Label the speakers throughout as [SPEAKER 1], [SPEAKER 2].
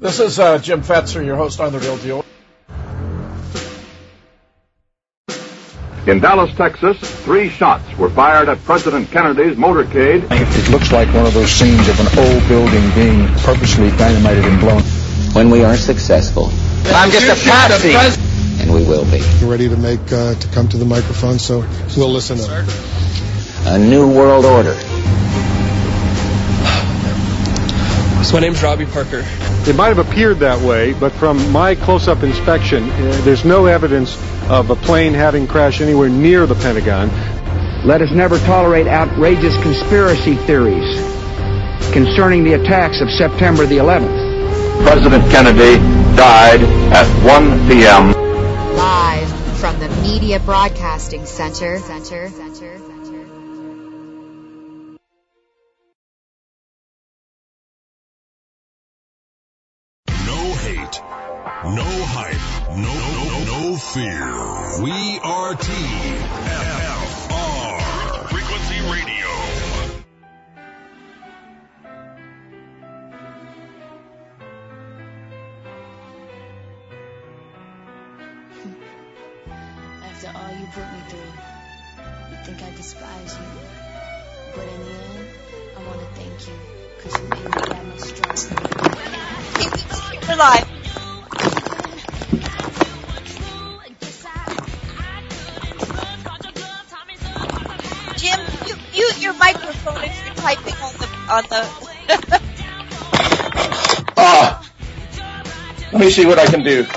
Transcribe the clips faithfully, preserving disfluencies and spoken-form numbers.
[SPEAKER 1] This is uh, Jim Fetzer, your host on The Real Deal.
[SPEAKER 2] In Dallas, Texas, three shots were fired at President Kennedy's motorcade.
[SPEAKER 3] It looks like one of those scenes of an old building being purposely dynamited and blown.
[SPEAKER 4] When we are successful,
[SPEAKER 5] I'm just a patsy,
[SPEAKER 4] and we will be.
[SPEAKER 6] We're ready to make uh, to come to the microphone, so we'll listen up.
[SPEAKER 4] A new world order.
[SPEAKER 7] So my name's Robbie Parker.
[SPEAKER 8] It might have appeared that way, but from my close-up inspection, uh, there's no evidence of a plane having crashed anywhere near the Pentagon.
[SPEAKER 9] Let us never tolerate outrageous conspiracy theories concerning the attacks of September the eleventh.
[SPEAKER 2] President Kennedy died at one p.m.
[SPEAKER 10] Live from the Media Broadcasting Center. Center. Center. Center.
[SPEAKER 11] No hate, no hype, no no no fear. We are T F R Frequency Radio.
[SPEAKER 12] After all you put me through, you think I despise you. But in the end, I want to thank you, because you made me that much stronger.
[SPEAKER 13] We're live. Jim, you mute your microphone if you're typing on the on the.
[SPEAKER 1] Ah, let me see what I can do.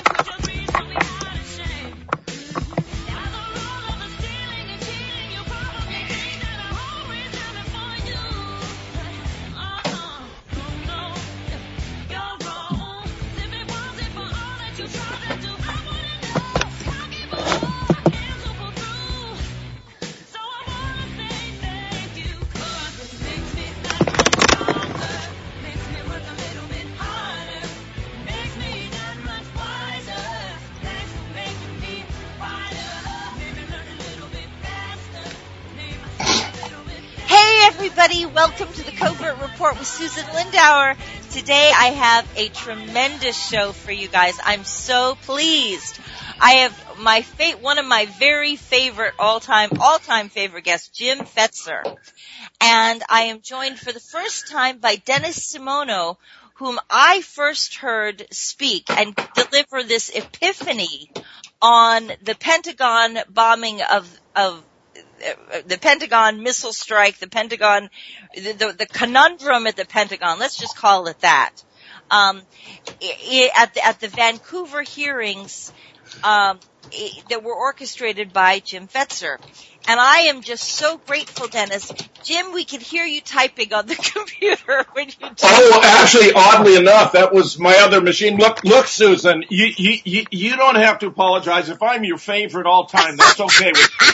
[SPEAKER 13] Welcome to the Covert Report with Susan Lindauer. Today I have a tremendous show for you guys. I'm so pleased. I have my fa- one of my very favorite all-time, all-time favorite guests, Jim Fetzer. And I am joined for the first time by Dennis Simoneau, whom I first heard speak and deliver this epiphany on the Pentagon bombing of, of the Pentagon missile strike, the Pentagon, the, the, the conundrum at the Pentagon, let's just call it that. Um, it, at, the, at the Vancouver hearings um, it, that were orchestrated by Jim Fetzer. And I am just so grateful, Dennis. Jim, we could hear you typing on the computer when you did.
[SPEAKER 1] Oh, actually, oddly enough, that was my other machine. Look, look, Susan, you, you, you, you don't have to apologize. If I'm your favorite all time, that's okay with me.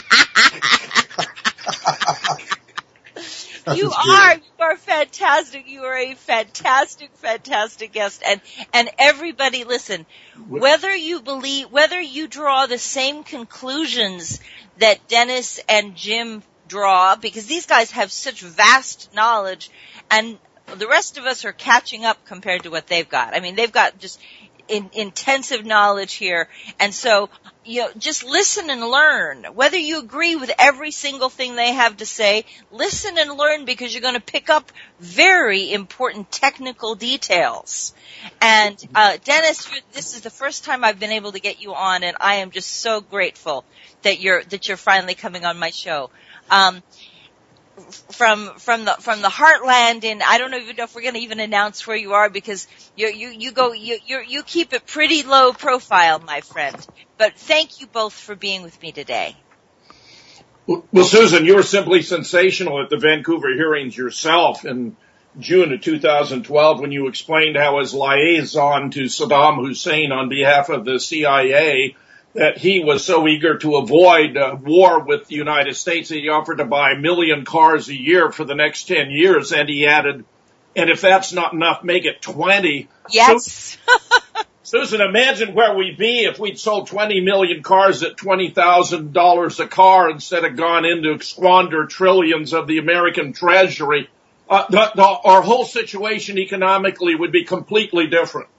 [SPEAKER 13] You are, you are fantastic. You are a fantastic, fantastic guest. And, and everybody, listen, whether you believe, whether you draw the same conclusions that Dennis and Jim draw, because these guys have such vast knowledge, and the rest of us are catching up compared to what they've got. I mean, they've got just in, intensive knowledge here. And so, you know, just listen and learn. Whether you agree with every single thing they have to say, listen and learn, because you're going to pick up very important technical details. And, uh, Dennis, this is the first time I've been able to get you on, and I am just so grateful that you're, that you're finally coming on my show. Um, from, from the, from the heartland, and I don't even know if we're going to even announce where you are, because you, you, you go, you, you, you keep it pretty low profile, my friend. But thank you both for being with me today.
[SPEAKER 1] Well, well, Susan, you were simply sensational at the Vancouver hearings yourself in June of two thousand twelve when you explained how, as liaison to Saddam Hussein on behalf of the C I A, that he was so eager to avoid uh, war with the United States that he offered to buy a million cars a year for the next ten years. And he added, and if that's not enough, make it twenty.
[SPEAKER 13] Yes.
[SPEAKER 1] So, Susan, imagine where we'd be if we'd sold twenty million cars at twenty thousand dollars a car instead of gone into squander trillions of the American Treasury. Uh, the, the, our whole situation economically would be completely different.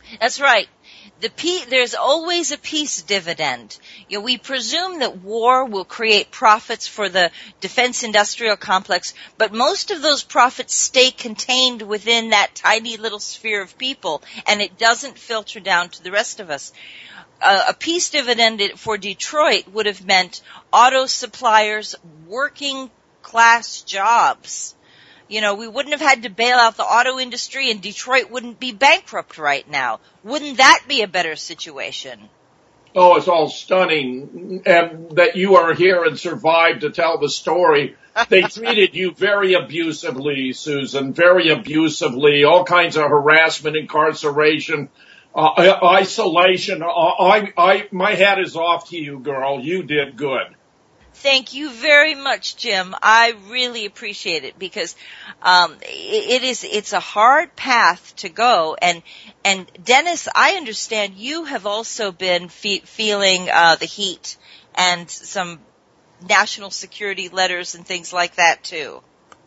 [SPEAKER 13] That's right. The P, there's always a peace dividend. You know, we presume that war will create profits for the defense industrial complex, but most of those profits stay contained within that tiny little sphere of people, and it doesn't filter down to the rest of us. Uh, a peace dividend for Detroit would have meant auto suppliers, working class jobs. You know, we wouldn't have had to bail out the auto industry, and Detroit wouldn't be bankrupt right now. Wouldn't that be a better situation?
[SPEAKER 1] Oh, it's all stunning. And that you are here and survived to tell the story. They treated you very abusively, Susan, very abusively, all kinds of harassment, incarceration, uh, isolation. I, I, my hat is off to you, girl. You did good.
[SPEAKER 13] Thank you very much, Jim. I really appreciate it because um, it, it is it's a hard path to go. And and Dennis, I understand you have also been fe- feeling uh, the heat and some national security letters and things like that too.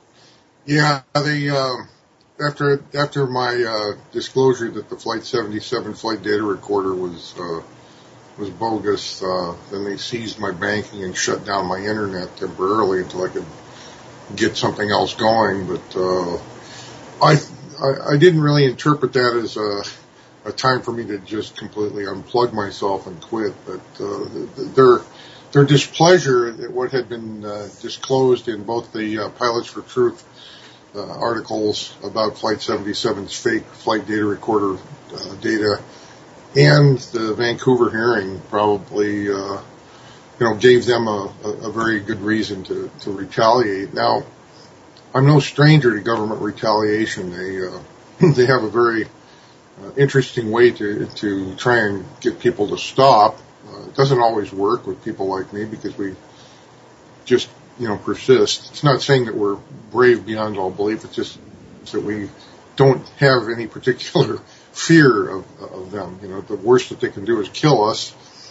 [SPEAKER 6] Yeah, they uh, after after my uh, disclosure that the Flight seventy-seven flight data recorder was. Uh, was bogus, uh, then they seized my banking and shut down my internet temporarily until I could get something else going. But, uh, I, I, I didn't really interpret that as a, a time for me to just completely unplug myself and quit. But, uh, their, their displeasure at what had been, uh, disclosed in both the, uh, Pilots for Truth, uh, articles about Flight seventy-seven's fake flight data recorder, uh, data, and the Vancouver hearing probably, uh, you know, gave them a, a, a very good reason to, to retaliate. Now, I'm no stranger to government retaliation. They, uh, they have a very uh, interesting way to, to try and get people to stop. Uh, it doesn't always work with people like me because we just, you know, persist. It's not saying that we're brave beyond all belief. It's just that we don't have any particular fear of, of them. You know, the worst that they can do is kill us.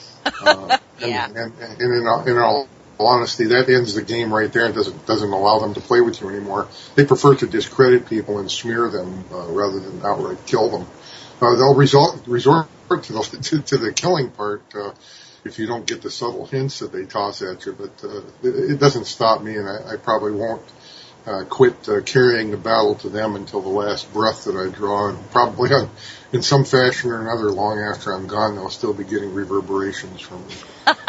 [SPEAKER 6] Uh,
[SPEAKER 13] yeah.
[SPEAKER 6] And, and, and in, all, in all honesty, that ends the game right there and doesn't, doesn't allow them to play with you anymore. They prefer to discredit people and smear them, uh, rather than outright kill them. Uh, they'll resort, resort to the, to, to the killing part, uh, if you don't get the subtle hints that they toss at you, but, uh, it, it doesn't stop me, and I, I probably won't Uh, quit uh, carrying the battle to them until the last breath that I draw, and probably on, in some fashion or another, long after I'm gone, they'll still be getting reverberations from me.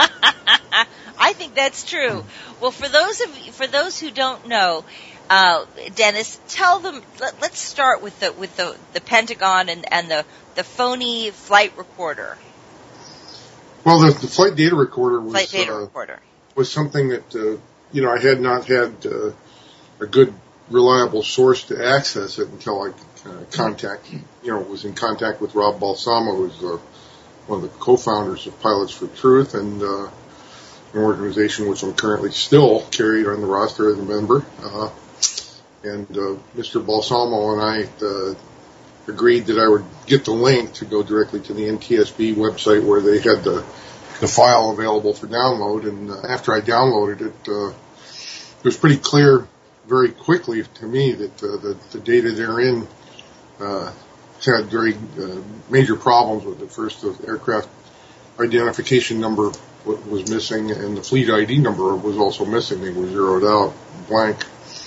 [SPEAKER 13] I think that's true. Well, for those of for those who don't know, uh, Dennis, tell them. Let, let's start with the with the, the Pentagon and, and the the phony flight recorder.
[SPEAKER 6] Well, the, the flight data recorder was
[SPEAKER 13] flight data
[SPEAKER 6] uh,
[SPEAKER 13] recorder
[SPEAKER 6] was something that uh, you know I had not had. Uh, a good, reliable source to access it until I uh, contact, you know, was in contact with Rob Balsamo, who's uh, one of the co-founders of Pilots for Truth, and uh, an organization which I'm currently still carried on the roster as a member. Uh, and uh, Mister Balsamo and I uh, agreed that I would get the link to go directly to the N T S B website where they had the, the file available for download. And uh, after I downloaded it, uh, it was pretty clear very quickly to me that uh, the, the data therein uh, had very uh, major problems with it. First, the aircraft identification number w- was missing, and the fleet I D number was also missing. They were zeroed out, blank.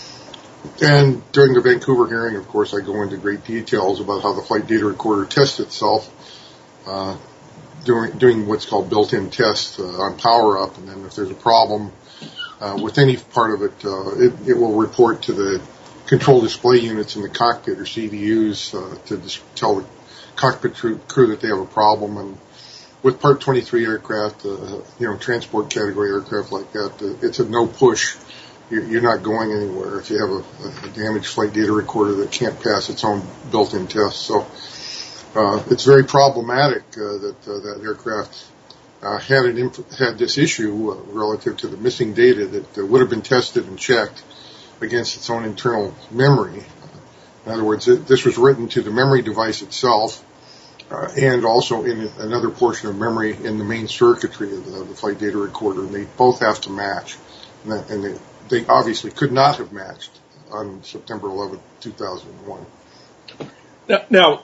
[SPEAKER 6] And during the Vancouver hearing, of course, I go into great details about how the flight data recorder tests itself, uh, doing, doing what's called built-in tests uh, on power up, and then if there's a problem Uh, with any part of it, uh, it, it will report to the control display units in the cockpit or C D Us uh, to dis- tell the cockpit crew, crew that they have a problem. And with Part twenty-three aircraft, uh, you know, transport category aircraft like that, uh, it's a no push. You're, you're not going anywhere if you have a, a damaged flight data recorder that can't pass its own built-in tests. So uh, it's very problematic uh, that uh, that aircraft Uh, had an inf- had this issue uh, relative to the missing data that uh, would have been tested and checked against its own internal memory. Uh, in other words, it, this was written to the memory device itself, uh, and also in another portion of memory in the main circuitry of the, of the flight data recorder, and they both have to match. And, that, and they, they obviously could not have matched on September eleventh, two thousand one.
[SPEAKER 1] Now, now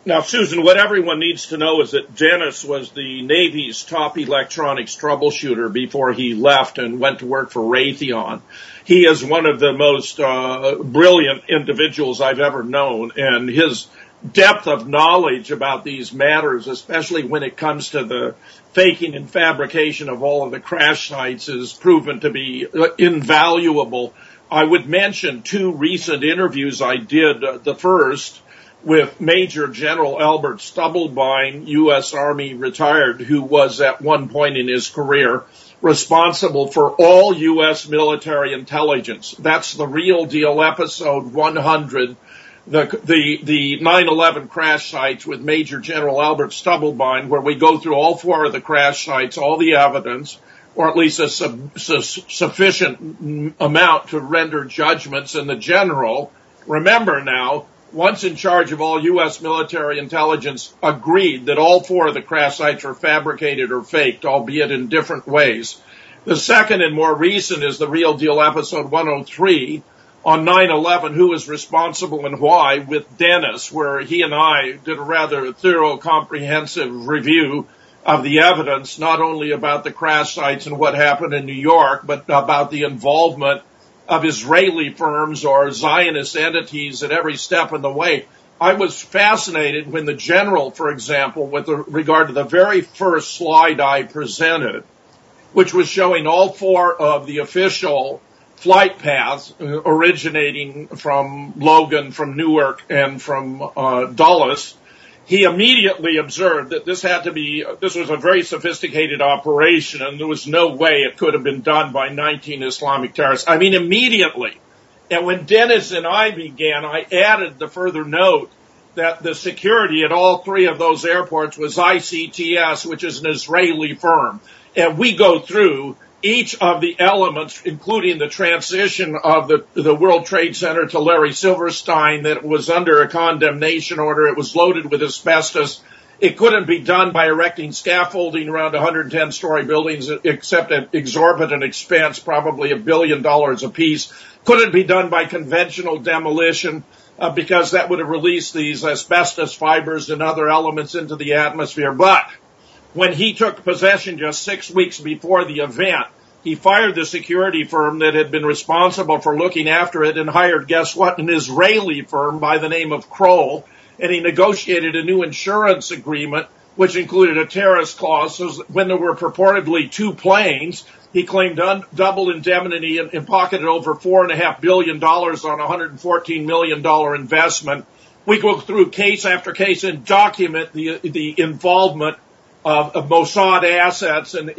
[SPEAKER 1] Now, Susan, what everyone needs to know is that Dennis was the Navy's top electronics troubleshooter before he left and went to work for Raytheon. He is one of the most uh, brilliant individuals I've ever known, and his depth of knowledge about these matters, especially when it comes to the faking and fabrication of all of the crash sites, is proven to be invaluable. I would mention two recent interviews I did. Uh, the first with Major General Albert Stubblebine, U S Army retired, who was at one point in his career responsible for all U S military intelligence. That's the Real Deal, episode one hundred, the the the nine eleven crash sites with Major General Albert Stubblebine, where we go through all four of the crash sites, all the evidence, or at least a sub, su, sufficient amount to render judgments. And the general, remember now, once in charge of all U S military intelligence, agreed that all four of the crash sites were fabricated or faked, albeit in different ways. The second and more recent is the Real Deal, episode one oh three, on nine eleven, who was responsible and why, with Dennis, where he and I did a rather thorough, comprehensive review of the evidence, not only about the crash sites and what happened in New York, but about the involvement of Israeli firms or Zionist entities at every step of the way. I was fascinated when the general, for example, with regard to the very first slide I presented, which was showing all four of the official flight paths originating from Logan, from Newark, and from uh, Dulles, he immediately observed that this had to be, this was a very sophisticated operation, and there was no way it could have been done by nineteen Islamic terrorists. I mean, immediately. And when Dennis and I began, I added the further note that the security at all three of those airports was I C T S, which is an Israeli firm. And we go through each of the elements, including the transition of the, the World Trade Center to Larry Silverstein, that was under a condemnation order. It was loaded with asbestos. It couldn't be done by erecting scaffolding around one hundred ten story buildings, except at exorbitant expense, probably a billion dollars apiece. Couldn't be done by conventional demolition, uh, because that would have released these asbestos fibers and other elements into the atmosphere. But when he took possession just six weeks before the event, he fired the security firm that had been responsible for looking after it and hired, guess what, an Israeli firm by the name of Kroll. And he negotiated a new insurance agreement, which included a terrorist clause. So when there were purportedly two planes, he claimed un- double indemnity and, and pocketed over four and a half billion dollars on a one hundred fourteen million dollars investment. We go through case after case and document the the involvement of, of Mossad assets and,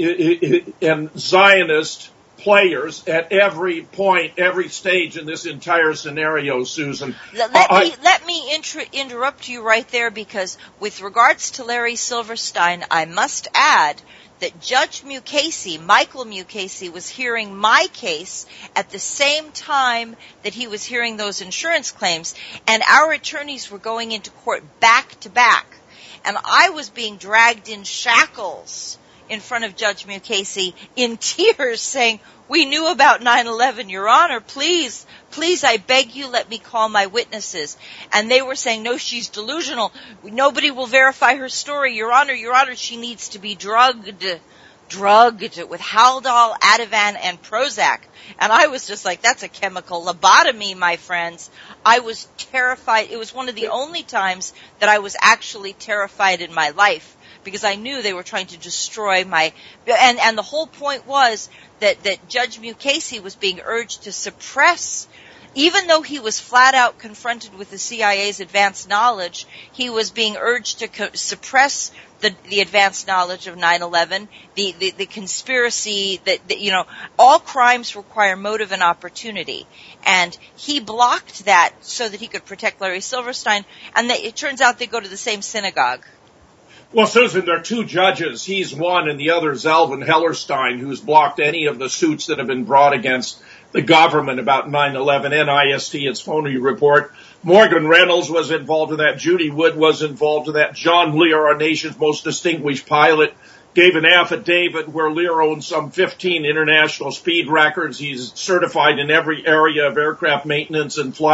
[SPEAKER 1] and Zionist players at every point, every stage in this entire scenario, Susan.
[SPEAKER 13] Let
[SPEAKER 1] I,
[SPEAKER 13] me, let me inter- interrupt you right there, because with regards to Larry Silverstein, I must add that Judge Mukasey, Michael Mukasey, was hearing my case at the same time that he was hearing those insurance claims, and our attorneys were going into court back to back. And I was being dragged in shackles in front of Judge Mukasey in tears saying, "We knew about nine eleven, Your Honor. Please, please, I beg you, let me call my witnesses." And they were saying, "No, she's delusional. Nobody will verify her story. Your Honor, Your Honor, she needs to be drugged, drugged with Haldol, Ativan, and Prozac." And I was just like, that's a chemical lobotomy, my friends. I was terrified. It was one of the only times that I was actually terrified in my life, because I knew they were trying to destroy my, and, and the whole point was that, that Judge Mukasey was being urged to suppress, even though he was flat out confronted with the C I A's advanced knowledge, he was being urged to co- suppress the, the advanced knowledge of nine eleven, the, the, the conspiracy that, that, you know, all crimes require motive and opportunity. And he blocked that so that he could protect Larry Silverstein, and they, it turns out they go to the same synagogue.
[SPEAKER 1] Well, Susan, there are two judges. He's one, and the other is Alvin Hellerstein, who's blocked any of the suits that have been brought against the government about nine eleven, N I S T, its phony report. Morgan Reynolds was involved in that. Judy Wood was involved in that. John Lear, our nation's most distinguished pilot, gave an affidavit where Lear owns some fifteen international speed records. He's certified in every area of aircraft maintenance and flight.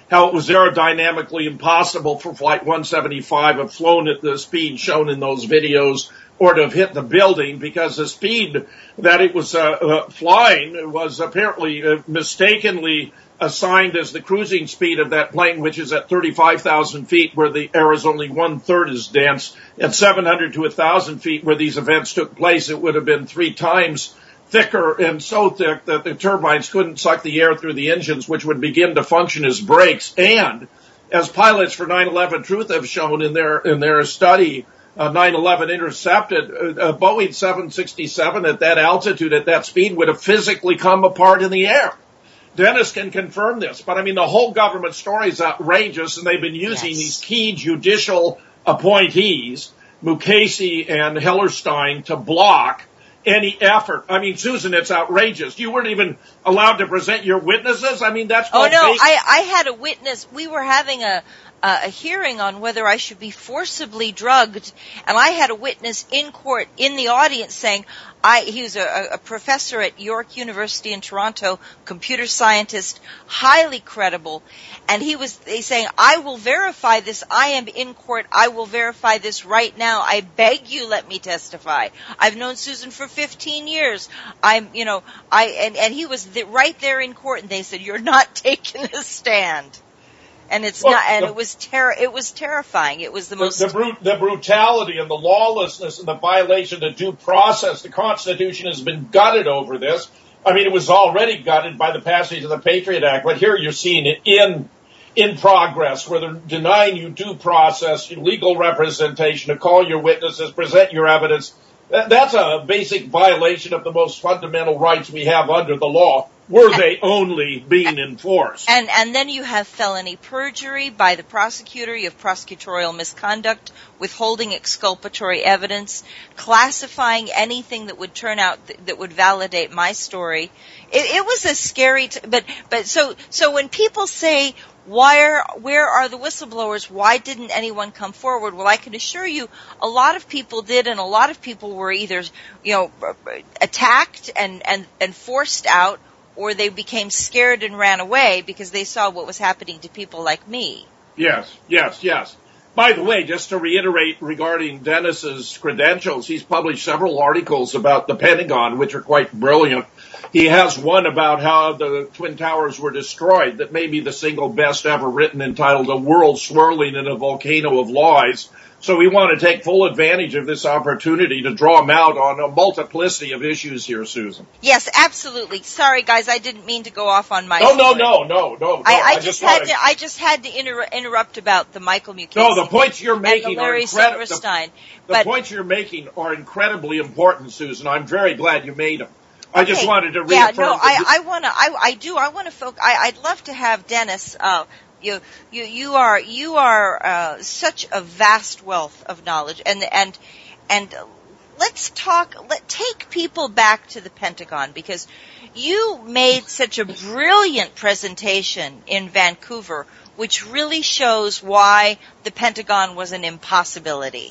[SPEAKER 1] how it was aerodynamically impossible for Flight one seventy-five to have flown at the speed shown in those videos or to have hit the building, because the speed that it was uh, uh, flying was apparently uh, mistakenly assigned as the cruising speed of that plane, which is at thirty-five thousand feet, where the air is only one-third as dense. At seven hundred to one thousand feet, where these events took place, it would have been three times thicker, and so thick that the turbines couldn't suck the air through the engines, which would begin to function as brakes. And as pilots for nine eleven Truth have shown in their in their study, uh, nine eleven intercepted, uh, a Boeing seven sixty-seven at that altitude, at that speed, would have physically come apart in the air. Dennis can confirm this, but I mean, the whole government story is outrageous, and they've been using yes. these key judicial appointees, Mukasey and Hellerstein, to block any effort. I mean, Susan, it's outrageous. You weren't even allowed to present your witnesses. I mean, that's
[SPEAKER 13] oh no,
[SPEAKER 1] basic.
[SPEAKER 13] I I had a witness. We were having a. Uh, a hearing on whether I should be forcibly drugged, and I had a witness in court in the audience saying, I, he was a, a professor at York University in Toronto, computer scientist, highly credible, and he was he's saying, I will verify this, I am in court, I will verify this right now, I beg you let me testify. I've known Susan for fifteen years, I'm, you know, I, and, and he was th- right there in court, and they said, you're not taking a stand. And it's well, not, and the, it was ter- it was terrifying. It was the, the most
[SPEAKER 1] the, brut- the brutality and the lawlessness and the violation of due process. The Constitution has been gutted over this. I mean, it was already gutted by the passage of the Patriot Act, but here you're seeing it in in progress, where they're denying you due process, legal representation, to call your witnesses, present your evidence. That, that's a basic violation of the most fundamental rights we have under the law, were they only being enforced.
[SPEAKER 13] And and then you have felony perjury by the prosecutor, you have prosecutorial misconduct, withholding exculpatory evidence, classifying anything that would turn out, th- that would validate my story. It, it was a scary, t- but, but so, so when people say, why are, where are the whistleblowers? Why didn't anyone come forward? Well, I can assure you, a lot of people did, and a lot of people were either, you know, attacked and, and, and forced out, or they became scared and ran away because they saw what was happening to people like me.
[SPEAKER 1] Yes, yes, yes. By the way, just to reiterate regarding Dennis's credentials, he's published several articles about the Pentagon, which are quite brilliant. He has one about how the Twin Towers were destroyed that may be the single best ever written, entitled A World Swirling in a Volcano of Lies. So we want to take full advantage of this opportunity to draw him out on a multiplicity of issues here, Susan.
[SPEAKER 13] Yes, absolutely. Sorry, guys, I didn't mean to go off on my.
[SPEAKER 1] No, no, no, no, no.
[SPEAKER 13] I, I,
[SPEAKER 1] I
[SPEAKER 13] just,
[SPEAKER 1] just
[SPEAKER 13] had
[SPEAKER 1] wanted...
[SPEAKER 13] to. I just had to inter- interrupt about the Michael Mukasey.
[SPEAKER 1] No, the points you're making are incredible.
[SPEAKER 13] The,
[SPEAKER 1] the
[SPEAKER 13] but...
[SPEAKER 1] points you're making are incredibly important, Susan. I'm very glad you made them. I
[SPEAKER 13] okay.
[SPEAKER 1] just wanted to reaffirm.
[SPEAKER 13] Yeah, no, I, I want to. I, I do. I want to focus. I, I'd love to have Dennis. Uh, You, you, you are, you are, uh, such a vast wealth of knowledge, and, and, and let's talk, let, take people back to the Pentagon, because you made such a brilliant presentation in Vancouver, which really shows why the Pentagon was an impossibility.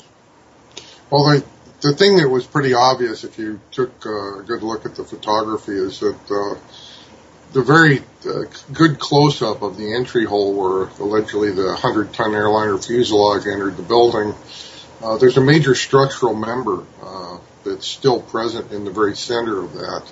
[SPEAKER 6] Well, the, the thing that was pretty obvious, if you took a good look at the photography, is that, uh, the very uh, good close-up of the entry hole where allegedly the one hundred ton airliner fuselage entered the building, uh, there's a major structural member uh, that's still present in the very center of that,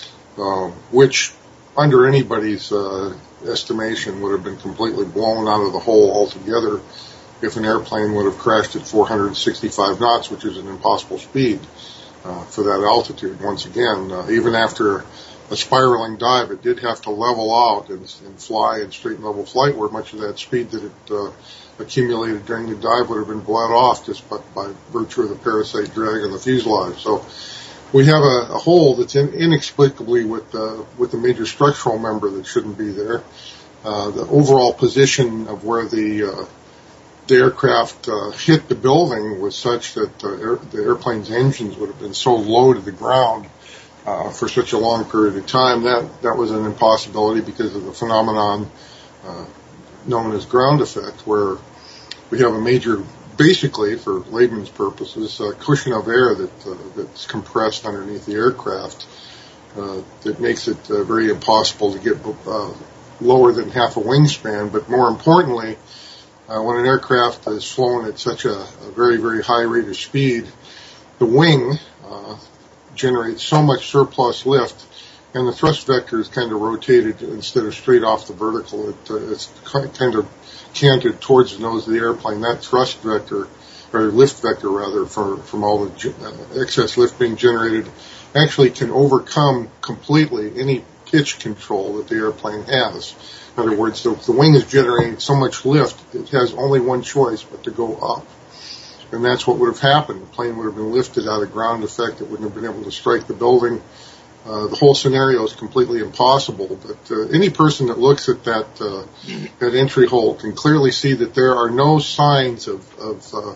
[SPEAKER 6] uh, which under anybody's uh, estimation would have been completely blown out of the hole altogether if an airplane would have crashed at four hundred sixty-five knots, which is an impossible speed uh, for that altitude. Once again, uh, even after a spiraling dive, it did have to level out and, and fly in straight and level flight, where much of that speed that it uh, accumulated during the dive would have been bled off just by, by virtue of the parasite drag of the fuselage. So we have a, a hole that's in, inexplicably with uh, with a major structural member that shouldn't be there. Uh, the overall position of where the uh, the aircraft uh, hit the building was such that uh, air, the airplane's engines would have been so low to the ground Uh, for such a long period of time, that, that was an impossibility because of the phenomenon uh, known as ground effect, where we have a major, basically, for layman's purposes, a cushion of air that uh, that's compressed underneath the aircraft uh, that makes it uh, very impossible to get uh, lower than half a wingspan. But more importantly, uh, when an aircraft is flown at such a, a very, very high rate of speed, the wing uh, generates so much surplus lift, and the thrust vector is kind of rotated instead of straight off the vertical. It, uh, it's kind of canted towards the nose of the airplane. That thrust vector, or lift vector rather, for, from all the uh, excess lift being generated, actually can overcome completely any pitch control that the airplane has. In other words, the, the wing is generating so much lift, it has only one choice but to go up. And that's what would have happened. The plane would have been lifted out of ground effect. It wouldn't have been able to strike the building. Uh, the whole scenario is completely impossible. But uh, any person that looks at that uh, that entry hole can clearly see that there are no signs of, of uh,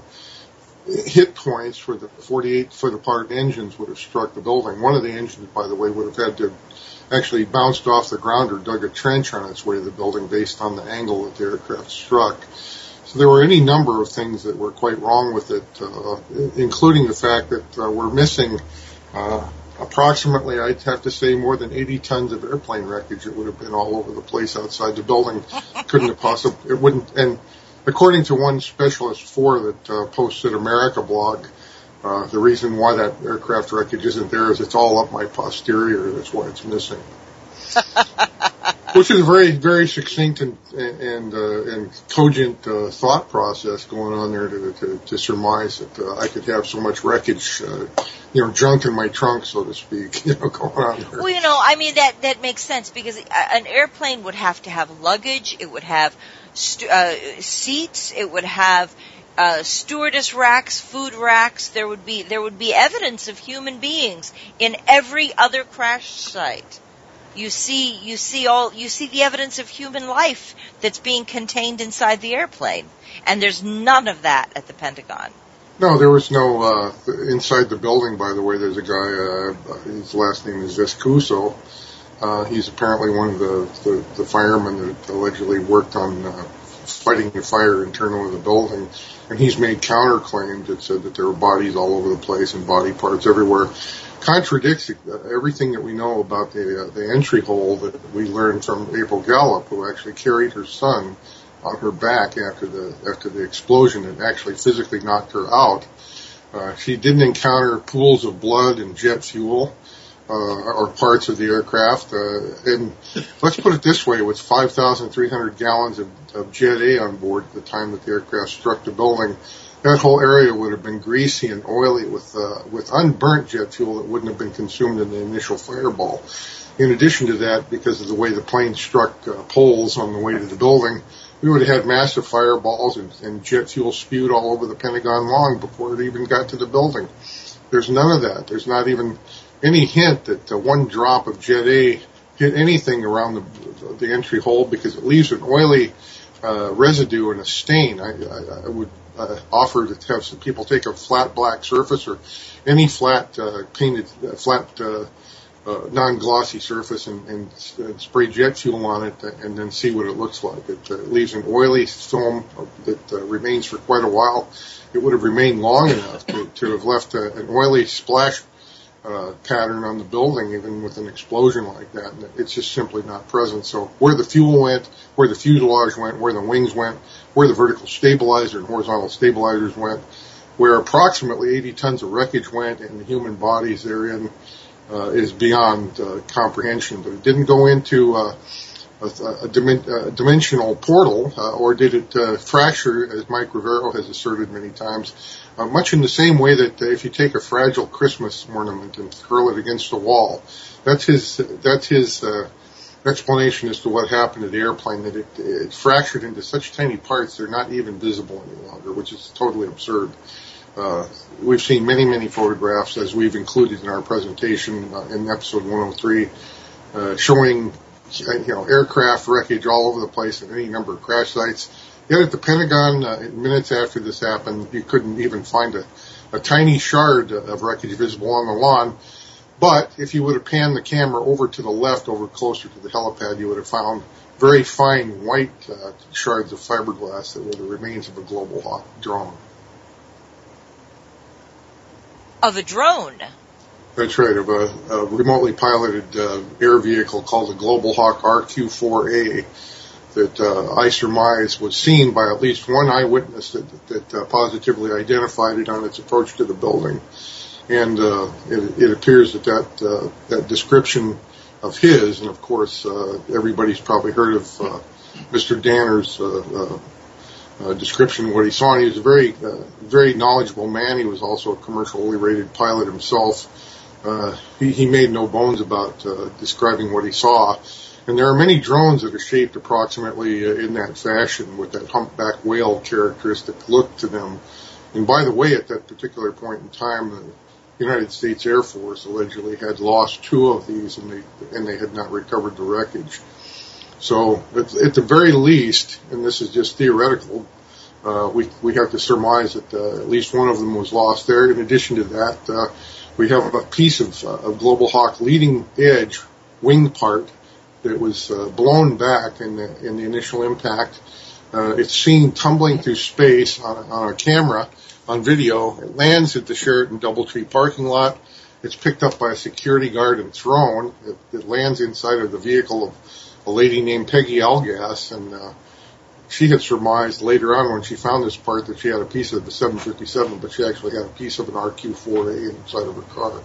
[SPEAKER 6] hit points where the forty-eight foot apart engines would have struck the building. One of the engines, by the way, would have had to actually bounced off the ground or dug a trench on its way to the building based on the angle that the aircraft struck. So there were any number of things that were quite wrong with it, uh, including the fact that uh, we're missing uh, approximately, I'd have to say, more than eighty tons of airplane wreckage. It would have been all over the place outside the building. Couldn't have possibly, it wouldn't, and according to one specialist for that uh, posted America blog, uh, the reason why that aircraft wreckage isn't there is it's all up my posterior. That's why it's missing. Which is a very, very succinct and and uh, and cogent uh, thought process going on there to to, to surmise that uh, I could have so much wreckage, uh, you know, junk in my trunk, so to speak, you know, going on there.
[SPEAKER 13] Well, you know, I mean that that makes sense because an airplane would have to have luggage, it would have st- uh, seats, it would have uh, stewardess racks, food racks. There would be there would be evidence of human beings in every other crash site. You see, you see all, you see the evidence of human life that's being contained inside the airplane, and there's none of that at the Pentagon.
[SPEAKER 6] No, there was no uh, inside the building. By the way, there's a guy. Uh, his last name is Vescuso. Uh, he's apparently one of the, the, the firemen that allegedly worked on uh, fighting the fire internal of the building, and he's made counterclaims that said that there were bodies all over the place and body parts everywhere. Contradicts everything that we know about the uh, the entry hole that we learned from April Gallup, who actually carried her son on her back after the after the explosion and actually physically knocked her out. Uh, she didn't encounter pools of blood and jet fuel uh, or parts of the aircraft. Uh, and let's put it this way: with five thousand three hundred gallons of, of Jet A on board at the time that the aircraft struck the building, that whole area would have been greasy and oily with uh, with unburnt jet fuel that wouldn't have been consumed in the initial fireball. In addition to that, because of the way the plane struck uh, poles on the way to the building, we would have had massive fireballs and, and jet fuel spewed all over the Pentagon lawn before it even got to the building. There's none of that. There's not even any hint that uh, one drop of Jet A hit anything around the, the entry hole, because it leaves an oily uh, residue and a stain. I, I, I would Uh, offer to have some people take a flat black surface or any flat uh, painted, uh, flat uh, uh, non-glossy surface and, and uh, spray jet fuel on it and then see what it looks like. It uh, leaves an oily film that uh, remains for quite a while. It would have remained long enough to, to have left a, an oily splash uh, pattern on the building even with an explosion like that. And it's just simply not present. So where the fuel went, where the fuselage went, where the wings went, where the vertical stabilizer and horizontal stabilizers went, where approximately eighty tons of wreckage went and the human bodies therein uh, is beyond uh, comprehension. But it didn't go into uh, a, a, dim- a dimensional portal, uh, or did it uh, fracture, as Mike Rivero has asserted many times, uh, much in the same way that uh, if you take a fragile Christmas ornament and hurl it against a wall. That's his, that's his uh, explanation as to what happened to the airplane, that it, it fractured into such tiny parts they're not even visible any longer, which is totally absurd. Uh, we've seen many, many photographs, as we've included in our presentation uh, in episode one oh three, uh, showing you know aircraft wreckage all over the place at any number of crash sites. Yet at the Pentagon, uh, minutes after this happened, you couldn't even find a, a tiny shard of wreckage visible on the lawn. But if you would have panned the camera over to the left, over closer to the helipad, you would have found very fine white uh, shards of fiberglass that were the remains of a Global Hawk drone.
[SPEAKER 13] Of a drone?
[SPEAKER 6] That's right, of a, a remotely piloted uh, air vehicle called the Global Hawk R Q four A that uh, I surmise was seen by at least one eyewitness that, that uh, positively identified it on its approach to the building. And uh, it, it appears that that, uh, that description of his, and of course uh, everybody's probably heard of uh, Mister Danner's uh, uh, uh, description of what he saw. And he was a very, uh, very knowledgeable man. He was also a commercially rated pilot himself. Uh, he, he made no bones about uh, describing what he saw. And there are many drones that are shaped approximately uh, in that fashion with that humpback whale characteristic look to them. And by the way, at that particular point in time, the United States Air Force allegedly had lost two of these, and they and they had not recovered the wreckage. So at, at the very least, and this is just theoretical, uh, we we have to surmise that uh, at least one of them was lost there. In addition to that, uh, we have a piece of, uh, of Global Hawk leading edge wing part that was uh, blown back in the, in the initial impact. Uh, it's seen tumbling through space on, on a camera, on video. It lands at the Sheraton Doubletree parking lot. It's picked up by a security guard and thrown. It, it lands inside of the vehicle of a lady named Peggy Algas, and uh, she had surmised later on when she found this part that she had a piece of the seven fifty-seven, but she actually had a piece of an R Q four A inside of her car.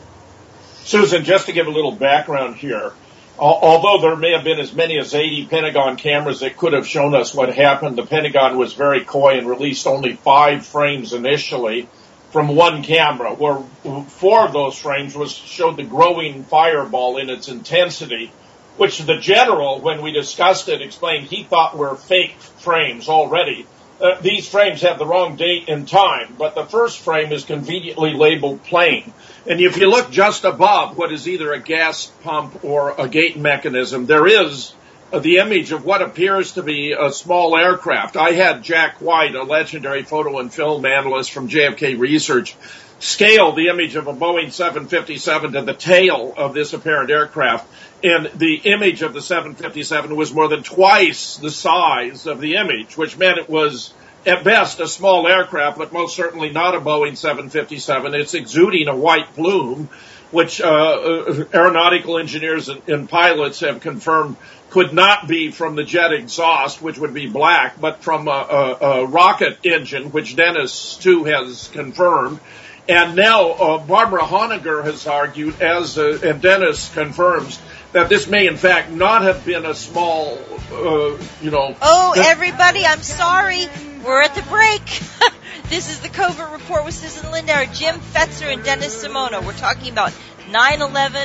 [SPEAKER 1] Susan, just to give a little background here, although there may have been as many as eighty Pentagon cameras that could have shown us what happened, the Pentagon was very coy and released only five frames initially from one camera, where four of those frames was showed the growing fireball in its intensity, which the general, when we discussed it, explained he thought were fake frames already. Uh, these frames have the wrong date and time, but the first frame is conveniently labeled plain. And if you look just above what is either a gas pump or a gate mechanism, there is uh, the image of what appears to be a small aircraft. I had Jack White, a legendary photo and film analyst from J F K Research, scale the image of a Boeing seven fifty-seven to the tail of this apparent aircraft. And the image of the seven fifty-seven was more than twice the size of the image, which meant it was at best a small aircraft, but most certainly not a Boeing seven fifty-seven. It's exuding a white plume, which uh, aeronautical engineers and, and pilots have confirmed could not be from the jet exhaust, which would be black, but from a, a, a rocket engine, which Dennis, too, has confirmed. And now uh, Barbara Honegger has argued, as uh, and Dennis confirms, that this may in fact not have been a small, uh, you know.
[SPEAKER 13] Oh, everybody, I'm sorry. We're at the break. This is the Covert Report with Susan Lindauer, Jim Fetzer, and Dennis Simono. We're talking about nine eleven,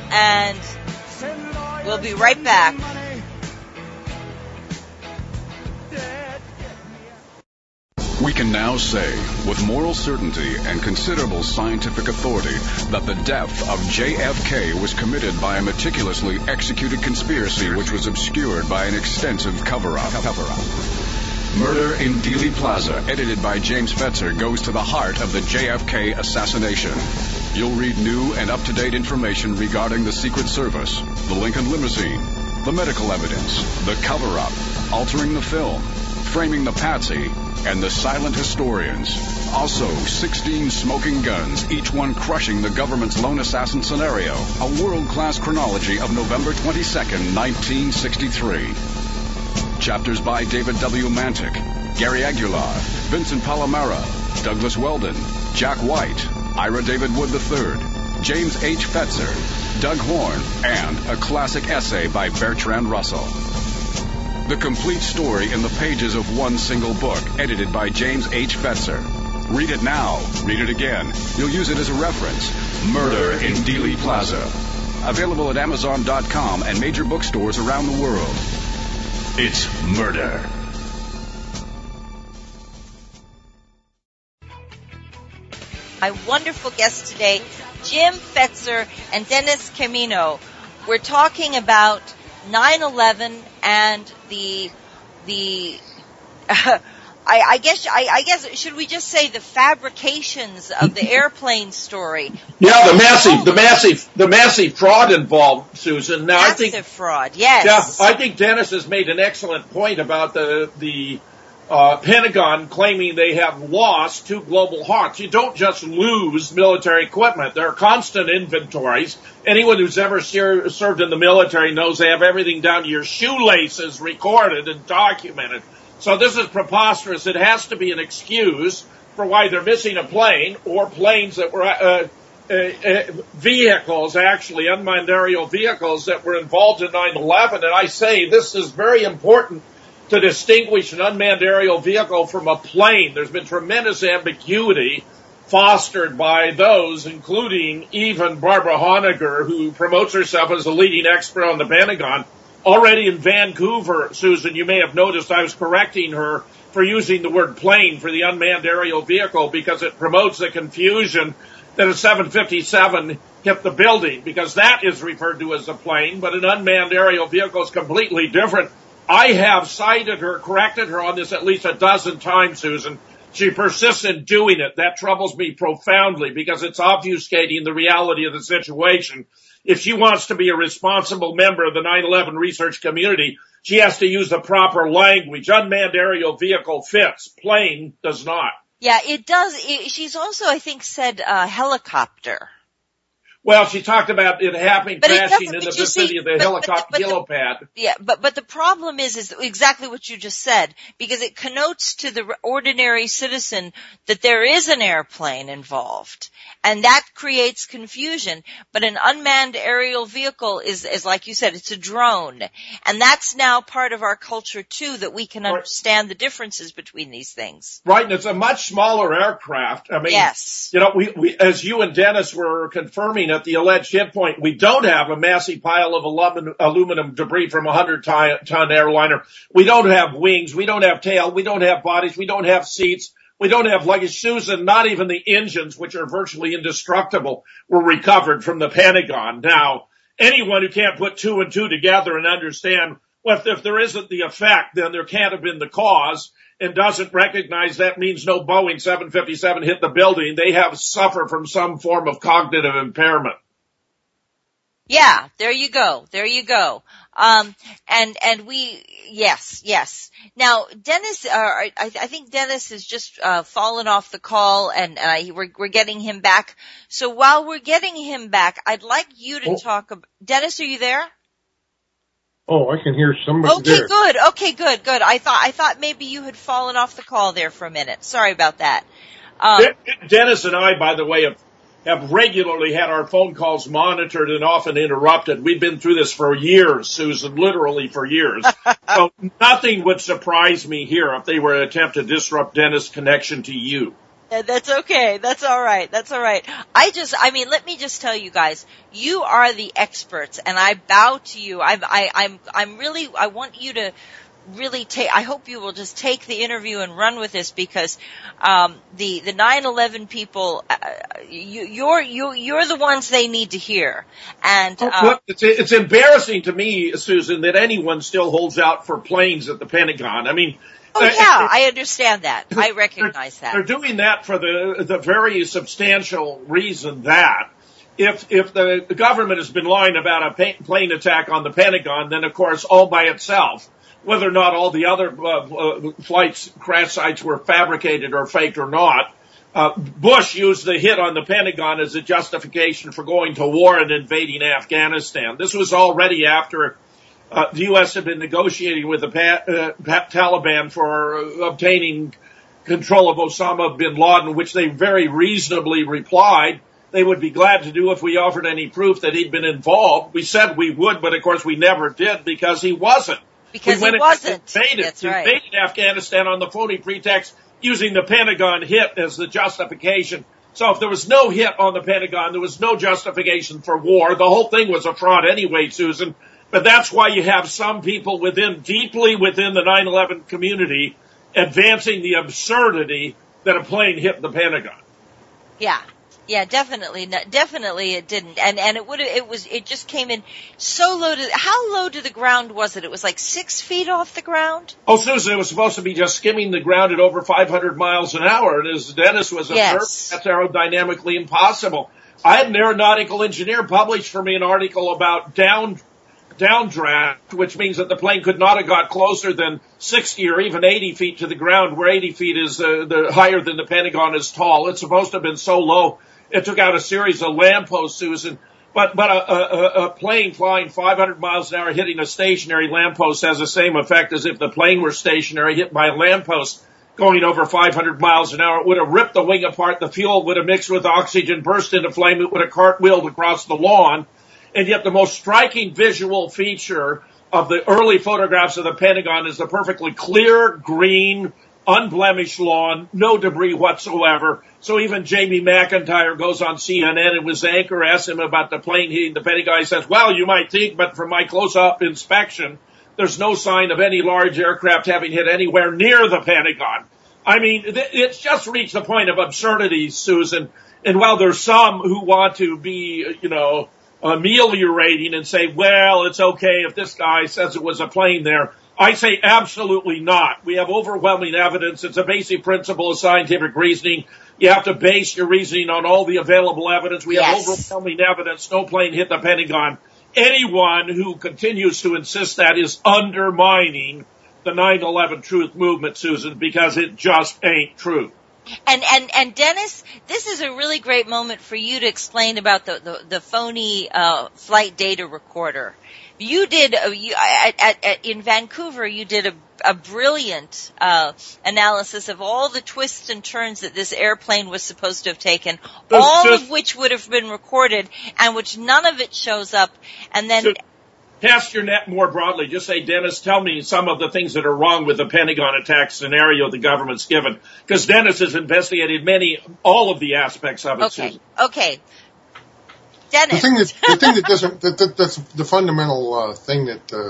[SPEAKER 13] and we'll be right back.
[SPEAKER 14] We can now say, with moral certainty and considerable scientific authority, that the death of J F K was committed by a meticulously executed conspiracy which was obscured by an extensive cover-up. Cover-up. Murder in Dealey Plaza, edited by James Fetzer, goes to the heart of the J F K assassination. You'll read new and up-to-date information regarding the Secret Service, the Lincoln limousine, the medical evidence, the cover-up, altering the film, framing the patsy, and the silent historians. Also, sixteen smoking guns, each one crushing the government's lone assassin scenario. A world-class chronology of November twenty-second, nineteen sixty-three. Chapters by David W. Mantic, Gary Aguilar, Vincent Palomero, Douglas Weldon, Jack White, Ira David Wood the third, James H. Fetzer, Doug Horn, and a classic essay by Bertrand Russell. The complete story in the pages of one single book, edited by James H. Fetzer. Read it now. Read it again. You'll use it as a reference. Murder in Dealey Plaza. Available at Amazon dot com and major bookstores around the world. It's murder.
[SPEAKER 13] My wonderful guests today, Jim Fetzer and Dennis Camino. We're talking about nine eleven and the the uh, I, I guess I, I guess should we just say the fabrications of the airplane story?
[SPEAKER 1] Yeah, the massive the massive the massive fraud involved, Susan. Now
[SPEAKER 13] massive
[SPEAKER 1] I think
[SPEAKER 13] fraud. Yes.
[SPEAKER 1] Yeah, I think Dennis has made an excellent point about the the uh, Pentagon claiming they have lost two Global Hawks. You don't just lose military equipment. There are constant inventories. Anyone who's ever ser- served in the military knows they have everything down to your shoelaces recorded and documented. So this is preposterous. It has to be an excuse for why they're missing a plane or planes that were uh, uh, uh, vehicles, actually, unmanned aerial vehicles that were involved in nine eleven. And I say this is very important to distinguish an unmanned aerial vehicle from a plane. There's been tremendous ambiguity fostered by those, including even Barbara Honegger, who promotes herself as a leading expert on the Pentagon. Already in Vancouver, Susan, you may have noticed I was correcting her for using the word plane for the unmanned aerial vehicle because it promotes the confusion that a seven fifty-seven hit the building, because that is referred to as a plane, but an unmanned aerial vehicle is completely different. I have cited her, corrected her on this at least a dozen times, Susan. She persists in doing it. That troubles me profoundly because it's obfuscating the reality of the situation. If she wants to be a responsible member of the nine eleven research community, she has to use the proper language. Unmanned aerial vehicle fits. Plane does not.
[SPEAKER 13] Yeah, it does. It, she's also, I think, said uh, helicopter.
[SPEAKER 1] Well, she talked about it happening,
[SPEAKER 13] but
[SPEAKER 1] crashing
[SPEAKER 13] it
[SPEAKER 1] in the
[SPEAKER 13] see,
[SPEAKER 1] vicinity of the
[SPEAKER 13] but,
[SPEAKER 1] helicopter
[SPEAKER 13] but, but
[SPEAKER 1] helipad.
[SPEAKER 13] The, yeah, but but the problem is, is exactly what you just said, because it connotes to the ordinary citizen that there is an airplane involved, and that creates confusion. But an unmanned aerial vehicle is, is like you said, it's a drone, and that's now part of our culture too, that we can understand the differences between these things.
[SPEAKER 1] Right, and it's a much smaller aircraft. I mean,
[SPEAKER 13] yes.
[SPEAKER 1] You know, we, we as you and Dennis were confirming at the alleged hit point, we don't have a massive pile of aluminum, aluminum debris from a hundred ton airliner. We don't have wings. We don't have tail. We don't have bodies. We don't have seats. We don't have luggage. Susan, not even the engines, which are virtually indestructible, were recovered from the Pentagon. Now, anyone who can't put two and two together and understand, well, if, if there isn't the effect, then there can't have been the cause, and doesn't recognize that means no Boeing seven fifty-seven hit the building, they have suffered from some form of cognitive impairment.
[SPEAKER 13] Yeah, there you go. There you go. Um, and, and we, yes, yes. Now, Dennis, uh, I, I think Dennis has just, uh, fallen off the call, and, uh, we're, we're getting him back. So while we're getting him back, I'd like you to oh. talk about, Dennis, are you there?
[SPEAKER 6] Oh, I can hear somebody
[SPEAKER 13] okay,
[SPEAKER 6] there.
[SPEAKER 13] Okay, good. Okay, good, good. I thought, I thought maybe you had fallen off the call there for a minute. Sorry about that. Um,
[SPEAKER 1] Dennis and I, by the way, have, have regularly had our phone calls monitored and often interrupted. We've been through this for years, Susan, literally for years. So nothing would surprise me here if they were to attempt to disrupt Dennis' connection to you.
[SPEAKER 13] That's okay. That's all right. That's all right. I just, I mean, let me just tell you guys, you are the experts, and I bow to you. I, I, I'm, I'm really, I want you to really take, I hope you will just take the interview and run with this, because, um, the, the nine eleven people, uh, you, you're, you, you're the ones they need to hear. And, uh,
[SPEAKER 1] Look, it's, it's embarrassing to me, Susan, that anyone still holds out for planes at the Pentagon. I mean,
[SPEAKER 13] Oh yeah, I understand that. I recognize that.
[SPEAKER 1] They're doing that for the the very substantial reason that if if the government has been lying about a plane attack on the Pentagon, then of course all by itself, whether or not all the other uh, uh, flights, crash sites were fabricated or faked or not, uh, Bush used the hit on the Pentagon as a justification for going to war and invading Afghanistan. This was already after Uh, the U S had been negotiating with the pa- uh, Taliban for uh, obtaining control of Osama bin Laden, which they very reasonably replied they would be glad to do if we offered any proof that he'd been involved. We said we would, but of course we never did because he wasn't.
[SPEAKER 13] Because
[SPEAKER 1] we
[SPEAKER 13] he wasn't.
[SPEAKER 1] Invaded,
[SPEAKER 13] That's right.
[SPEAKER 1] invaded Afghanistan on the phony pretext using the Pentagon hit as the justification. So if there was no hit on the Pentagon, there was no justification for war. The whole thing was a fraud anyway, Susan. But that's why you have some people within, deeply within the nine eleven community advancing the absurdity that a plane hit the Pentagon.
[SPEAKER 13] Yeah. Yeah, definitely. Definitely it didn't. And, and it would it was, it just came in so low to, how low to the ground was it? It was like six feet off the ground?
[SPEAKER 1] Oh, Susan, it was supposed to be just skimming the ground at over five hundred miles an hour. And as Dennis was observing,
[SPEAKER 13] yes.
[SPEAKER 1] That's aerodynamically impossible. I had an aeronautical engineer publish for me an article about down downdraft, which means that the plane could not have got closer than sixty or even eighty feet to the ground, where eighty feet is uh, the higher than the Pentagon is tall. It's supposed to have been so low it took out a series of lampposts, Susan. But but a, a, a plane flying five hundred miles an hour hitting a stationary lamppost has the same effect as if the plane were stationary, hit by a lamppost going over five hundred miles an hour. It would have ripped the wing apart. The fuel would have mixed with oxygen, burst into flame. It would have cartwheeled across the lawn. And yet the most striking visual feature of the early photographs of the Pentagon is the perfectly clear, green, unblemished lawn, no debris whatsoever. So even Jamie McIntyre goes on C N N and his anchor asks him about the plane hitting the Pentagon. He says, well, you might think, but from my close-up inspection, there's no sign of any large aircraft having hit anywhere near the Pentagon. I mean, it's just reached the point of absurdity, Susan. And while there's some who want to be, you know, ameliorating and say, well, it's okay if this guy says it was a plane there, I say absolutely not. We have overwhelming evidence. It's a basic principle of scientific reasoning. You have to base your reasoning on all the available evidence. We
[SPEAKER 13] yes.
[SPEAKER 1] have overwhelming evidence. No plane hit the Pentagon. Anyone who continues to insist that is undermining the nine eleven truth movement, Susan, because it just ain't true.
[SPEAKER 13] And, and, and Dennis, this is a really great moment for you to explain about the, the, the phony, uh, flight data recorder. You did, uh, you, at, at, at, in Vancouver, you did a, a brilliant, uh, analysis of all the twists and turns that this airplane was supposed to have taken,
[SPEAKER 1] just,
[SPEAKER 13] all
[SPEAKER 1] just,
[SPEAKER 13] of which would have been recorded, and which none of it shows up, and then...
[SPEAKER 1] Just, cast your net more broadly. Just say, Dennis, tell me some of the things that are wrong with the Pentagon attack scenario the government's given. Because Dennis has investigated many, all of the aspects of it.
[SPEAKER 13] Okay,
[SPEAKER 1] Susan.
[SPEAKER 13] okay. Dennis.
[SPEAKER 6] The thing that, the thing that doesn't, that, that, that's the fundamental, uh, thing that, uh,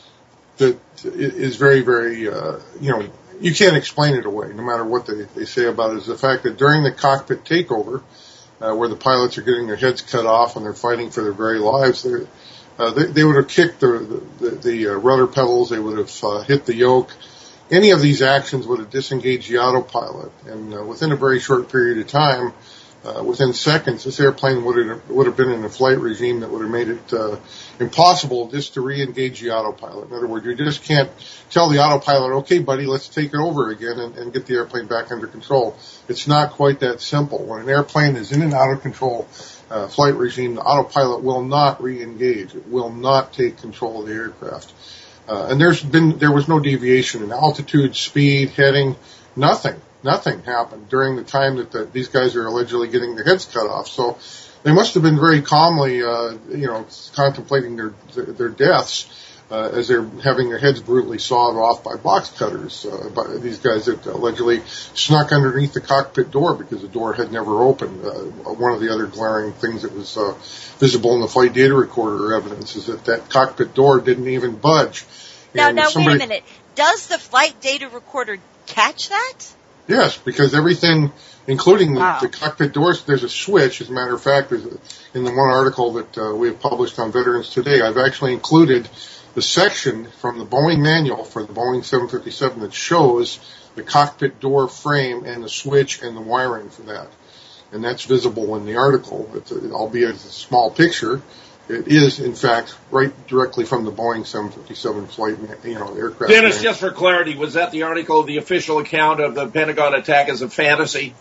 [SPEAKER 6] that is very, very, uh, you know, you can't explain it away, no matter what they, they say about it, is the fact that during the cockpit takeover, uh, where the pilots are getting their heads cut off and they're fighting for their very lives, they're, Uh, they, they would have kicked the, the, the uh, rudder pedals. They would have uh, hit the yoke. Any of these actions would have disengaged the autopilot. And uh, within a very short period of time, uh, within seconds, this airplane would have, would have been in a flight regime that would have made it uh, impossible just to re-engage the autopilot. In other words, you just can't tell the autopilot, okay, buddy, let's take it over again and, and get the airplane back under control. It's not quite that simple. When an airplane is in and out of control, Uh, flight regime, the autopilot will not re-engage. It will not take control of the aircraft. Uh, and there's been, there was no deviation in altitude, speed, heading, nothing, nothing happened during the time that the, these guys are allegedly getting their heads cut off. So they must have been very calmly, uh, you know, contemplating their, their, their deaths, uh, as they're having their heads brutally sawed off by box cutters, uh, by these guys that allegedly snuck underneath the cockpit door because the door had never opened. Uh, one of the other glaring things that was, uh, visible in the flight data recorder evidence is that that cockpit door didn't even budge.
[SPEAKER 13] Now,
[SPEAKER 6] and
[SPEAKER 13] now,
[SPEAKER 6] somebody,
[SPEAKER 13] wait a minute. Does the flight data recorder catch that?
[SPEAKER 6] Yes, because everything, including the,
[SPEAKER 13] wow.
[SPEAKER 6] the cockpit doors, there's a switch. As a matter of fact, there's a, in the one article that uh, we have published on Veterans Today, I've actually included the section from the Boeing manual for the Boeing seven fifty-seven that shows the cockpit door frame and the switch and the wiring for that. And that's visible in the article, it's a, albeit it's a small picture. It is, in fact, right directly from the Boeing seven fifty-seven flight, you know, aircraft.
[SPEAKER 1] Dennis,
[SPEAKER 6] manual.
[SPEAKER 1] just for clarity, was that the article, the official account of the Pentagon attack as a fantasy?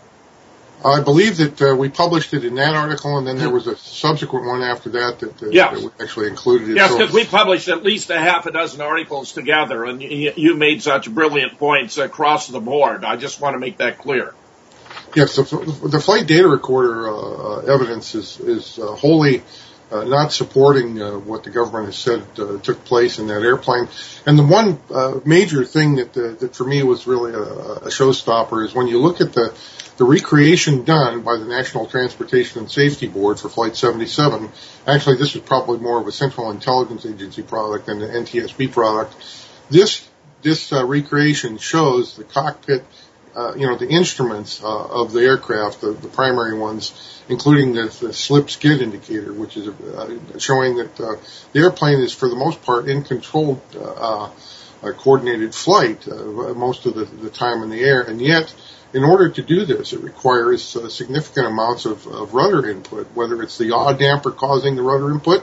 [SPEAKER 6] I believe that uh, we published it in that article, and then there was a subsequent one after that that, uh,
[SPEAKER 1] yes.
[SPEAKER 6] that we actually included it.
[SPEAKER 1] Yes,
[SPEAKER 6] so,
[SPEAKER 1] because we published at least a half a dozen articles together, and you, you made such brilliant points across the board. I just want to make that clear.
[SPEAKER 6] Yes, the, the flight data recorder uh, evidence is, is uh, wholly uh, not supporting uh, what the government has said uh, took place in that airplane. And the one uh, major thing that, uh, that for me was really a, a showstopper is when you look at the The recreation done by the National Transportation and Safety Board for Flight seventy-seven, actually this was probably more of a Central Intelligence Agency product than the N T S B product. This, this uh, recreation shows the cockpit, uh, you know, the instruments uh, of the aircraft, the, the primary ones, including the, the slip skid indicator, which is uh, showing that uh, the airplane is for the most part in controlled, uh, uh, coordinated flight uh, most of the, the time in the air, and yet in order to do this, it requires uh, significant amounts of, of rudder input, whether it's the yaw damper causing the rudder input,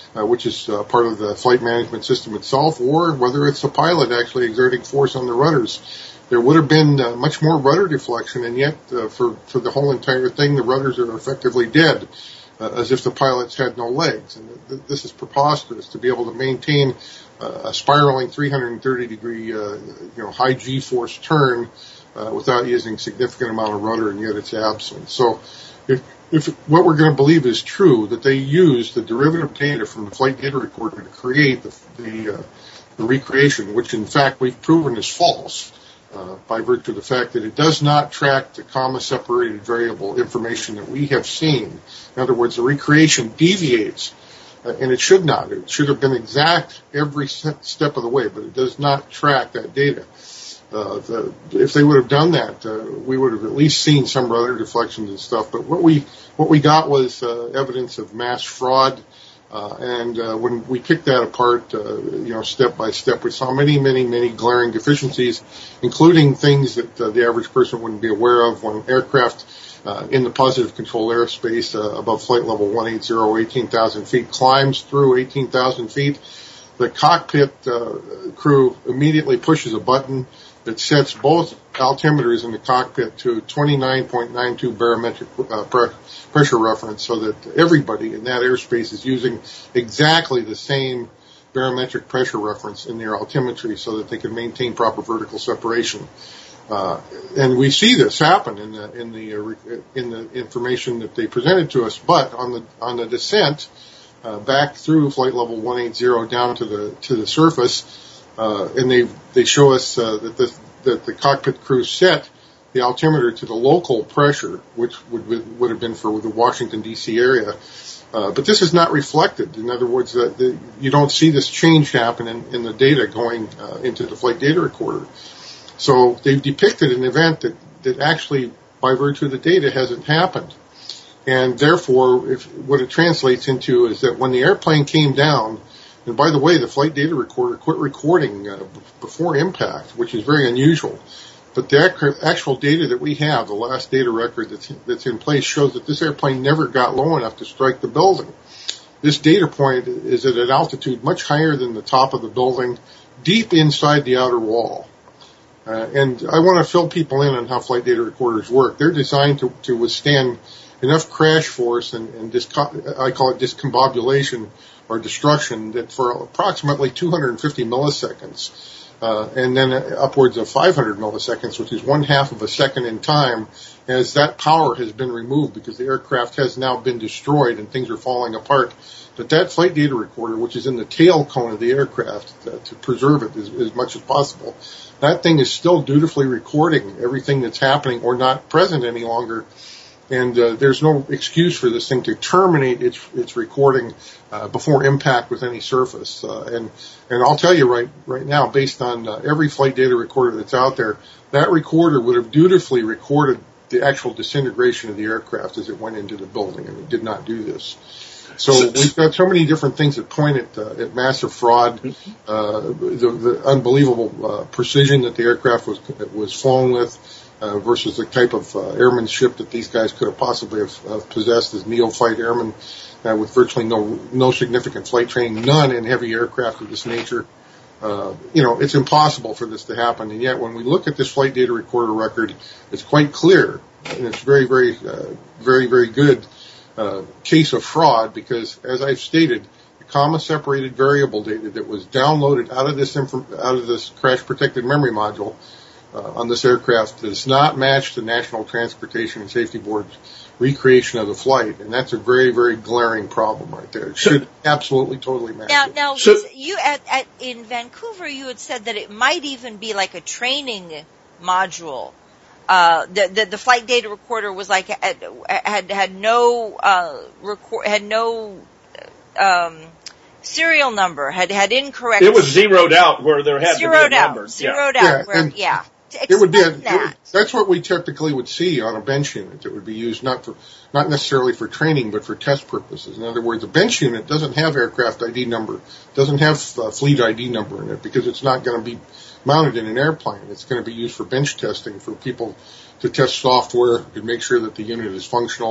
[SPEAKER 6] uh, which is uh, part of the flight management system itself, or whether it's the pilot actually exerting force on the rudders. There would have been uh, much more rudder deflection, and yet uh, for, for the whole entire thing, the rudders are effectively dead, uh, as if the pilots had no legs. And th- this is preposterous to be able to maintain uh, a spiraling three hundred thirty degree, uh, you know, high G-force turn uh, without using significant amount of rudder, and yet it's absent. So if, if what we're going to believe is true, that they used the derivative data from the flight data recorder to create the, the, uh, the recreation, which in fact we've proven is false, Uh, by virtue of the fact that it does not track the comma-separated variable information that we have seen. In other words, the recreation deviates, uh, and it should not. It should have been exact every step of the way, but it does not track that data. Uh, the, if they would have done that, uh, we would have at least seen some rudder deflections and stuff. But what we what we got was uh, evidence of mass fraud. Uh, and uh, when we picked that apart, uh, you know, step by step, we saw many, many, many glaring deficiencies, including things that uh, the average person wouldn't be aware of. When aircraft uh, in the positive control airspace uh, above flight level one eighty, eighteen thousand feet, climbs through eighteen thousand feet, the cockpit uh, crew immediately pushes a button that sets both altimeters in the cockpit to twenty-nine point nine two barometric uh, pre- pressure reference, so that everybody in that airspace is using exactly the same barometric pressure reference in their altimetry, so that they can maintain proper vertical separation. Uh, and we see this happen in the in the uh, in the information that they presented to us. But on the on the descent uh, back through flight level one eighty down to the to the surface. Uh, and they they show us uh, that the that the cockpit crew set the altimeter to the local pressure, which would would have been for the Washington D C area. Uh, but this is not reflected. In other words, uh, the, you don't see this change happen in, in the data going uh, into the flight data recorder. So they've depicted an event that that actually, by virtue of the data, hasn't happened. And therefore, if what it translates into is that when the airplane came down. And by the way, the flight data recorder quit recording uh, before impact, which is very unusual. But the ac- actual data that we have, the last data record that's, that's in place, shows that this airplane never got low enough to strike the building. This data point is at an altitude much higher than the top of the building, deep inside the outer wall. Uh, and I want to fill people in on how flight data recorders work. They're designed to, to withstand enough crash force and, and disco- I call it discombobulation, or destruction, that for approximately two hundred fifty milliseconds, uh, and then upwards of five hundred milliseconds, which is one half of a second in time, as that power has been removed because the aircraft has now been destroyed and things are falling apart, that that flight data recorder, which is in the tail cone of the aircraft uh, to preserve it as, as much as possible, that thing is still dutifully recording everything that's happening or not present any longer. And uh, there's no excuse for this thing to terminate its its recording uh, before impact with any surface. Uh, and and I'll tell you right right now, based on uh, every flight data recorder that's out there, that recorder would have dutifully recorded the actual disintegration of the aircraft as it went into the building, and it did not do this. So we've got so many different things that point at, uh, at massive fraud, uh, the, the unbelievable uh, precision that the aircraft was was flown with. Uh, versus the type of uh, airmanship that these guys could have possibly have, have possessed as neophyte airmen uh, with virtually no no significant flight training, none in heavy aircraft of this nature. Uh, you know, it's impossible for this to happen. And yet when we look at this flight data recorder record, it's quite clear, and it's very, very, uh, very, very good uh, case of fraud because, as I've stated, the comma-separated variable data that was downloaded out of this inf- out of this crash-protected memory module Uh, on this aircraft does not match the National Transportation and Safety Board's recreation of the flight, and that's a very, very glaring problem right there. It should absolutely, totally match.
[SPEAKER 13] Now,
[SPEAKER 6] it.
[SPEAKER 13] now,
[SPEAKER 6] So,
[SPEAKER 13] you at, at in Vancouver, you had said that it might even be like a training module. Uh, the, the the flight data recorder was like had had, had no uh, record had no um, serial number, had had incorrect.
[SPEAKER 1] It was zeroed out where there had
[SPEAKER 13] zeroed
[SPEAKER 1] to be a
[SPEAKER 13] out,
[SPEAKER 1] number.
[SPEAKER 13] zeroed
[SPEAKER 1] yeah.
[SPEAKER 13] out,
[SPEAKER 6] yeah,
[SPEAKER 13] where
[SPEAKER 6] and,
[SPEAKER 13] yeah.
[SPEAKER 6] It would be a,
[SPEAKER 13] that.
[SPEAKER 6] it would, that's what we typically would see on a bench unit. It would be used not for, not necessarily for training, but for test purposes. In other words, a bench unit doesn't have aircraft I D number, doesn't have uh, fleet I D number in it because it's not going to be mounted in an airplane. It's going to be used for bench testing for people to test software to make sure that the unit is functional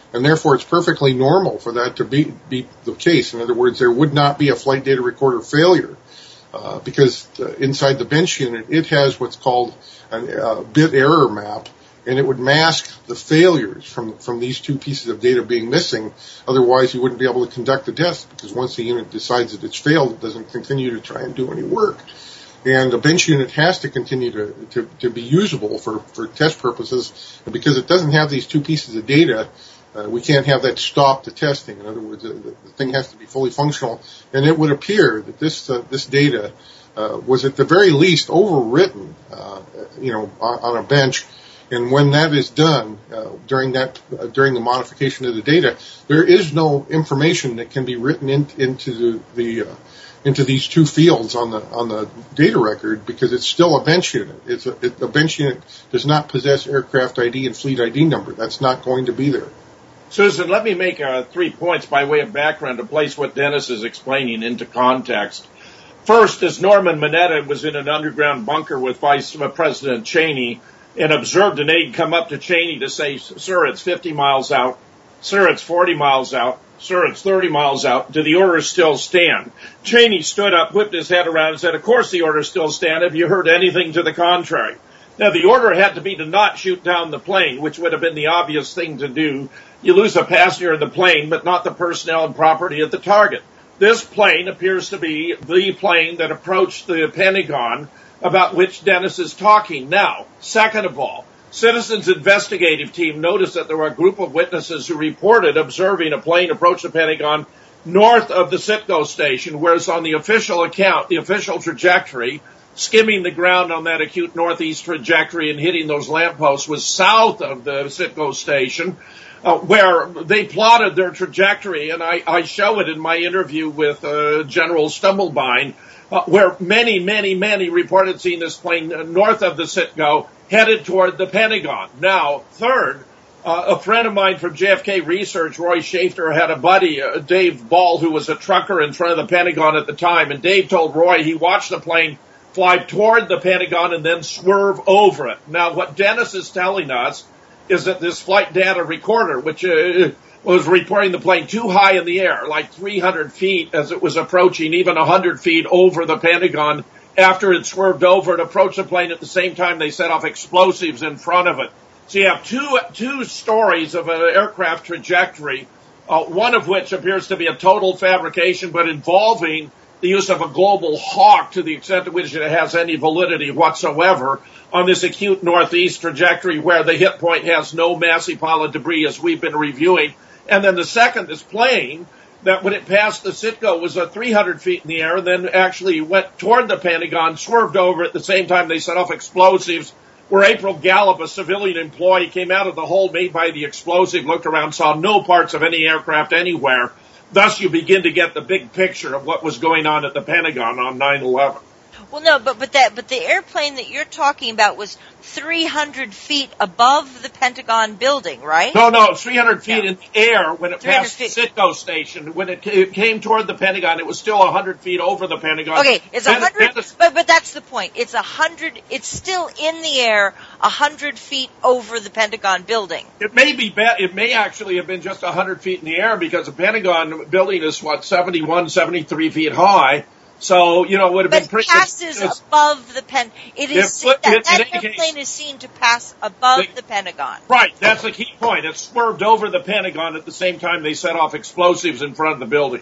[SPEAKER 6] And therefore, it's perfectly normal for that to be, be the case. In other words, there would not be a flight data recorder failure uh, because uh, inside the bench unit, it has what's called a uh, bit error map, and it would mask the failures from, from these two pieces of data being missing. Otherwise, you wouldn't be able to conduct the test because once the unit decides that it's failed, it doesn't continue to try and do any work. And the bench unit has to continue to, to, to be usable for, for test purposes. And because it doesn't have these two pieces of data, uh, we can't have that stop the testing. In other words, the, the thing has to be fully functional. And it would appear that this, uh, this data, uh, was at the very least overwritten, uh, you know, on, on a bench. And when that is done, uh, during that, uh, during the modification of the data, there is no information that can be written in, into the, the, uh, into these two fields on the on the data record because it's still a bench unit. It's a, it, a bench unit does not possess aircraft I D and fleet I D number. That's not going to be there.
[SPEAKER 1] Susan, let me make uh, three points by way of background to place what Dennis is explaining into context. First, as Norman Mineta was in an underground bunker with Vice President Cheney and observed an aide come up to Cheney to say, "Sir, it's fifty miles out. Sir, it's forty miles out. Sir, it's thirty miles out. Do the orders still stand?" Cheney stood up, whipped his head around, and said, "Of course the orders still stand. Have you heard anything to the contrary?" Now, the order had to be to not shoot down the plane, which would have been the obvious thing to do. You lose a passenger in the plane, but not the personnel and property at the target. This plane appears to be the plane that approached the Pentagon about which Dennis is talking. Now, second of all, Citizens Investigative Team noticed that there were a group of witnesses who reported observing a plane approach the Pentagon north of the Citgo station, whereas on the official account, the official trajectory, skimming the ground on that acute northeast trajectory and hitting those lampposts was south of the Citgo station, uh, where they plotted their trajectory, and I, I show it in my interview with uh, General Stumblebine, uh, where many, many, many reported seeing this plane north of the Citgo, headed toward the Pentagon. Now, third, uh, a friend of mine from J F K Research, Roy Schaefer, had a buddy, uh, Dave Ball, who was a trucker in front of the Pentagon at the time, and Dave told Roy he watched the plane fly toward the Pentagon and then swerve over it. Now, what Dennis is telling us is that this flight data recorder, which uh, was reporting the plane too high in the air, like three hundred feet as it was approaching, even one hundred feet over the Pentagon, after it swerved over and approached the plane at the same time they set off explosives in front of it. So you have two two stories of an aircraft trajectory, uh, one of which appears to be a total fabrication, but involving the use of a global hawk to the extent to which it has any validity whatsoever on this acute northeast trajectory where the hit point has no massive pile of debris as we've been reviewing. And then the second is plane that when it passed the Citgo was uh, three hundred feet in the air and then actually went toward the Pentagon, swerved over at the same time they set off explosives, where April Gallup, a civilian employee, came out of the hole made by the explosive, looked around, saw no parts of any aircraft anywhere. Thus, you begin to get the big picture of what was going on at the Pentagon on nine eleven.
[SPEAKER 13] Well, no, but but that but the airplane that you're talking about was three hundred feet above the Pentagon building, right?
[SPEAKER 1] No, no, three hundred feet no. in the air when it passed
[SPEAKER 13] feet.
[SPEAKER 1] the Citgo station. When it, it came toward the Pentagon, it was still one hundred feet over the Pentagon.
[SPEAKER 13] Okay, it's one hundred, but but that's the point. It's one hundred. It's still in the air, one hundred feet over the Pentagon building.
[SPEAKER 1] It may be. It may actually have been just one hundred feet in the air because the Pentagon building is what seventy-one, seventy-three feet high. So, you know, it would have
[SPEAKER 13] but
[SPEAKER 1] been pretty...
[SPEAKER 13] But passes just, above the pen. It is
[SPEAKER 1] it,
[SPEAKER 13] that,
[SPEAKER 1] it,
[SPEAKER 13] that airplane
[SPEAKER 1] case,
[SPEAKER 13] is seen to pass above
[SPEAKER 1] they,
[SPEAKER 13] the Pentagon.
[SPEAKER 1] Right, that's the key point. It swerved over the Pentagon at the same time they set off explosives in front of the building.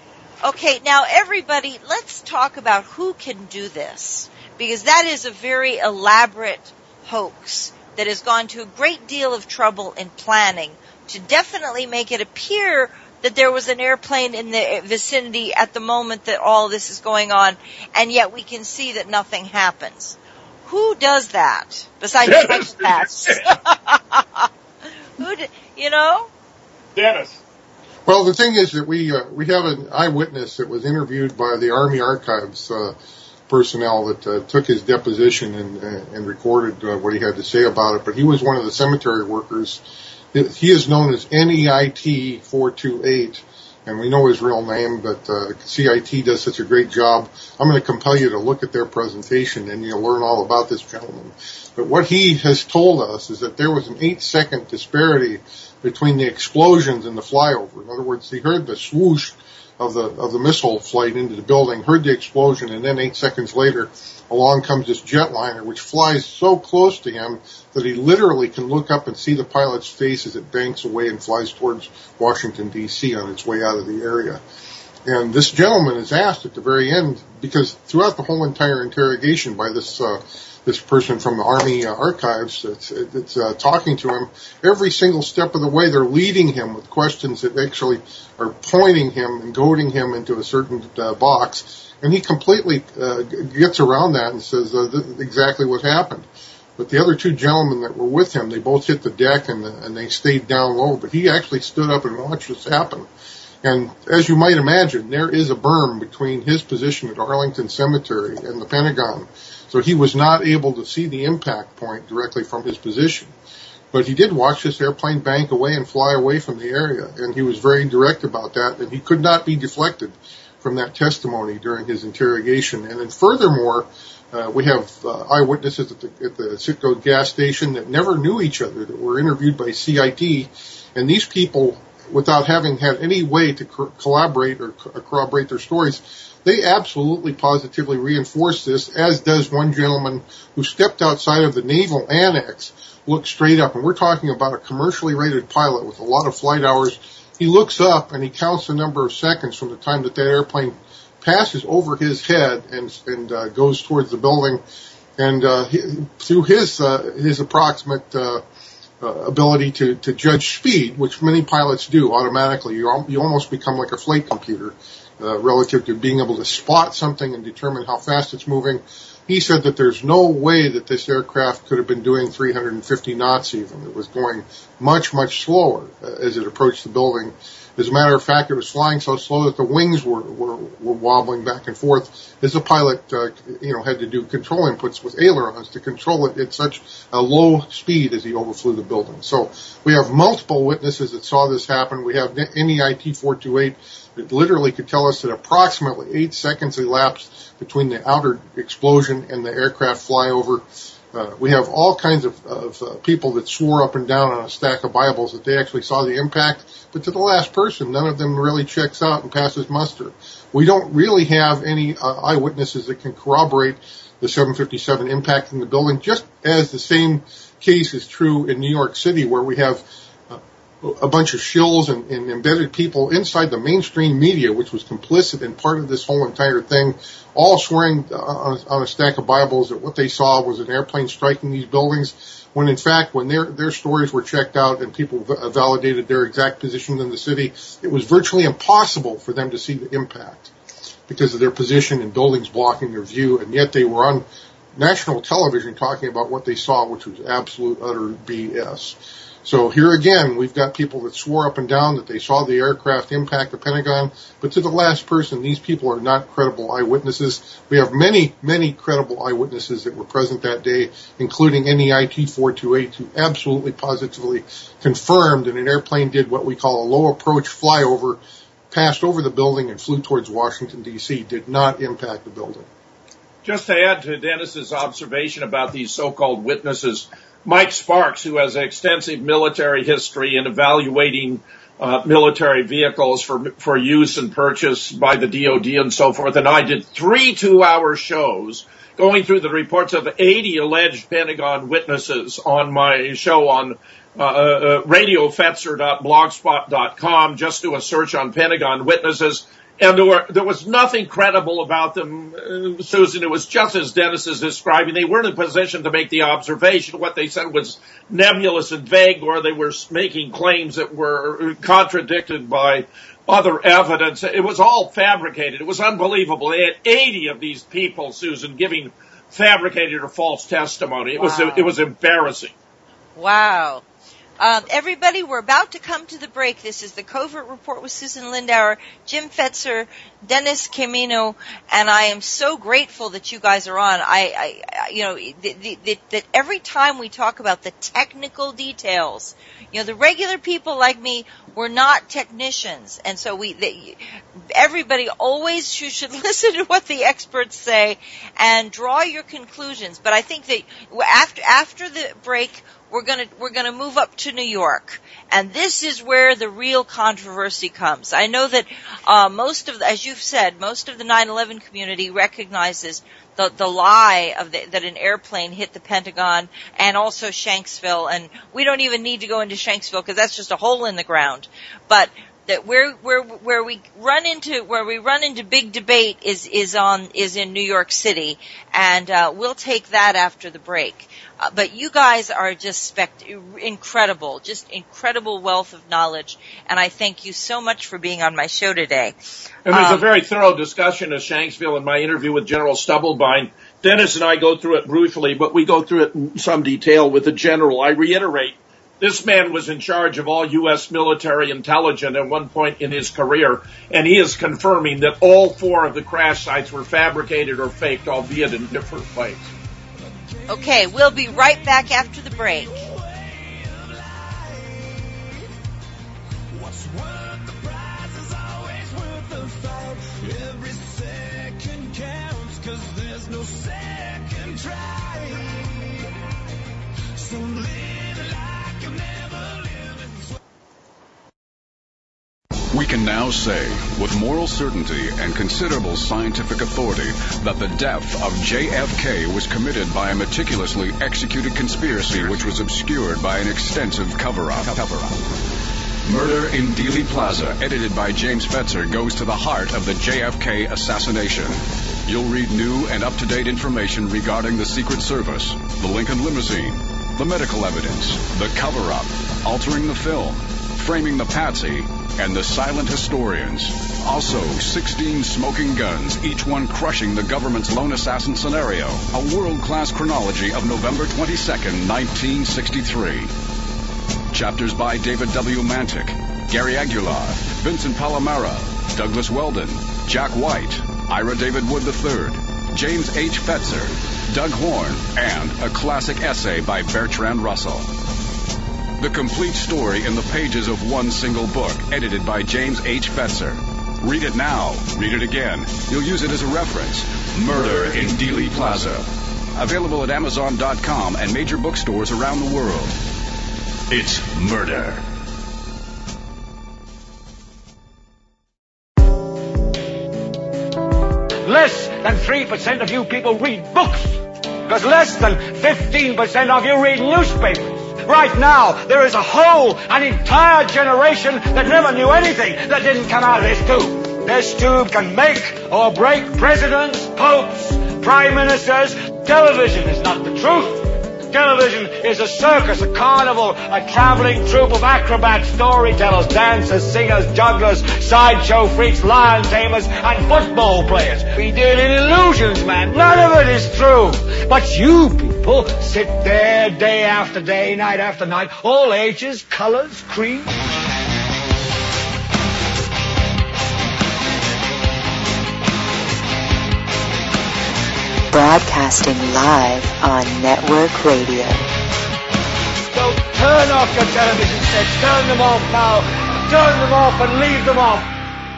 [SPEAKER 13] Okay, now everybody, let's talk about who can do this, because that is a very elaborate hoax that has gone to a great deal of trouble in planning to definitely make it appear that there was an airplane in the vicinity at the moment that all this is going on, and yet we can see that nothing happens. Who does that besides psychopaths? Who, do, you know?
[SPEAKER 1] Dennis.
[SPEAKER 6] Well, the thing is that we uh, we have an eyewitness that was interviewed by the Army Archives uh, personnel that uh, took his deposition and, uh, and recorded uh, what he had to say about it. But he was one of the cemetery workers. He is known as N E I T four two eight, and we know his real name, but uh, C I T does such a great job. I'm going to compel you to look at their presentation, and you'll learn all about this gentleman. But what he has told us is that there was an eight-second disparity between the explosions and the flyover. In other words, he heard the swoosh of the of the missile flight into the building, heard the explosion, and then eight seconds later, along comes this jetliner, which flies so close to him that he literally can look up and see the pilot's face as it banks away and flies towards Washington, D C on its way out of the area. And this gentleman is asked at the very end, because throughout the whole entire interrogation by this uh, this person from the Army uh, archives that's, that's uh, talking to him, every single step of the way they're leading him with questions that actually are pointing him and goading him into a certain uh, box. And he completely uh, gets around that and says uh, th- exactly what happened. But the other two gentlemen that were with him, they both hit the deck and, the, and they stayed down low. But he actually stood up and watched this happen. And as you might imagine, there is a berm between his position at Arlington Cemetery and the Pentagon. So he was not able to see the impact point directly from his position. But he did watch this airplane bank away and fly away from the area. And he was very direct about that. And he could not be deflected from that testimony during his interrogation. And then furthermore, uh, we have uh, eyewitnesses at the, at the Citgo gas station that never knew each other, that were interviewed by C I T. And these people, without having had any way to co- collaborate or co- corroborate their stories, they absolutely positively reinforce this, as does one gentleman who stepped outside of the naval annex, looked straight up. And we're talking about a commercially rated pilot with a lot of flight hours. He looks up and he counts the number of seconds from the time that that airplane passes over his head and, and uh, goes towards the building. And uh, he, through his uh, his approximate uh, uh, ability to, to judge speed, which many pilots do automatically, you, al- you almost become like a flight computer uh, relative to being able to spot something and determine how fast it's moving. He said that there's no way that this aircraft could have been doing three hundred fifty knots even. It was going much, much slower uh, as it approached the building. As a matter of fact, it was flying so slow that the wings were, were, were wobbling back and forth as the pilot, uh, you know, had to do control inputs with ailerons to control it at such a low speed as he overflew the building. So we have multiple witnesses that saw this happen. We have N E I T four two eight that literally could tell us that approximately eight seconds elapsed between the outer explosion and the aircraft flyover. Uh, we have all kinds of, of uh, people that swore up and down on a stack of Bibles that they actually saw the impact, but to the last person, none of them really checks out and passes muster. We don't really have any uh, eyewitnesses that can corroborate the seven fifty-seven impact in the building, just as the same case is true in New York City, where we have uh, a bunch of shills and, and embedded people inside the mainstream media, which was complicit in part of this whole entire thing, all swearing on a, on a stack of Bibles that what they saw was an airplane striking these buildings, when in fact, when their their stories were checked out and people v- validated their exact position in the city, it was virtually impossible for them to see the impact because of their position in buildings blocking their view, and yet they were on national television talking about what they saw, which was absolute, utter B S. So here again, we've got people that swore up and down that they saw the aircraft impact the Pentagon, but to the last person, these people are not credible eyewitnesses. We have many, many credible eyewitnesses that were present that day, including N E I T four two eight, who absolutely positively confirmed that an airplane did what we call a low approach flyover, passed over the building and flew towards Washington, D C, did not impact the building.
[SPEAKER 1] Just to add to Dennis's observation about these so-called witnesses, Mike Sparks, who has extensive military history in evaluating uh, military vehicles for for use and purchase by the D O D and so forth, and I did three two-hour shows going through the reports of eighty alleged Pentagon witnesses on my show on uh, uh, radio fetzer dot blogspot dot com, just do a search on Pentagon witnesses. And there, were, there was nothing credible about them, uh, Susan. It was just as Dennis is describing. They weren't in a position to make the observation. What they said was nebulous and vague, or they were making claims that were contradicted by other evidence. It was all fabricated. It was unbelievable. They had eighty of these people, Susan, giving fabricated or false testimony. It wow. was it was embarrassing.
[SPEAKER 13] Wow. Um, everybody, we're about to come to the break. This is the Covert Report with Susan Lindauer, Jim Fetzer, Dennis Camino, and I am so grateful that you guys are on. I, I you know, that, that, that every time we talk about the technical details, you know, the regular people like me, we're not technicians, and so we, they, everybody always, you should listen to what the experts say and draw your conclusions. But I think that after after the break, we're gonna we're gonna move up to New York, and this is where the real controversy comes. I know that uh, most of, the, as you've said, most of the nine eleven community recognizes the the lie of the, that an airplane hit the Pentagon and also Shanksville, and we don't even need to go into Shanksville because that's just a hole in the ground. But that where where where we run into where we run into big debate is is on is in New York City, and uh, we'll take that after the break. Uh, but you guys are just spect- incredible, just incredible wealth of knowledge, and I thank you so much for being on my show today.
[SPEAKER 1] And there's
[SPEAKER 13] um,
[SPEAKER 1] a very thorough discussion of Shanksville in my interview with General Stubblebine. Dennis and I go through it briefly, but we go through it in some detail with the general. I reiterate, this man was in charge of all U S military intelligence at one point in his career, and he is confirming that all four of the crash sites were fabricated or faked, albeit in different ways.
[SPEAKER 13] Okay, we'll be right back after the break.
[SPEAKER 14] We can now say, with moral certainty and considerable scientific authority, that the death of J F K was committed by a meticulously executed conspiracy which was obscured by an extensive cover-up. Cover-up. Murder in Dealey Plaza, edited by James Fetzer, goes to the heart of the J F K assassination. You'll read new and up-to-date information regarding the Secret Service, the Lincoln limousine, the medical evidence, the cover-up, altering the film, framing the patsy, and the silent historians. Also, sixteen smoking guns, each one crushing the government's lone assassin scenario. A world-class chronology of November twenty-second, nineteen sixty-three. Chapters by David W. Mantic, Gary Aguilar, Vincent Palomaro, Douglas Weldon, Jack White, Ira David Wood the third, James H. Fetzer, Doug Horn, and a classic essay by Bertrand Russell. The complete story in the pages of one single book, edited by James H. Fetzer. Read it now. Read it again. You'll use it as a reference. Murder in Dealey Plaza. Available at Amazon dot com and major bookstores around the world. It's murder.
[SPEAKER 15] Less than three percent of you people read books. Because less than fifteen percent of you read newspapers. Right now, there is a whole, an entire generation that never knew anything that didn't come out of this tube. This tube can make or break presidents, popes, prime ministers. Television is not the truth. Television is a circus, a carnival, a traveling troupe of acrobats, storytellers, dancers, singers, jugglers, sideshow freaks, lion tamers, and football players. We deal in illusions, man. None of it is true. But you people sit there day after day, night after night, all ages, colors, creeds.
[SPEAKER 16] Broadcasting live on Network Radio.
[SPEAKER 15] So turn off your television sets, turn them off now, turn them off and leave them off.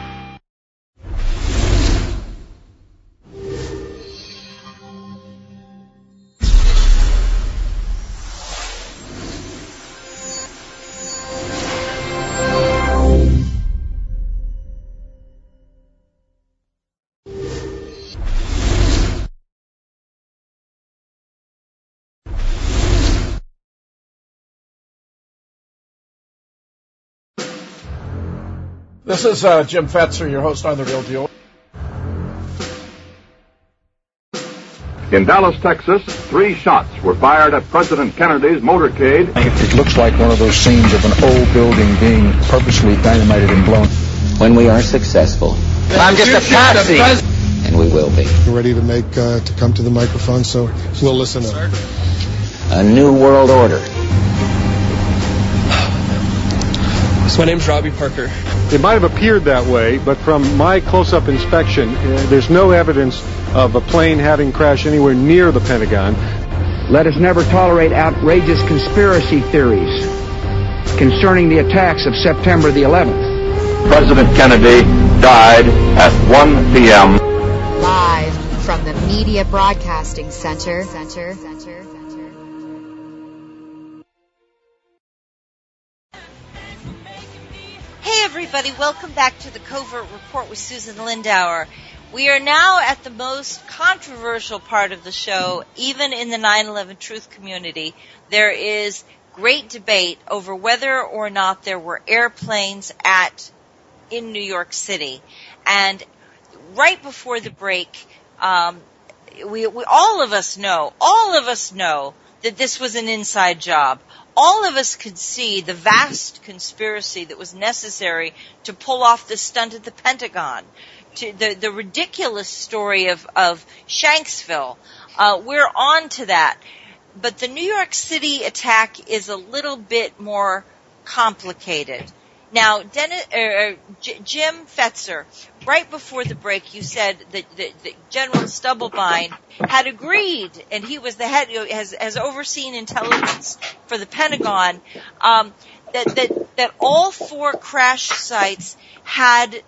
[SPEAKER 1] This is uh, Jim Fetzer, your host on The Real Deal.
[SPEAKER 2] In Dallas, Texas, three shots were fired at President Kennedy's motorcade.
[SPEAKER 3] It looks like one of those scenes of an old building being purposely dynamited and blown.
[SPEAKER 4] When we are successful,
[SPEAKER 5] I'm just a patsy.
[SPEAKER 4] And we will be.
[SPEAKER 6] We're ready to make uh, to come to the microphone, so we'll listen up.
[SPEAKER 4] A new world order.
[SPEAKER 7] So my name's Robbie Parker.
[SPEAKER 8] It might have appeared that way, but from my close-up inspection, uh, there's no evidence of a plane having crashed anywhere near the Pentagon.
[SPEAKER 9] Let us never tolerate outrageous conspiracy theories concerning the attacks of September the eleventh.
[SPEAKER 2] President Kennedy died at one p.m.
[SPEAKER 10] Live from the Media Broadcasting Center. Center. Center.
[SPEAKER 13] Hey everybody, welcome back to the Covert Report with Susan Lindauer. We are now at the most controversial part of the show, even in the nine eleven Truth community. There is great debate over whether or not there were airplanes at in New York City. And right before the break, um, we, we all of us know, all of us know that this was an inside job. All of us could see the vast conspiracy that was necessary to pull off the stunt at the Pentagon, to the, the ridiculous story of, of Shanksville. Uh, we're on to that. But the New York City attack is a little bit more complicated. Now, Dennis, uh, J- Jim Fetzer, right before the break, you said that, that, that General Stubblebine had agreed, and he was the head, has, has overseen intelligence for the Pentagon, um, that, that, that all four crash sites had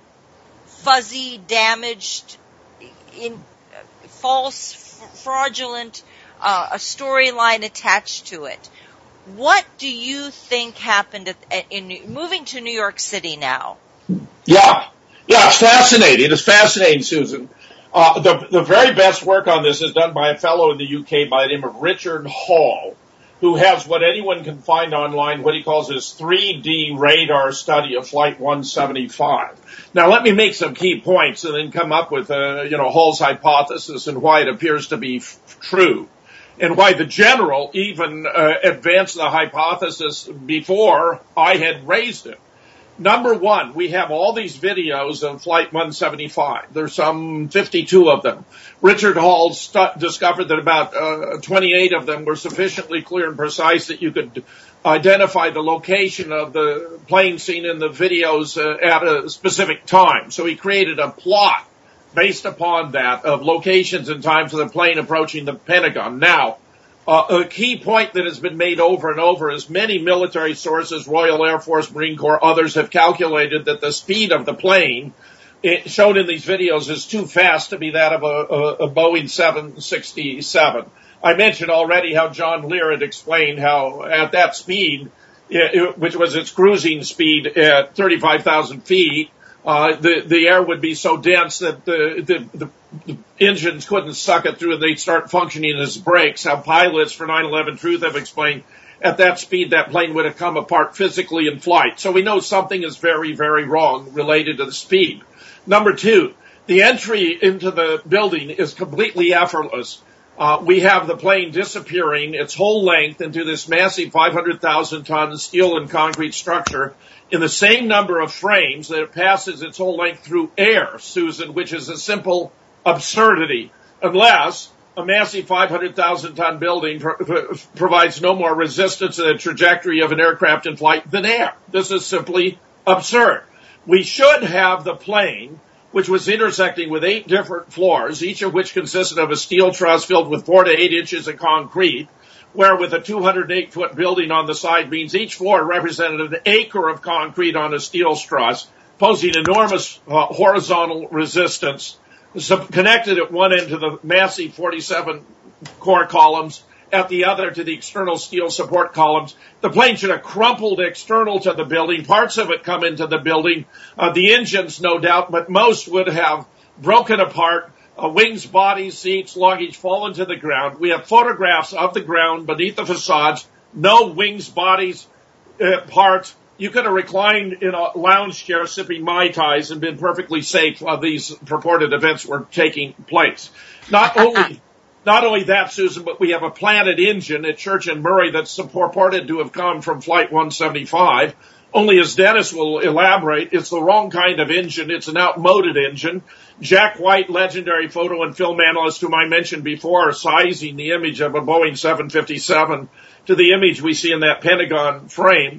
[SPEAKER 13] fuzzy, damaged, in, uh, false, fraudulent, uh, a storyline attached to it. What do you think happened at, at, in moving to New York City now?
[SPEAKER 1] Yeah, yeah, it's fascinating. It's fascinating, Susan. Uh, the the very best work on this is done by a fellow in the U K by the name of Richard Hall, who has what anyone can find online, what he calls his three D radar study of Flight one seventy-five. Now, let me make some key points and then come up with, uh, you know, Hall's hypothesis and why it appears to be f- true. And why the general even uh, advanced the hypothesis before I had raised it. Number one, we have all these videos of Flight one seventy-five. There's some fifty-two of them. Richard Hall stu- discovered that about uh, twenty-eight of them were sufficiently clear and precise that you could identify the location of the plane seen in the videos uh, at a specific time. So he created a plot based upon that of locations and times of the plane approaching the Pentagon. Now, uh, a key point that has been made over and over is many military sources, Royal Air Force, Marine Corps, others have calculated that the speed of the plane it, shown in these videos is too fast to be that of a, a, a Boeing seven sixty-seven. I mentioned already how John Lear had explained how at that speed, it, it, which was its cruising speed at thirty-five thousand feet, Uh, the, the air would be so dense that the, the, the, the engines couldn't suck it through and they'd start functioning as brakes. How pilots for nine eleven Truth have explained at that speed that plane would have come apart physically in flight. So we know something is very, very wrong related to the speed. Number two, the entry into the building is completely effortless. Uh, we have the plane disappearing its whole length into this massive five hundred thousand ton steel and concrete structure in the same number of frames that it passes its whole length through air, Susan, which is a simple absurdity, unless a massive five hundred thousand ton building pro- pro- provides no more resistance to the trajectory of an aircraft in flight than air. This is simply absurd. We should have the plane, which was intersecting with eight different floors, each of which consisted of a steel truss filled with four to eight inches of concrete, where with a two hundred eight foot building on the side means each floor represented an acre of concrete on a steel truss, posing enormous uh, horizontal resistance, so connected at one end to the massive forty-seven core columns, at the other to the external steel support columns. The plane should have crumpled external to the building. Parts of it come into the building. Uh, the engines, no doubt, but most would have broken apart. Uh, wings, bodies, seats, luggage fallen to the ground. We have photographs of the ground beneath the facades. No wings, bodies, uh, parts. You could have reclined in a lounge chair sipping Mai Tais and been perfectly safe while these purported events were taking place. Not only... Not only that, Susan, but we have a planted engine at Church and Murray that's purported to have come from Flight one seventy-five. Only, as Dennis will elaborate, it's the wrong kind of engine. It's an outmoded engine. Jack White, legendary photo and film analyst whom I mentioned before, sizing the image of a Boeing seven fifty-seven to the image we see in that Pentagon frame,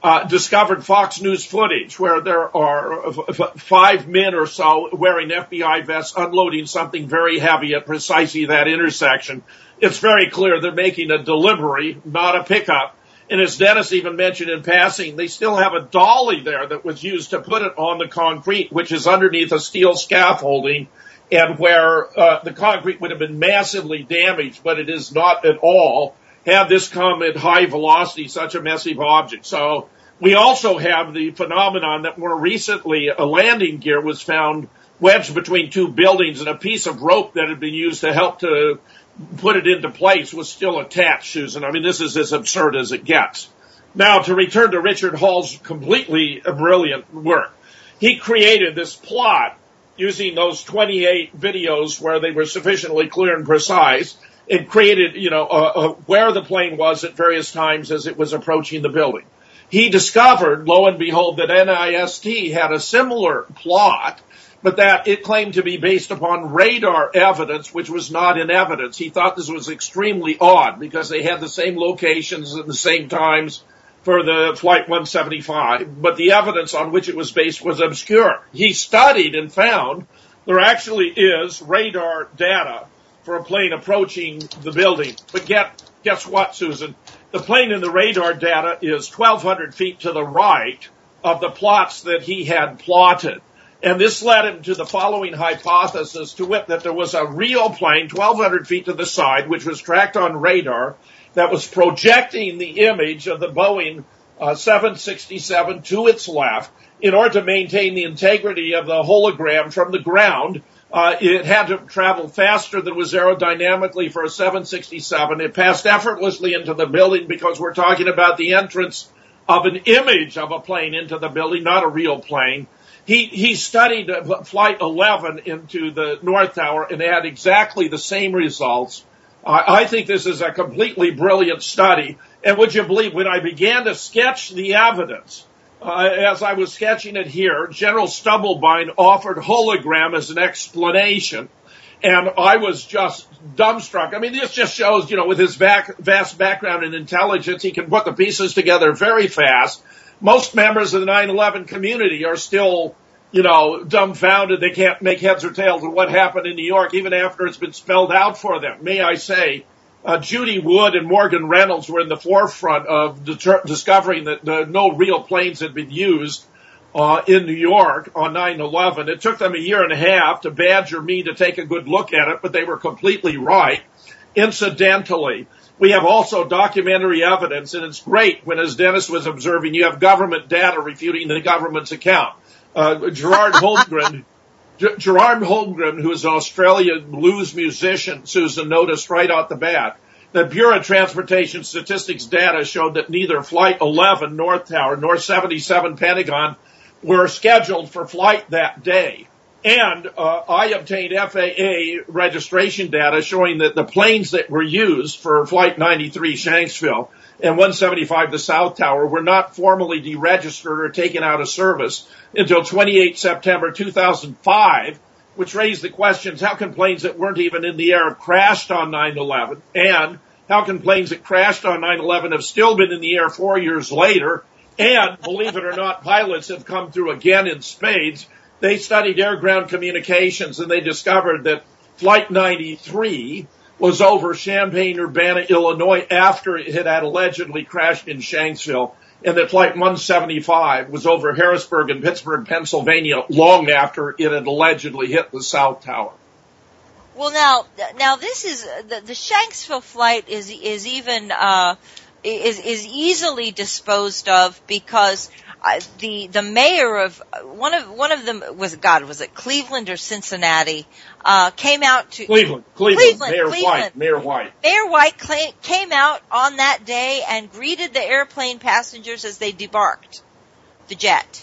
[SPEAKER 1] uh, discovered Fox News footage where there are f- five men or so wearing F B I vests unloading something very heavy at precisely that intersection. It's very clear they're making a delivery, not a pickup. And as Dennis even mentioned in passing, they still have a dolly there that was used to put it on the concrete, which is underneath a steel scaffolding, and where uh, the concrete would have been massively damaged, but it is not at all, had this come at high velocity, such a massive object. So we also have the phenomenon that more recently a landing gear was found wedged between two buildings, and a piece of rope that had been used to help to put it into place was still attached, Susan. I mean, this is as absurd as it gets. Now, to return to Richard Hall's completely brilliant work, he created this plot using those twenty-eight videos where they were sufficiently clear and precise, and created, you know, uh, uh, where the plane was at various times as it was approaching the building. He discovered, lo and behold, that N I S T had a similar plot, but that it claimed to be based upon radar evidence, which was not in evidence. He thought this was extremely odd because they had the same locations and the same times for the Flight one seventy-five, but the evidence on which it was based was obscure. He studied and found there actually is radar data for a plane approaching the building. But get, guess what, Susan? The plane in the radar data is twelve hundred feet to the right of the plots that he had plotted. And this led him to the following hypothesis, to wit that there was a real plane twelve hundred feet to the side, which was tracked on radar, that was projecting the image of the Boeing uh, seven sixty-seven to its left in order to maintain the integrity of the hologram from the ground. Uh, it had to travel faster than was aerodynamically for a seven sixty-seven. It passed effortlessly into the building because we're talking about the entrance of an image of a plane into the building, not a real plane. He, he studied Flight eleven into the North Tower and had exactly the same results. Uh, I think this is a completely brilliant study. And would you believe, when I began to sketch the evidence, uh, as I was sketching it here, General Stubblebine offered hologram as an explanation. And I was just dumbstruck. I mean, this just shows, you know, with his back, vast background in intelligence, he can put the pieces together very fast. Most members of the nine eleven community are still, you know, dumbfounded. They can't make heads or tails of what happened in New York, even after it's been spelled out for them. May I say, uh, Judy Wood and Morgan Reynolds were in the forefront of deter- discovering that uh, no real planes had been used uh, in New York on nine eleven. It took them a year and a half to badger me to take a good look at it, but they were completely right. Incidentally, we have also documentary evidence, and it's great when, as Dennis was observing, you have government data refuting the government's account. Uh, Gerard Holmgren, G- Gerard Holmgren, who is an Australian blues musician, Susan, noticed right off the bat that Bureau of Transportation Statistics data showed that neither Flight eleven North Tower nor seventy-seven Pentagon were scheduled for flight that day. And uh, I obtained F A A registration data showing that the planes that were used for Flight ninety-three Shanksville and one seventy-five the South Tower were not formally deregistered or taken out of service until twenty-eighth September two thousand five, which raised the questions, how can planes that weren't even in the air have crashed on nine eleven? And how can planes that crashed on nine eleven have still been in the air four years later? And, believe it or not, pilots have come through again in spades. They studied air-ground communications, and they discovered that Flight ninety-three was over Champaign-Urbana, Illinois, after it had allegedly crashed in Shanksville, and that Flight one seventy-five was over Harrisburg and Pittsburgh, Pennsylvania, long after it had allegedly hit the South Tower.
[SPEAKER 13] Well, now, now this is the, the Shanksville flight is is even uh, is is easily disposed of because uh, the the mayor of one of one of them was God was it Cleveland or Cincinnati uh, came out to
[SPEAKER 1] Cleveland Cleveland,
[SPEAKER 13] Cleveland
[SPEAKER 1] Mayor
[SPEAKER 13] Cleveland.
[SPEAKER 1] White Mayor White
[SPEAKER 13] Mayor White came, came out on that day and greeted the airplane passengers as they debarked the jet.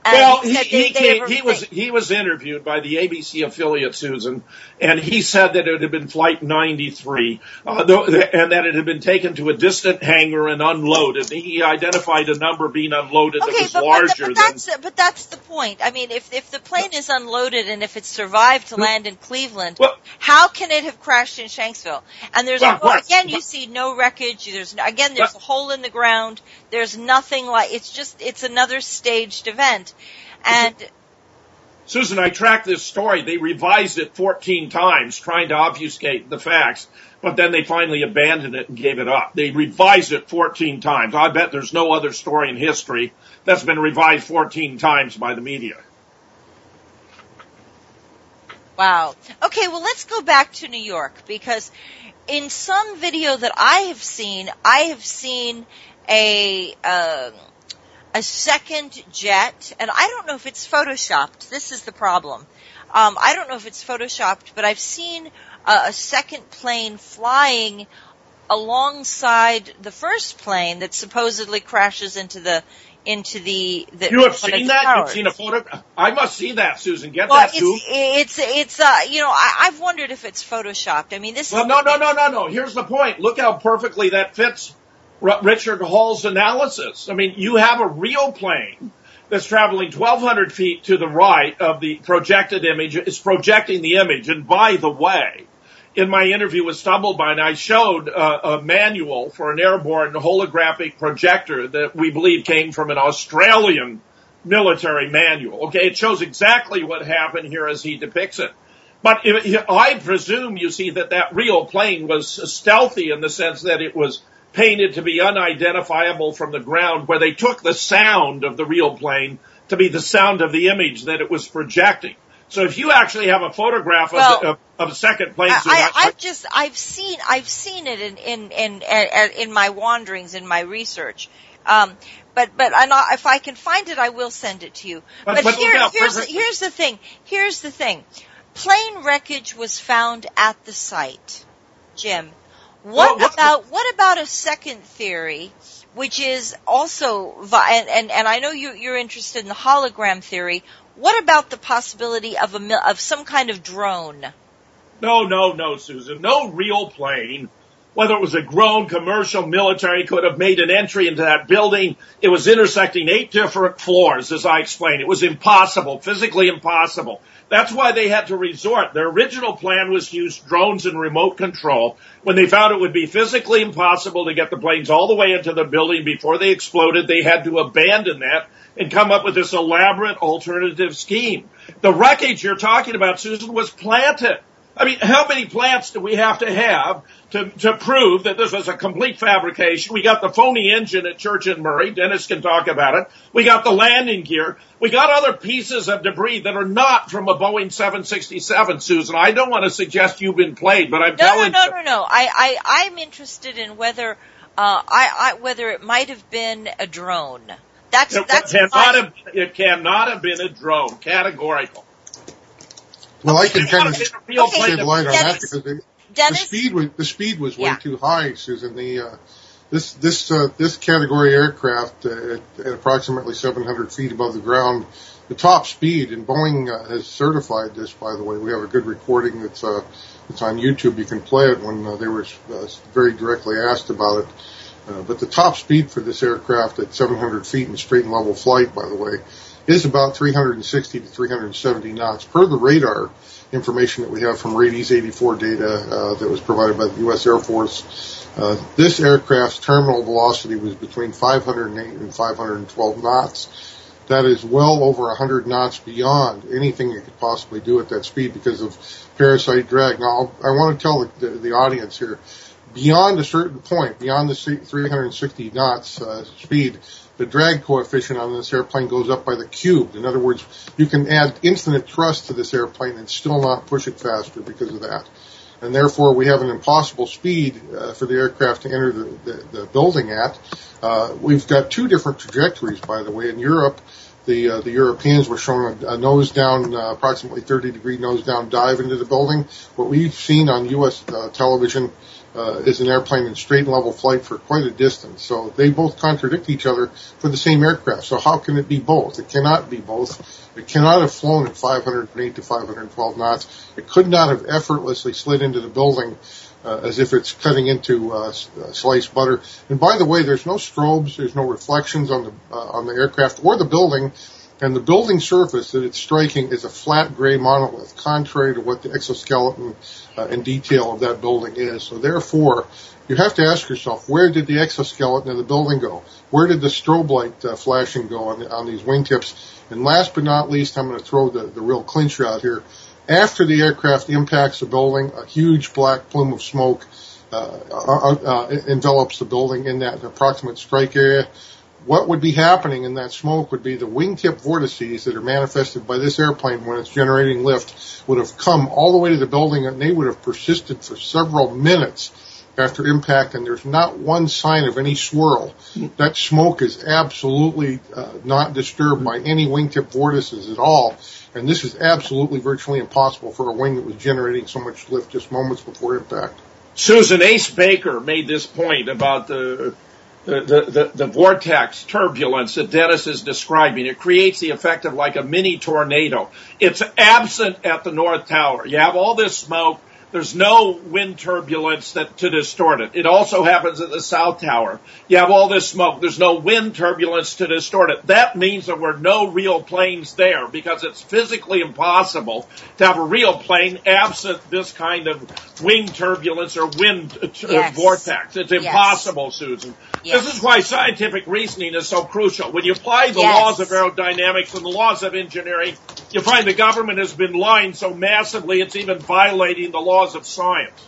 [SPEAKER 13] And
[SPEAKER 1] well,
[SPEAKER 13] he,
[SPEAKER 1] he,
[SPEAKER 13] said
[SPEAKER 1] he,
[SPEAKER 13] they, they
[SPEAKER 1] came,
[SPEAKER 13] were,
[SPEAKER 1] he was he was interviewed by the A B C affiliate, Susan, and he said that it had been Flight ninety-three, uh, and that it had been taken to a distant hangar and unloaded. He identified a number being unloaded
[SPEAKER 13] okay,
[SPEAKER 1] that was
[SPEAKER 13] but,
[SPEAKER 1] larger
[SPEAKER 13] but, but that's,
[SPEAKER 1] than.
[SPEAKER 13] But that's the point. I mean, if if the plane is unloaded and if it survived to land in Cleveland,
[SPEAKER 1] well,
[SPEAKER 13] how can it have crashed in Shanksville? And there's
[SPEAKER 1] well,
[SPEAKER 13] no,
[SPEAKER 1] well,
[SPEAKER 13] again, you see no wreckage. There's again, there's
[SPEAKER 1] well,
[SPEAKER 13] a hole in the ground. There's nothing like it's just it's another staged event. And
[SPEAKER 1] Susan, I tracked this story. They revised it fourteen times, trying to obfuscate the facts, but then they finally abandoned it and gave it up. They revised it fourteen times. I bet there's no other story in history that's been revised fourteen times by the media.
[SPEAKER 13] Wow. Okay, well, let's go back to New York, because in some video that I have seen, I have seen a uh, a second jet, and I don't know if it's photoshopped. This is the problem. Um, I don't know if it's photoshopped, but I've seen a, a second plane flying alongside the first plane that supposedly crashes into the into the, the
[SPEAKER 1] you have seen that?
[SPEAKER 13] Towers.
[SPEAKER 1] You've seen a photo? I must see that, Susan. Get
[SPEAKER 13] well,
[SPEAKER 1] that
[SPEAKER 13] it's,
[SPEAKER 1] too.
[SPEAKER 13] It's it's uh you know I, I've wondered if it's photoshopped. I mean this.
[SPEAKER 1] Well,
[SPEAKER 13] is
[SPEAKER 1] no, no, no, no, no. Here's the point. Look how perfectly that fits R- Richard Hall's analysis. I mean, you have a real plane that's traveling twelve hundred feet to the right of the projected image. It's projecting the image. And by the way, in my interview with Stumblebein, I showed uh, a manual for an airborne holographic projector that we believe came from an Australian military manual. Okay, it shows exactly what happened here as he depicts it. But if, I presume, you see, that that real plane was stealthy in the sense that it was painted to be unidentifiable from the ground, where they took the sound of the real plane to be the sound of the image that it was projecting. So if you actually have a photograph
[SPEAKER 13] well,
[SPEAKER 1] of, the, of, of a second plane,
[SPEAKER 13] I,
[SPEAKER 1] so I,
[SPEAKER 13] I, I've just I've seen I've seen it in in in in, in my wanderings, in my research. Um, but but I not, if I can find it, I will send it to you. But,
[SPEAKER 1] but, but
[SPEAKER 13] here,
[SPEAKER 1] out,
[SPEAKER 13] here's the, here's the thing. Here's the thing. Plane wreckage was found at the site, Jim. What
[SPEAKER 1] well,
[SPEAKER 13] about what about a second theory, which is also and and, and I know you you're interested in the hologram theory. What about the possibility of a of some kind of drone?
[SPEAKER 1] No, no, no, Susan. No real plane, whether it was a grown commercial military, could have made an entry into that building. It was intersecting eight different floors, as I explained. It was impossible, physically impossible. That's why they had to resort. Their original plan was to use drones and remote control. When they found it would be physically impossible to get the planes all the way into the building before they exploded, they had to abandon that and come up with this elaborate alternative scheme. The wreckage you're talking about, Susan, was planted. I mean, how many plants do we have to have to, to prove that this was a complete fabrication? We got the phony engine at Church and Murray. Dennis can talk about it. We got the landing gear. We got other pieces of debris that are not from a Boeing seven sixty-seven, Susan. I don't want to suggest you've been played, but I'm
[SPEAKER 13] no,
[SPEAKER 1] telling
[SPEAKER 13] no,
[SPEAKER 1] you.
[SPEAKER 13] No, no, no, I, I, I'm interested in whether, uh, I, I, whether it might have been a drone. That's,
[SPEAKER 1] it,
[SPEAKER 13] that's
[SPEAKER 1] cannot
[SPEAKER 13] my...
[SPEAKER 1] have, it cannot have been a drone. Categorical.
[SPEAKER 6] Well, I can kind of shed
[SPEAKER 13] okay,
[SPEAKER 6] light on
[SPEAKER 13] Dennis,
[SPEAKER 6] that because the,
[SPEAKER 13] Dennis,
[SPEAKER 6] the speed was the speed was way
[SPEAKER 13] yeah.
[SPEAKER 6] too high, Susan. The uh, this this uh, this category aircraft uh, at, at approximately seven hundred feet above the ground, the top speed, and Boeing uh, has certified this. By the way, we have a good recording that's uh, that's on YouTube. You can play it when uh, they were uh, very directly asked about it. Uh, but the top speed for this aircraft at seven hundred feet in straight and level flight, by the way, is about three hundred sixty to three hundred seventy knots per the radar information that we have from Radies eighty-four data uh, that was provided by the U S Air Force. Uh, this aircraft's terminal velocity was between five hundred eight and five hundred twelve knots. That is well over one hundred knots beyond anything you could possibly do at that speed because of parasite drag. Now, I want to tell the, the, the audience here, beyond a certain point, beyond the three hundred sixty knots uh, speed, the drag coefficient on this airplane goes up by the cube. In other words, you can add infinite thrust to this airplane and still not push it faster because of that. And therefore, we have an impossible speed uh, for the aircraft to enter the, the, the building at. Uh, we've got two different trajectories, by the way. In Europe, the uh, the Europeans were showing a, a nose down, uh, approximately thirty degree nose down dive into the building. What we've seen on U S uh, television uh, is an airplane in straight and level flight for quite a distance. So they both contradict each other for the same aircraft. So how can it be both? It cannot be both. It cannot have flown at five hundred eight to five hundred twelve knots. It could not have effortlessly slid into the building uh, as if it's cutting into uh, sliced butter. And by the way, there's no strobes, there's no reflections on the uh, on the aircraft or the building. And the building surface that it's striking is a flat gray monolith, contrary to what the exoskeleton uh, and detail of that building is. So therefore, you have to ask yourself, where did the exoskeleton of the building go? Where did the strobe light uh, flashing go on, the, on these wingtips? And last but not least, I'm going to throw the, the real clincher out here. After the aircraft impacts the building, a huge black plume of smoke uh, uh, uh, envelops the building in that approximate strike area. What would be happening in that smoke would be the wingtip vortices that are manifested by this airplane when it's generating lift would have come all the way to the building, and they would have persisted for several minutes after impact, and there's not one sign of any swirl. That smoke is absolutely uh, not disturbed by any wingtip vortices at all, and this is absolutely virtually impossible for a wing that was generating so much lift just moments before impact.
[SPEAKER 1] Susan, Ace Baker made this point about the The, the, the vortex turbulence that Dennis is describing. It creates the effect of like a mini tornado. It's absent at the North Tower. You have all this smoke. There's no wind turbulence that to distort it. It also happens at the South Tower. You have all this smoke. There's no wind turbulence to distort it. That means there were no real planes there because it's physically impossible to have a real plane absent this kind of wing turbulence or wind uh,
[SPEAKER 13] yes.
[SPEAKER 1] vortex. It's impossible, yes. Susan. Yes. This is why scientific reasoning is so crucial. When you apply the
[SPEAKER 13] yes.
[SPEAKER 1] laws of aerodynamics and the laws of engineering, you find the government has been lying so massively it's even violating the laws of science.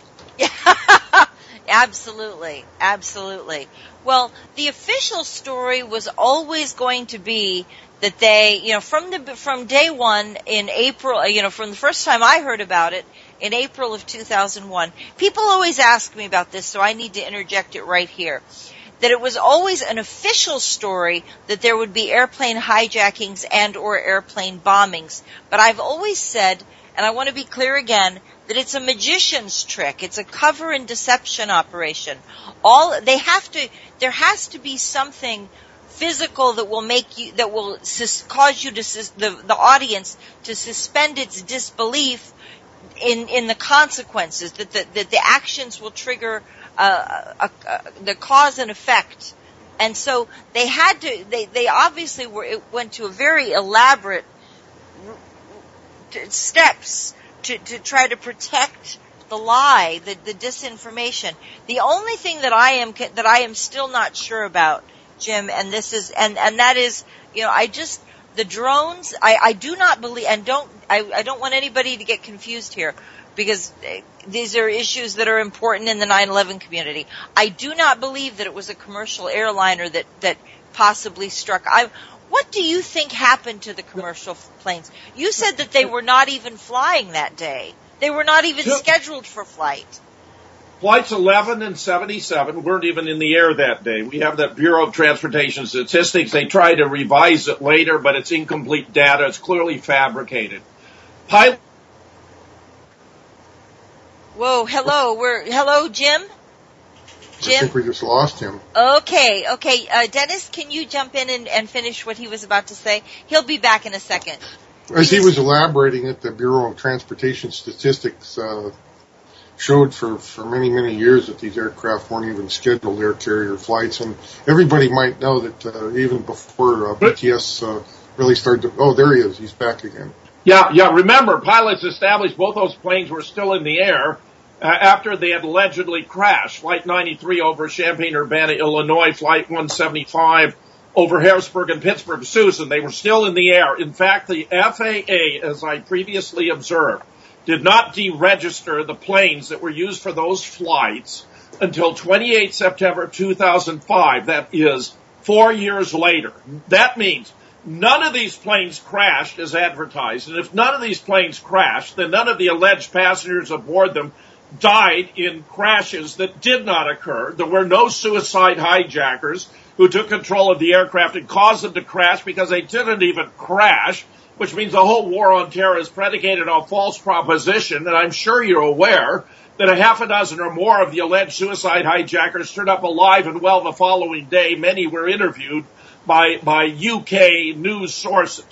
[SPEAKER 13] Absolutely, absolutely. Well, the official story was always going to be that they, you know, from the from day one in April, you know, from the first time I heard about it in April of two thousand one. People always ask me about this, so I need to interject it right here. That it was always an official story that there would be airplane hijackings and or airplane bombings. But I've always said, and I want to be clear again, that it's a magician's trick. It's a cover and deception operation. All they have to, there has to be something physical that will make you, that will sus, cause you to sus, the the audience to suspend its disbelief in in the consequences. That the that the actions will trigger uh, a, a, the cause and effect. And so they had to. They they obviously were. It went to a very elaborate steps to, to try to protect the lie, the, the disinformation. The only thing that I am that I am still not sure about, Jim, and this is and, and that is, you know, I just the drones. I, I do not believe, and don't I, I don't want anybody to get confused here, because these are issues that are important in the nine eleven community. I do not believe that it was a commercial airliner that that possibly struck. I. What do you think happened to the commercial planes? You said that they were not even flying that day. They were not even scheduled for flight.
[SPEAKER 1] Flights eleven and seventy-seven weren't even in the air that day. We have that Bureau of Transportation Statistics. They try to revise it later, but it's incomplete data. It's clearly fabricated. Pilot.
[SPEAKER 13] Whoa, hello. We're hello, Jim? Jim?
[SPEAKER 6] I think we just lost him.
[SPEAKER 13] Okay, okay. Uh, Dennis, can you jump in and, and finish what he was about to say? He'll be back in a second.
[SPEAKER 6] As he was elaborating it, the Bureau of Transportation Statistics uh, showed for, for many, many years that these aircraft weren't even scheduled air carrier flights. And everybody might know that uh, even before uh, B T S uh, really started to... Oh, there he is. He's back again.
[SPEAKER 1] Yeah, yeah. Remember, pilots established both those planes were still in the air Uh, after they had allegedly crashed. Flight ninety-three over Champaign-Urbana, Illinois, Flight one seventy-five over Harrisburg and Pittsburgh. Susan, they were still in the air. In fact, the F A A, as I previously observed, did not deregister the planes that were used for those flights until twenty-eighth September two thousand five. That is four years later. That means none of these planes crashed as advertised. And if none of these planes crashed, then none of the alleged passengers aboard them died in crashes that did not occur. There were no suicide hijackers who took control of the aircraft and caused them to crash because they didn't even crash. which means the whole war on terror is predicated on false proposition, and I'm sure you're aware that a half a dozen or more of the alleged suicide hijackers turned up alive and well the following day. Many were interviewed by, by U K news sources.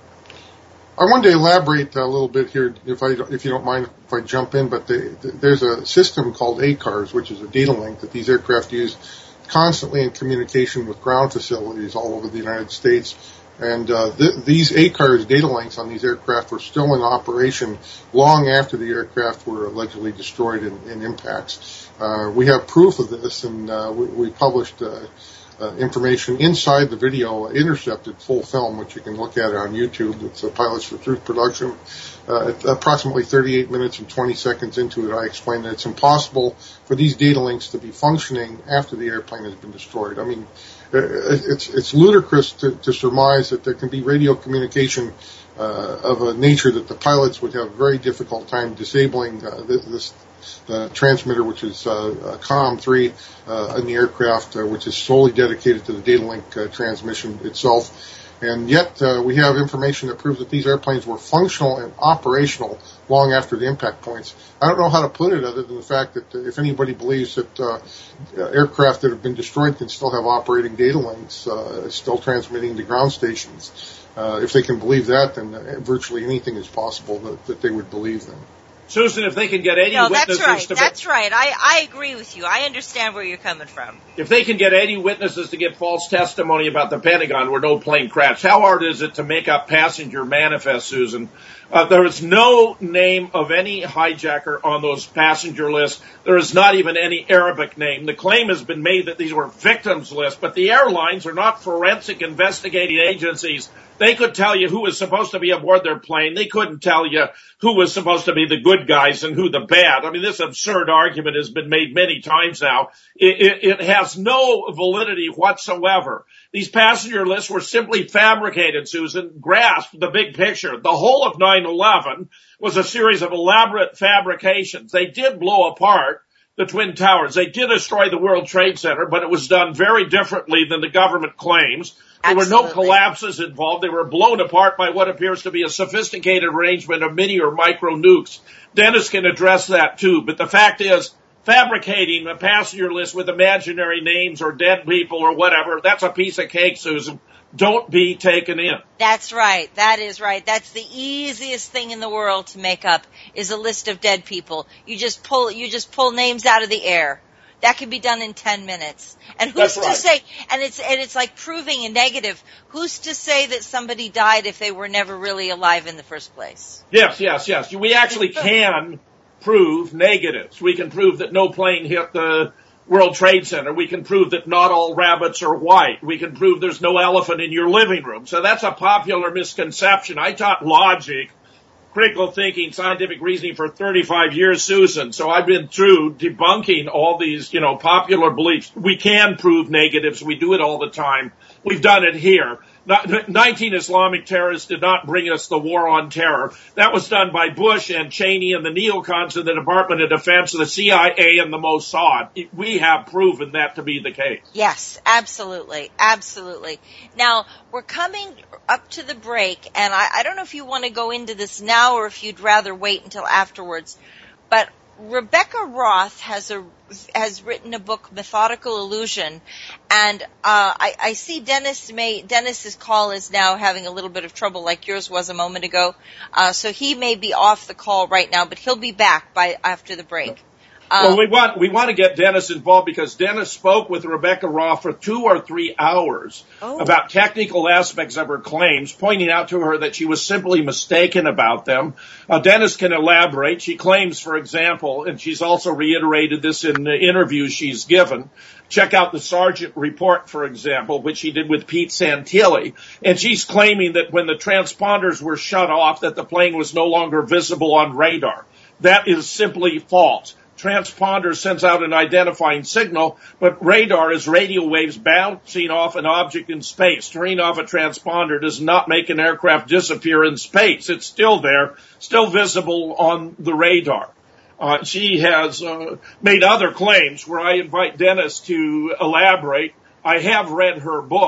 [SPEAKER 6] I wanted to elaborate a little bit here, if I, if you don't mind if I jump in, but the, the, there's a system called A CARS, which is a data link that these aircraft use constantly in communication with ground facilities all over the United States. And uh, th- these A CARS data links on these aircraft were still in operation long after the aircraft were allegedly destroyed in, in impacts. Uh, we have proof of this, and uh, we, we published uh, uh, information inside the video, uh, intercepted full film, which you can look at on YouTube. It's a Pilots for Truth production. Uh, at approximately thirty-eight minutes and twenty seconds into it, I explained that it's impossible for these data links to be functioning after the airplane has been destroyed. I mean, it's it's ludicrous to, to surmise that there can be radio communication uh, of a nature that the pilots would have a very difficult time disabling uh, this uh, transmitter, which is uh, COM three uh, in the aircraft, uh, which is solely dedicated to the data link uh, transmission itself. And yet uh, we have information that proves that these airplanes were functional and operational long after the impact points. I don't know how to put it other than the fact that uh, if anybody believes that uh, aircraft that have been destroyed can still have operating data links, uh, still transmitting to ground stations, uh, if they can believe that, then uh, virtually anything is possible that, that they would believe them.
[SPEAKER 1] Susan, if they can get any
[SPEAKER 13] no,
[SPEAKER 1] witnesses
[SPEAKER 13] that's right.
[SPEAKER 1] to...
[SPEAKER 13] That's right. I, I agree with you. I understand where you're coming from.
[SPEAKER 1] If they can get any witnesses to give false testimony about the Pentagon where no plane crashed, how hard is it to make up passenger manifest, Susan? Uh, there is no name of any hijacker on those passenger lists. There is not even any Arabic name. The claim has been made that these were victims lists, but the airlines are not forensic investigating agencies. They could tell you who was supposed to be aboard their plane. They couldn't tell you who was supposed to be the good guys and who the bad. I mean, this absurd argument has been made many times now. It, it, it has no validity whatsoever. These passenger lists were simply fabricated, Susan. Grasp the big picture. The whole of nine eleven was a series of elaborate fabrications. They did blow apart the Twin Towers. They did destroy the World Trade Center, but it was done very differently than the government claims. There Absolutely. were no collapses involved. They were blown apart by what appears to be a sophisticated arrangement of mini or micro nukes. Dennis can address that too, but the fact is, fabricating a passenger list with imaginary names or dead people or whatever, that's a piece of cake, Susan. Don't be taken in.
[SPEAKER 13] That's right. That is right. That's the easiest thing in the world to make up is a list of dead people. You just pull, you just pull names out of the air. That can be done in ten minutes. And who's
[SPEAKER 1] That's right.
[SPEAKER 13] to say, and it's, and it's like proving a negative. Who's to say that somebody died if they were never really alive in the first place?
[SPEAKER 1] Yes, yes, yes. We actually can prove negatives. We can prove that no plane hit the World Trade Center. We can prove that not all rabbits are white. We can prove there's no elephant in your living room. So that's a popular misconception. I taught logic, critical thinking, scientific reasoning for thirty-five years, Susan. So I've been through debunking all these, you know, popular beliefs. We can prove negatives. We do it all the time. We've done it here. nineteen Islamic terrorists did not bring us the war on terror. That was done by Bush and Cheney and the neocons in the Department of Defense, the C I A and the Mossad. We have proven that to be the case.
[SPEAKER 13] Yes, absolutely. Absolutely. Now, we're coming up to the break, and I, I don't know if you want to go into this now or if you'd rather wait until afterwards, but Rebecca Roth has a has written a book, Methodical Illusion, and uh I, I see Dennis may Dennis's call is now having a little bit of trouble, like yours was a moment ago. Uh so he may be off the call right now, but he'll be back by after the break. Um,
[SPEAKER 1] well, we want we want to get Dennis involved because Dennis spoke with Rebecca Roth for two or three hours oh. about technical aspects of her claims, pointing out to her that she was simply mistaken about them. Uh, Dennis can elaborate. She claims, for example, and she's also reiterated this in the interviews she's given. Check out the Sargent report, for example, which she did with Pete Santilli. And she's claiming that when the transponders were shut off, that the plane was no longer visible on radar. That is simply false. Transponder sends out an identifying signal, but radar is radio waves bouncing off an object in space. Turning off a transponder does not make an aircraft disappear in space. It's still there, still visible on the radar. Uh, she has uh, made other claims where I invite Dennis to elaborate. I have read her book,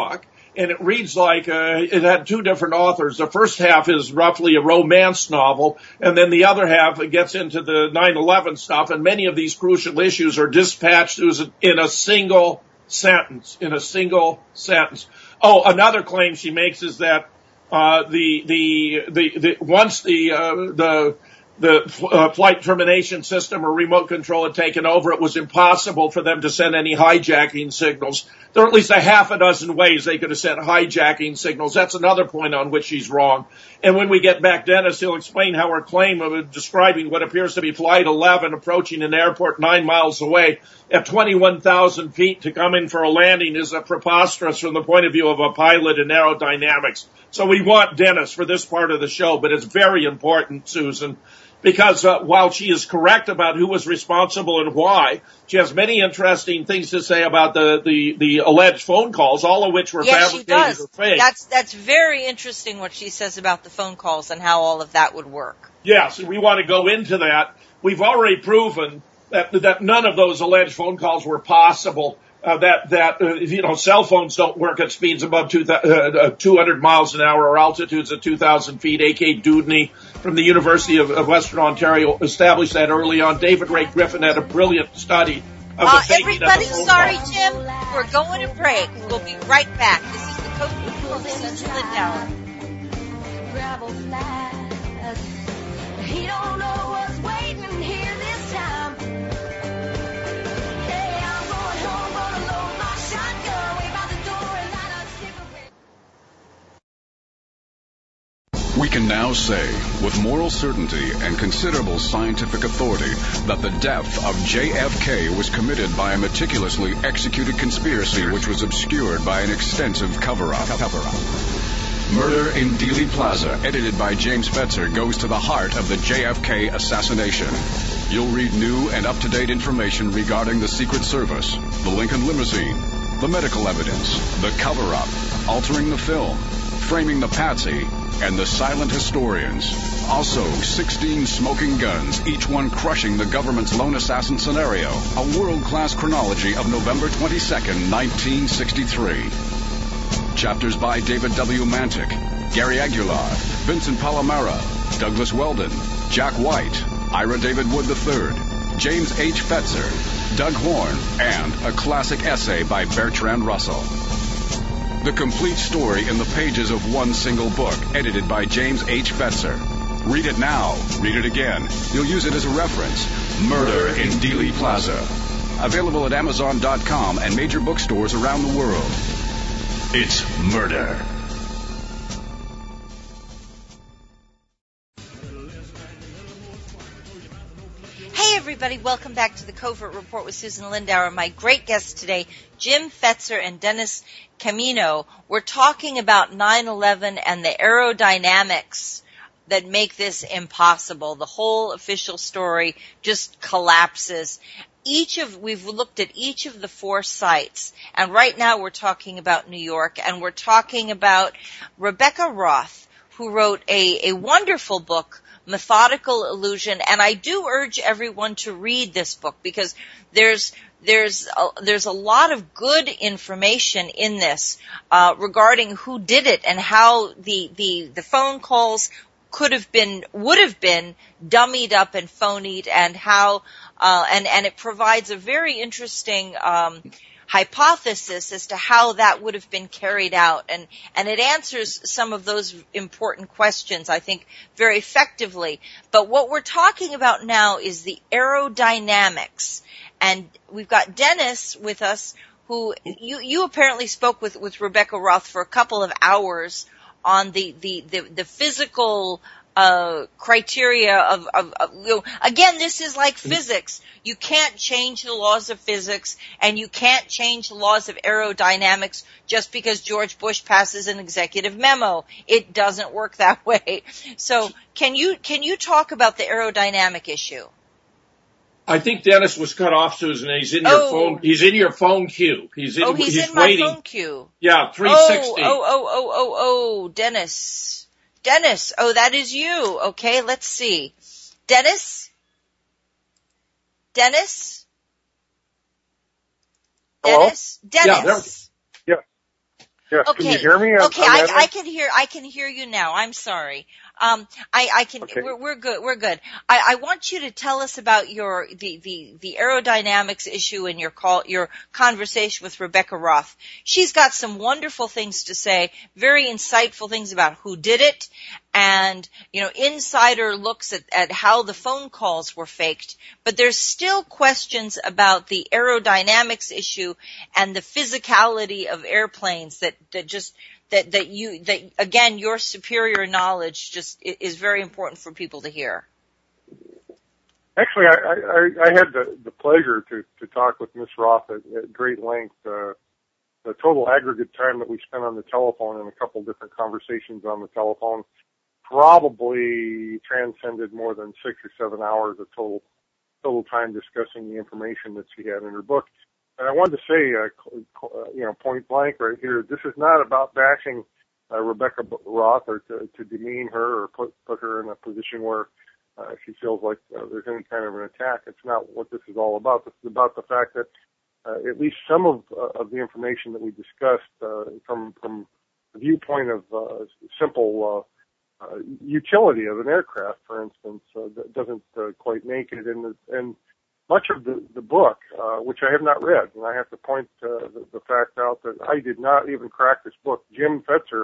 [SPEAKER 1] and it reads like uh, it had two different authors. The first half is roughly a romance novel, and then the other half it gets into the nine eleven stuff, and many of these crucial issues are dispatched in a single sentence, in a single sentence. Oh, another claim she makes is that uh, the, the, the, the, once the, uh, the, the uh, flight termination system or remote control had taken over, it was impossible for them to send any hijacking signals. There are at least a half a dozen ways they could have sent hijacking signals. That's another point on which she's wrong. And when we get back, Dennis, he'll explain how her claim of describing what appears to be Flight eleven approaching an airport nine miles away at twenty-one thousand feet to come in for a landing is a preposterous from the point of view of a pilot and aerodynamics. So we want Dennis for this part of the show, but it's very important, Susan, because uh, while she is correct about who was responsible and why, she has many interesting things to say about the, the, the alleged phone calls, all of which were
[SPEAKER 13] yes,
[SPEAKER 1] fabricated or fake.
[SPEAKER 13] That's, that's very interesting what she says about the phone calls and how all of that would work.
[SPEAKER 1] Yes, and we want to go into that. We've already proven that, that none of those alleged phone calls were possible. Uh, that, that, uh, you know, cell phones don't work at speeds above two, uh, two hundred miles an hour or altitudes at two thousand feet. A K Dewdney from the University of, of Western Ontario established that early on. David Ray Griffin had a brilliant study of
[SPEAKER 13] uh,
[SPEAKER 1] the
[SPEAKER 13] everybody,
[SPEAKER 1] of the
[SPEAKER 13] sorry,
[SPEAKER 1] call.
[SPEAKER 13] Jim. We're going to break. We'll be right back. This is the Code Report with Susan Lindauer.
[SPEAKER 17] Gravel flies. He don't know what's waiting here this time.
[SPEAKER 14] We can now say, with moral certainty and considerable scientific authority, that the death of J F K was committed by a meticulously executed conspiracy which was obscured by an extensive cover-up. Cover-up. Murder in Dealey Plaza, edited by James Fetzer, goes to the heart of the J F K assassination. You'll read new and up-to-date information regarding the Secret Service, the Lincoln limousine, the medical evidence, the cover-up, altering the film, framing the patsy, and the silent historians. Also, sixteen smoking guns, each one crushing the government's lone assassin scenario. A world-class chronology of November twenty-second, nineteen sixty-three. Chapters by David W. Mantic, Gary Aguilar, Vincent Palomero, Douglas Weldon, Jack White, Ira David Wood the third, James H. Fetzer, Doug Horn, and a classic essay by Bertrand Russell. The complete story in the pages of one single book, edited by James H. Fetzer. Read it now. Read it again. You'll use it as a reference. Murder in Dealey Plaza. Available at Amazon dot com and major bookstores around the world. It's murder.
[SPEAKER 13] Hey everybody, welcome back to the Covert Report with Susan Lindauer. My great guests today, Jim Fetzer and Dennis Camino. We're talking about nine eleven and the aerodynamics that make this impossible. The whole official story just collapses. Each of, we've looked at each of the four sites, and right now we're talking about New York, and we're talking about Rebecca Roth, who wrote a, a wonderful book, Methodical Illusion, and I do urge everyone to read this book because there's there's a, there's a lot of good information in this uh, regarding who did it and how the the the phone calls could have been would have been dummied up and phonied, and how uh, and and it provides a very interesting um, hypothesis as to how that would have been carried out, and and it answers some of those important questions, I think, very effectively. But what we're talking about now is the aerodynamics, and we've got Dennis with us, who you you apparently spoke with with Rebecca Roth for a couple of hours on the the the, the physical uh criteria of, of, of you know, again, this is like physics. You can't change the laws of physics, and you can't change the laws of aerodynamics just because George Bush passes an executive memo. It doesn't work that way. So can you can you talk about the aerodynamic issue?
[SPEAKER 1] I think Dennis was cut off, Susan. He's in your
[SPEAKER 13] oh.
[SPEAKER 1] phone. He's in your phone queue. He's in.
[SPEAKER 13] Oh, he's,
[SPEAKER 1] he's
[SPEAKER 13] in
[SPEAKER 1] waiting.
[SPEAKER 13] my phone queue.
[SPEAKER 1] Yeah, three sixty.
[SPEAKER 13] Oh, oh, oh, oh, oh, oh, Dennis. Dennis, oh, that is you. Okay, let's see. Dennis? Dennis?
[SPEAKER 6] Hello?
[SPEAKER 13] Dennis? Dennis?
[SPEAKER 6] Yeah, yeah.
[SPEAKER 8] Yes,
[SPEAKER 13] okay.
[SPEAKER 8] Can you hear me? On,
[SPEAKER 13] okay,
[SPEAKER 8] on
[SPEAKER 13] I,
[SPEAKER 8] that
[SPEAKER 13] I can hear. I can hear you now. I'm sorry. Um, I, I can.
[SPEAKER 8] Okay.
[SPEAKER 13] We're, we're good. We're good. I, I want you to tell us about your the, the, the aerodynamics issue in your call, your conversation with Rebecca Roth. She's got some wonderful things to say, very insightful things about who did it, and you know, insider looks at, at how the phone calls were faked. But there's still questions about the aerodynamics issue and the physicality of airplanes that, that just that, that you that again your superior knowledge just is very important for people to hear.
[SPEAKER 8] Actually, I, I, I had the, the pleasure to, to talk with Miss Roth at, at great length. Uh, the total aggregate time that we spent on the telephone and a couple different conversations on the telephone probably transcended more than six or seven hours of total total time discussing the information that she had in her book. And I wanted to say, uh, you know, point blank right here, this is not about bashing uh, Rebecca Roth or to, to demean her or put, put her in a position where uh, she feels like uh, there's any kind of an attack. It's not what this is all about. This is about the fact that uh, at least some of, uh, of the information that we discussed uh, from, from the viewpoint of uh, simple uh, uh, utility of an aircraft, for instance, uh, that doesn't uh, quite make it. And, and much of the, the book, uh, which I have not read, and I have to point uh, the, the fact out that I did not even crack this book. Jim Fetzer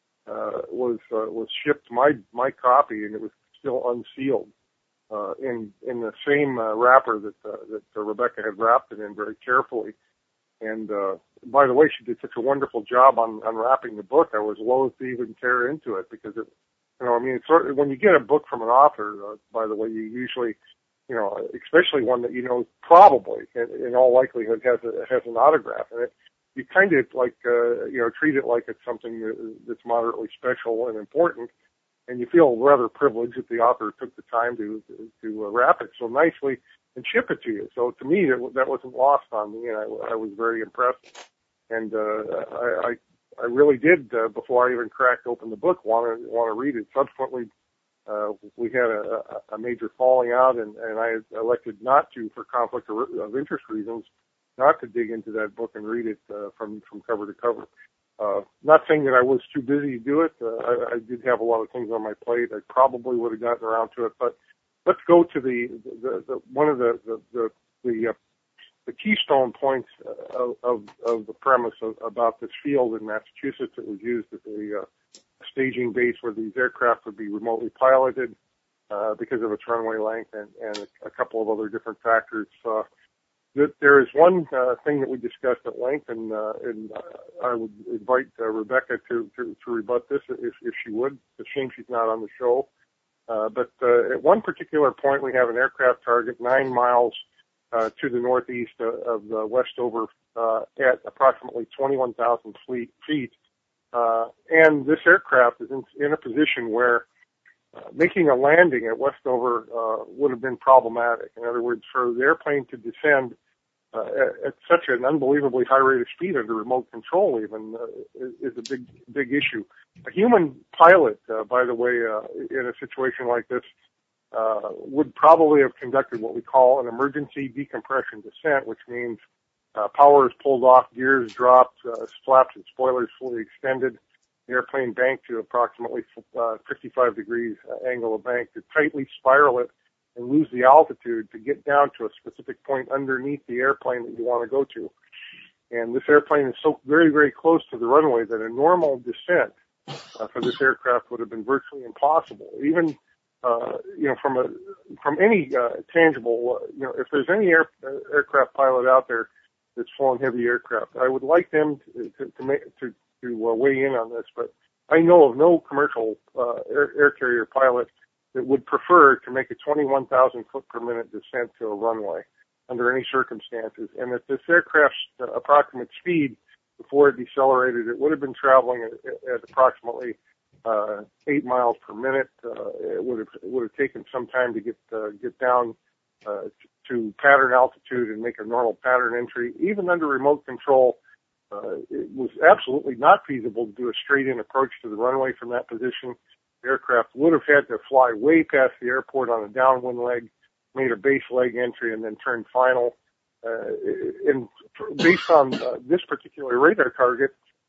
[SPEAKER 8] uh, was uh, was shipped my my copy, and it was still unsealed uh, in in the same uh, wrapper that uh, that uh, Rebecca had wrapped it in very carefully. And uh, by the way, she did such a wonderful job on unwrapping the book. I was loath to even tear into it because it, you know, I mean, it's sort of, when you get a book from an author, uh, by the way, you usually, you know, especially one that you know probably, in, in all likelihood, has a, has an autograph in it. You kind of like, uh, you know, treat it like it's something that's moderately special and important, and you feel rather privileged that the author took the time to to, to uh, wrap it so nicely and ship it to you. So to me, that, that wasn't lost on me, and I, I was very impressed. And uh, I, I I really did uh, before I even cracked open the book want to want to read it. Subsequently, Uh, we had a, a major falling out, and, and I elected not to, for conflict of interest reasons, not to dig into that book and read it uh, from from cover to cover. Uh, not saying that I was too busy to do it. Uh, I, I did have a lot of things on my plate. I probably would have gotten around to it. But let's go to the, the, the one of the the the, the, uh, the keystone points of, of, of the premise of, about this field in Massachusetts that was used as a uh, staging base where these aircraft would be remotely piloted uh, because of its runway length and, and a couple of other different factors. Uh, that there is one uh, thing that we discussed at length, and, uh, and uh, I would invite uh, Rebecca to, to, to rebut this if, if she would. It's a shame she's not on the show. Uh, but uh, at one particular point, we have an aircraft target nine miles uh, to the northeast uh, of the Westover uh, at approximately twenty-one thousand feet. Uh, and this aircraft is in, in a position where uh, making a landing at Westover uh, would have been problematic. In other words, for the airplane to descend uh, at, at such an unbelievably high rate of speed under remote control even uh, is, is a big, big issue. A human pilot, uh, by the way, uh, in a situation like this, uh, would probably have conducted what we call an emergency decompression descent, which means Uh, power is pulled off, gears dropped, uh, flaps and spoilers fully extended, the airplane banked to approximately uh, fifty-five degrees uh, angle of bank to tightly spiral it and lose the altitude to get down to a specific point underneath the airplane that you want to go to. And this airplane is so very, very close to the runway that a normal descent uh, for this aircraft would have been virtually impossible. Even, uh, you know, from a from any uh, tangible, uh, you know, if there's any air, uh, aircraft pilot out there that's flown heavy aircraft, I would like them to to to, make, to, to uh, weigh in on this. But I know of no commercial uh, air, air carrier pilot that would prefer to make a twenty-one thousand foot per minute descent to a runway under any circumstances. And at this aircraft's uh, approximate speed before it decelerated, it would have been traveling at, at approximately uh, eight miles per minute. Uh, it would have it would have taken some time to get uh, get down uh, to pattern altitude and make a normal pattern entry. Even under remote control, uh, it was absolutely not feasible to do a straight-in approach to the runway from that position. The aircraft would have had to fly way past the airport on a downwind leg, made a base leg entry, and then turn final. Uh, and based on uh, this particular radar target,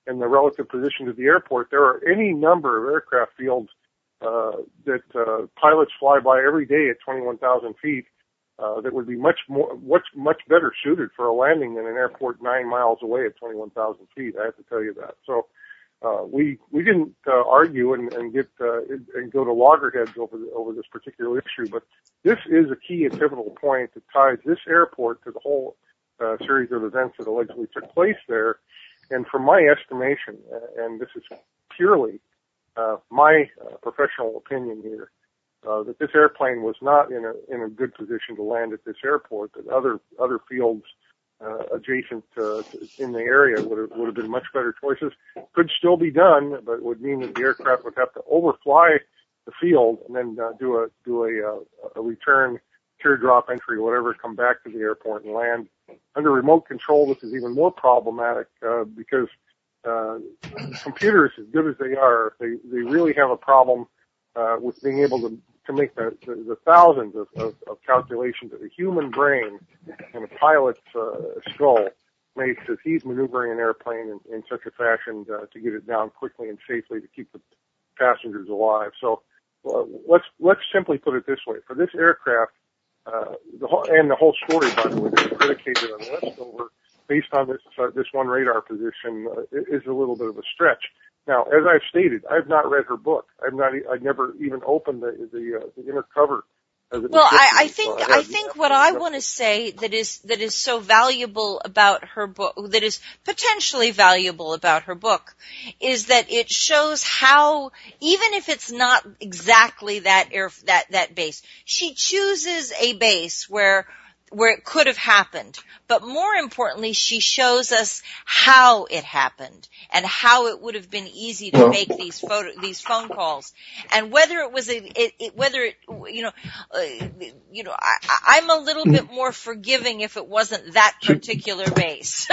[SPEAKER 8] and the relative position to the airport, there are any number of aircraft fields uh, that uh, pilots fly by every day at twenty-one thousand feet uh, that would be much more, much, much better suited for a landing than an airport nine miles away at twenty-one thousand feet. I have to tell you that. So uh, we we didn't uh, argue and, and get uh, and go to loggerheads over the, over this particular issue, but this is a key and pivotal point that ties this airport to the whole uh, series of events that allegedly took place there. And from my estimation, uh, and this is purely uh, my uh, professional opinion here, uh, that this airplane was not in a in a good position to land at this airport. That other other fields uh, adjacent uh, to, in the area would have would have been much better choices. Could still be done, but it would mean that the aircraft would have to overfly the field and then uh, do a do a, uh, a return teardrop entry or whatever, come back to the airport and land. Under remote control, this is even more problematic uh, because uh, computers, as good as they are, they, they really have a problem uh, with being able to, to make the, the, the thousands of, of, of calculations that a human brain and a pilot's uh, skull makes as he's maneuvering an airplane in, in such a fashion uh, to get it down quickly and safely to keep the passengers alive. So uh, let's let's simply put it this way: for this aircraft, uh, the whole, and the whole story, by the way, that's predicated on Westover, based on this uh, this one radar position, uh, is a little bit of a stretch. Now, as I've stated, I've not read her book. I've not. I've never even opened the the, uh, the inner cover.
[SPEAKER 13] Well, I, I think so I, I think what I want to say that is that is so valuable about her book, that is potentially valuable about her book, is that it shows how, even if it's not exactly that air that that base, she chooses a base where where it could have happened. But more importantly, she shows us how it happened and how it would have been easy to make these photo, these phone calls. And whether it was a, it, it, whether it, you know, uh, you know, I, I'm a little bit more forgiving if it wasn't that particular base.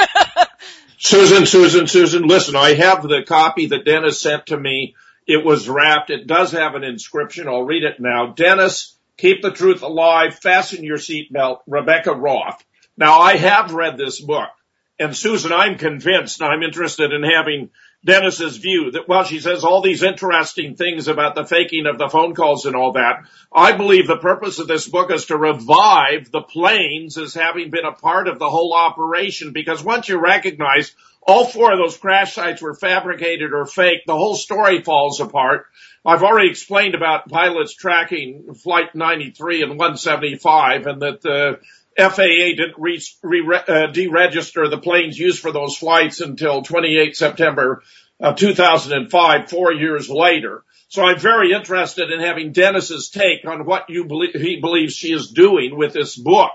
[SPEAKER 1] Susan, Susan, Susan, listen, I have the copy that Dennis sent to me. It was wrapped. It does have an inscription. I'll read it now. Dennis, keep the truth alive. Fasten your seatbelt. Rebecca Roth. Now, I have read this book, and Susan, I'm convinced, and I'm interested in having Dennis's view that, well, she says all these interesting things about the faking of the phone calls and all that. I believe the purpose of this book is to revive the planes as having been a part of the whole operation, because once you recognize all four of those crash sites were fabricated or fake, the whole story falls apart. I've already explained about pilots tracking Flight ninety-three and one seventy-five, and that the F A A didn't re- re- uh, deregister the planes used for those flights until twenty-eighth September uh, two thousand five, four years later. So I'm very interested in having Dennis's take on what you believe he believes she is doing with this book.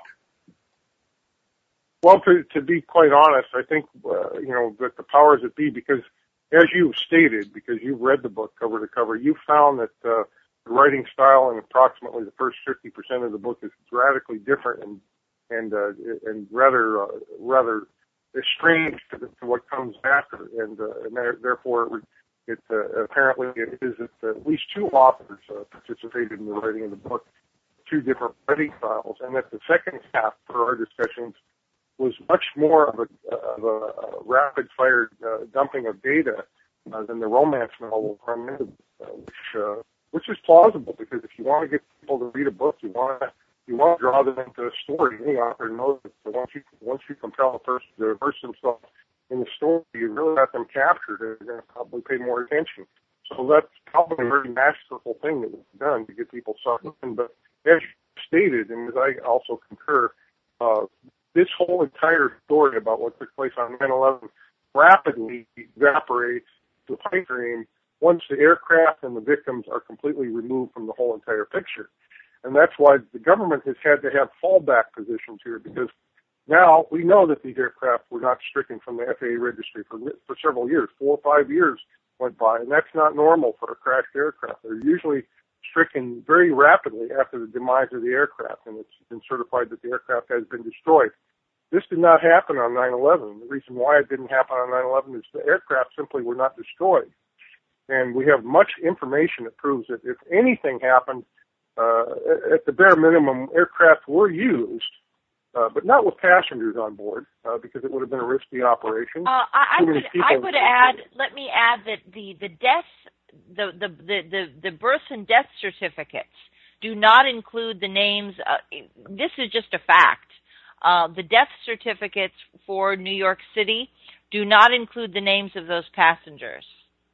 [SPEAKER 8] Well, to, to be quite honest, I think, uh, you know, that the powers that be, because as you've stated, because you've read the book cover to cover, you found that uh, the writing style in approximately the first fifty percent of the book is radically different and and uh, and rather uh, rather estranged to, to what comes after, and, uh, and therefore it uh, apparently it is that at least two authors uh, participated in the writing of the book, two different writing styles, and that the second half for our discussions was much more of a, of a rapid-fire uh, dumping of data uh, than the romance novel, uh, which uh, which is plausible, because if you want to get people to read a book, you want to you want to draw them into a story. Any author knows that once you once you compel a person to immerse themselves in the story, you really have them captured, and they're going to probably pay more attention. So that's probably a very masterful thing that was done to get people sucked in. But as you stated, and as I also concur, uh, this whole entire story about what took place on nine eleven rapidly evaporates to a pipe dream once the aircraft and the victims are completely removed from the whole entire picture. And that's why the government has had to have fallback positions here, because now we know that these aircraft were not stricken from the F A A registry for, for several years. Four or five years went by, and that's not normal for a crashed aircraft. They're usually stricken very rapidly after the demise of the aircraft, and it's been certified that the aircraft has been destroyed. This did not happen on nine eleven. The reason why it didn't happen on nine eleven is the aircraft simply were not destroyed. And we have much information that proves that if anything happened, uh, at the bare minimum, aircraft were used uh, but not with passengers on board, uh, because it would have been a risky operation.
[SPEAKER 13] Uh, I, I
[SPEAKER 8] Too many
[SPEAKER 13] would,
[SPEAKER 8] people-
[SPEAKER 13] I would add, let me add that the, the death, the, the, the, the, the birth and death certificates do not include the names. Uh, this is just a fact. Uh, the death certificates for New York City do not include the names of those passengers.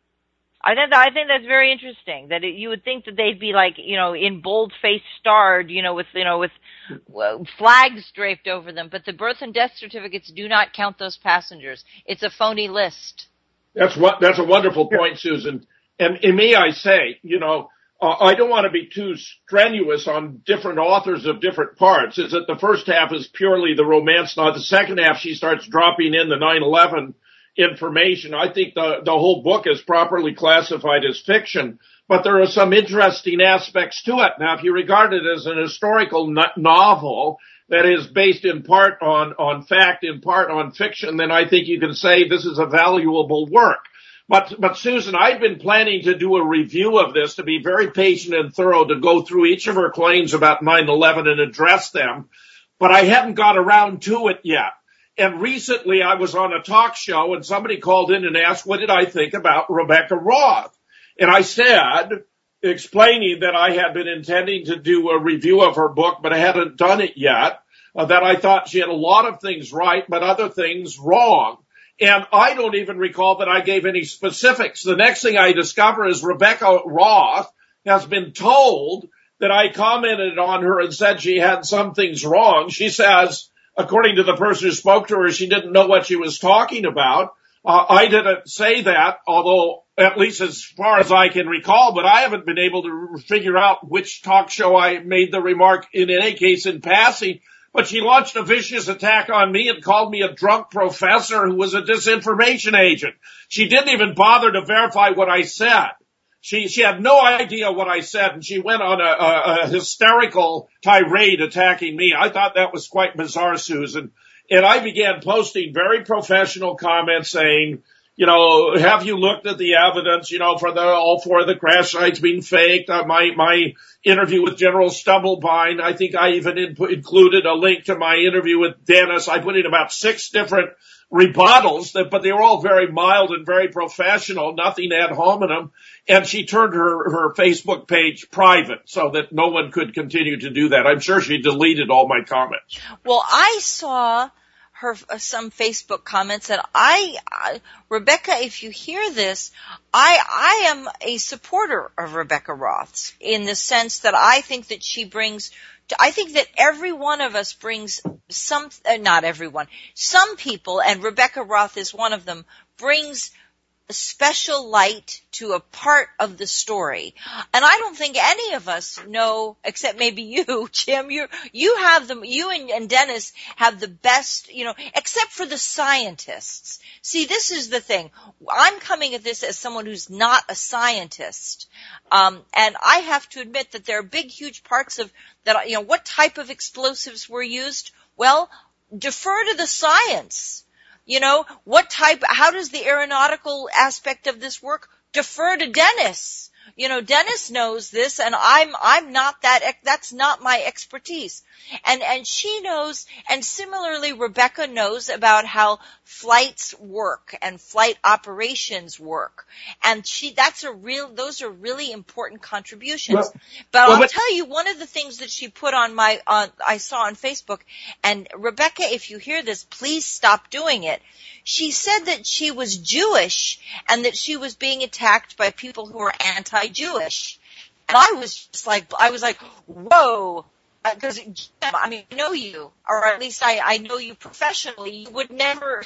[SPEAKER 13] I think I think that's very interesting. That it, you would think that they'd be like, you know, in bold-faced starred, you know, with you know with uh, flags draped over them. But the birth and death certificates do not count those passengers. It's a phony list.
[SPEAKER 1] That's what. That's a wonderful point, Susan. And in me, I say, you know, uh, I don't want to be too strenuous on different authors of different parts. Is that the first half is purely the romance novel. The second half, she starts dropping in the nine eleven information. I think the, the whole book is properly classified as fiction, but there are some interesting aspects to it. Now, if you regard it as an historical no- novel that is based in part on, on fact, in part on fiction, then I think you can say this is a valuable work. But, but Susan, I've been planning to do a review of this, to be very patient and thorough, to go through each of her claims about nine eleven and address them, but I haven't got around to it yet. And recently I was on a talk show and somebody called in and asked, what did I think about Rebecca Roth? And I said, explaining that I had been intending to do a review of her book, but I hadn't done it yet, uh, that I thought she had a lot of things right, but other things wrong. And I don't even recall that I gave any specifics. The next thing I discover is Rebecca Roth has been told that I commented on her and said she had some things wrong. She says, according to the person who spoke to her, she didn't know what she was talking about. Uh, I didn't say that, although at least as far as I can recall, but I haven't been able to figure out which talk show I made the remark in any case in passing. But she launched a vicious attack on me and called me a drunk professor who was a disinformation agent. She didn't even bother to verify what I said. She, she had no idea what I said, and she went on a, a, a hysterical tirade attacking me. I thought that was quite bizarre, Susan. And I began posting very professional comments saying, you know, have you looked at the evidence, you know, for the, all four of the crash sites being faked? Uh, my, my interview with General Stubblebine, I think I even in, included a link to my interview with Dennis. I put in about six different rebuttals, that, but they were all very mild and very professional, nothing ad hominem. And she turned her, her Facebook page private so that no one could continue to do that. I'm sure she deleted all my comments.
[SPEAKER 13] Well, I saw her uh, some Facebook comments, and I, I, Rebecca, if you hear this, I, I am a supporter of Rebecca Roth's in the sense that I think that she brings, I think that every one of us brings some, uh, not everyone, some people, and Rebecca Roth is one of them, brings a special light to a part of the story. And I don't think any of us know, except maybe you, Jim, you, you have them, you and, and Dennis have the best, you know, except for the scientists. See, this is the thing. I'm coming at this as someone who's not a scientist. Um, and I have to admit that there are big, huge parts of that, you know, what type of explosives were used? Well, defer to the science. You know, what type, how does the aeronautical aspect of this work? Defer to Dennis. You know, Dennis knows this, and I'm, I'm not that, that's not my expertise. And, and she knows, and similarly, Rebecca knows about how flights work and flight operations work. And she, that's a real, those are really important contributions. Well, but well, I'll but, tell you, one of the things that she put on my, on, I saw on Facebook, and Rebecca, if you hear this, please stop doing it. She said that she was Jewish and that she was being attacked by people who are anti-Jewish. And I was just like, I was like, whoa. Because, uh, I mean, I know you, or at least I, I know you professionally. You would never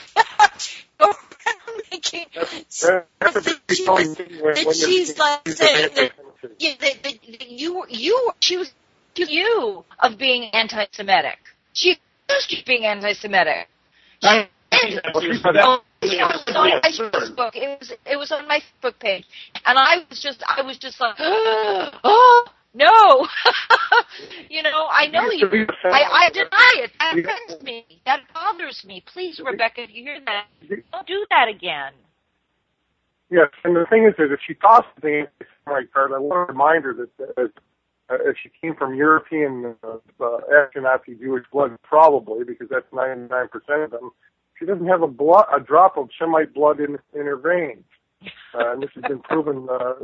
[SPEAKER 13] go around making that, that she's, that she's like saying that, yeah, that, that, that you, you, she was you of being anti-Semitic. She accused you of being anti-Semitic. She, Oh, yeah, it was on my Facebook. It was it was on my Facebook page, and I was just I was just like, oh no, you know, I know you. I, I deny it. That offends me. That bothers me. Please, Rebecca, if you hear that, don't do that again.
[SPEAKER 8] Yes, and the thing is that if she tosses the anti-Semite card, I want to remind her that as Uh, if she came from European uh, uh, Ashkenazi Jewish blood, probably, because that's ninety-nine percent of them. She doesn't have a, blood, a drop of Semite blood in, in her veins. Uh, and this has been proven. Uh,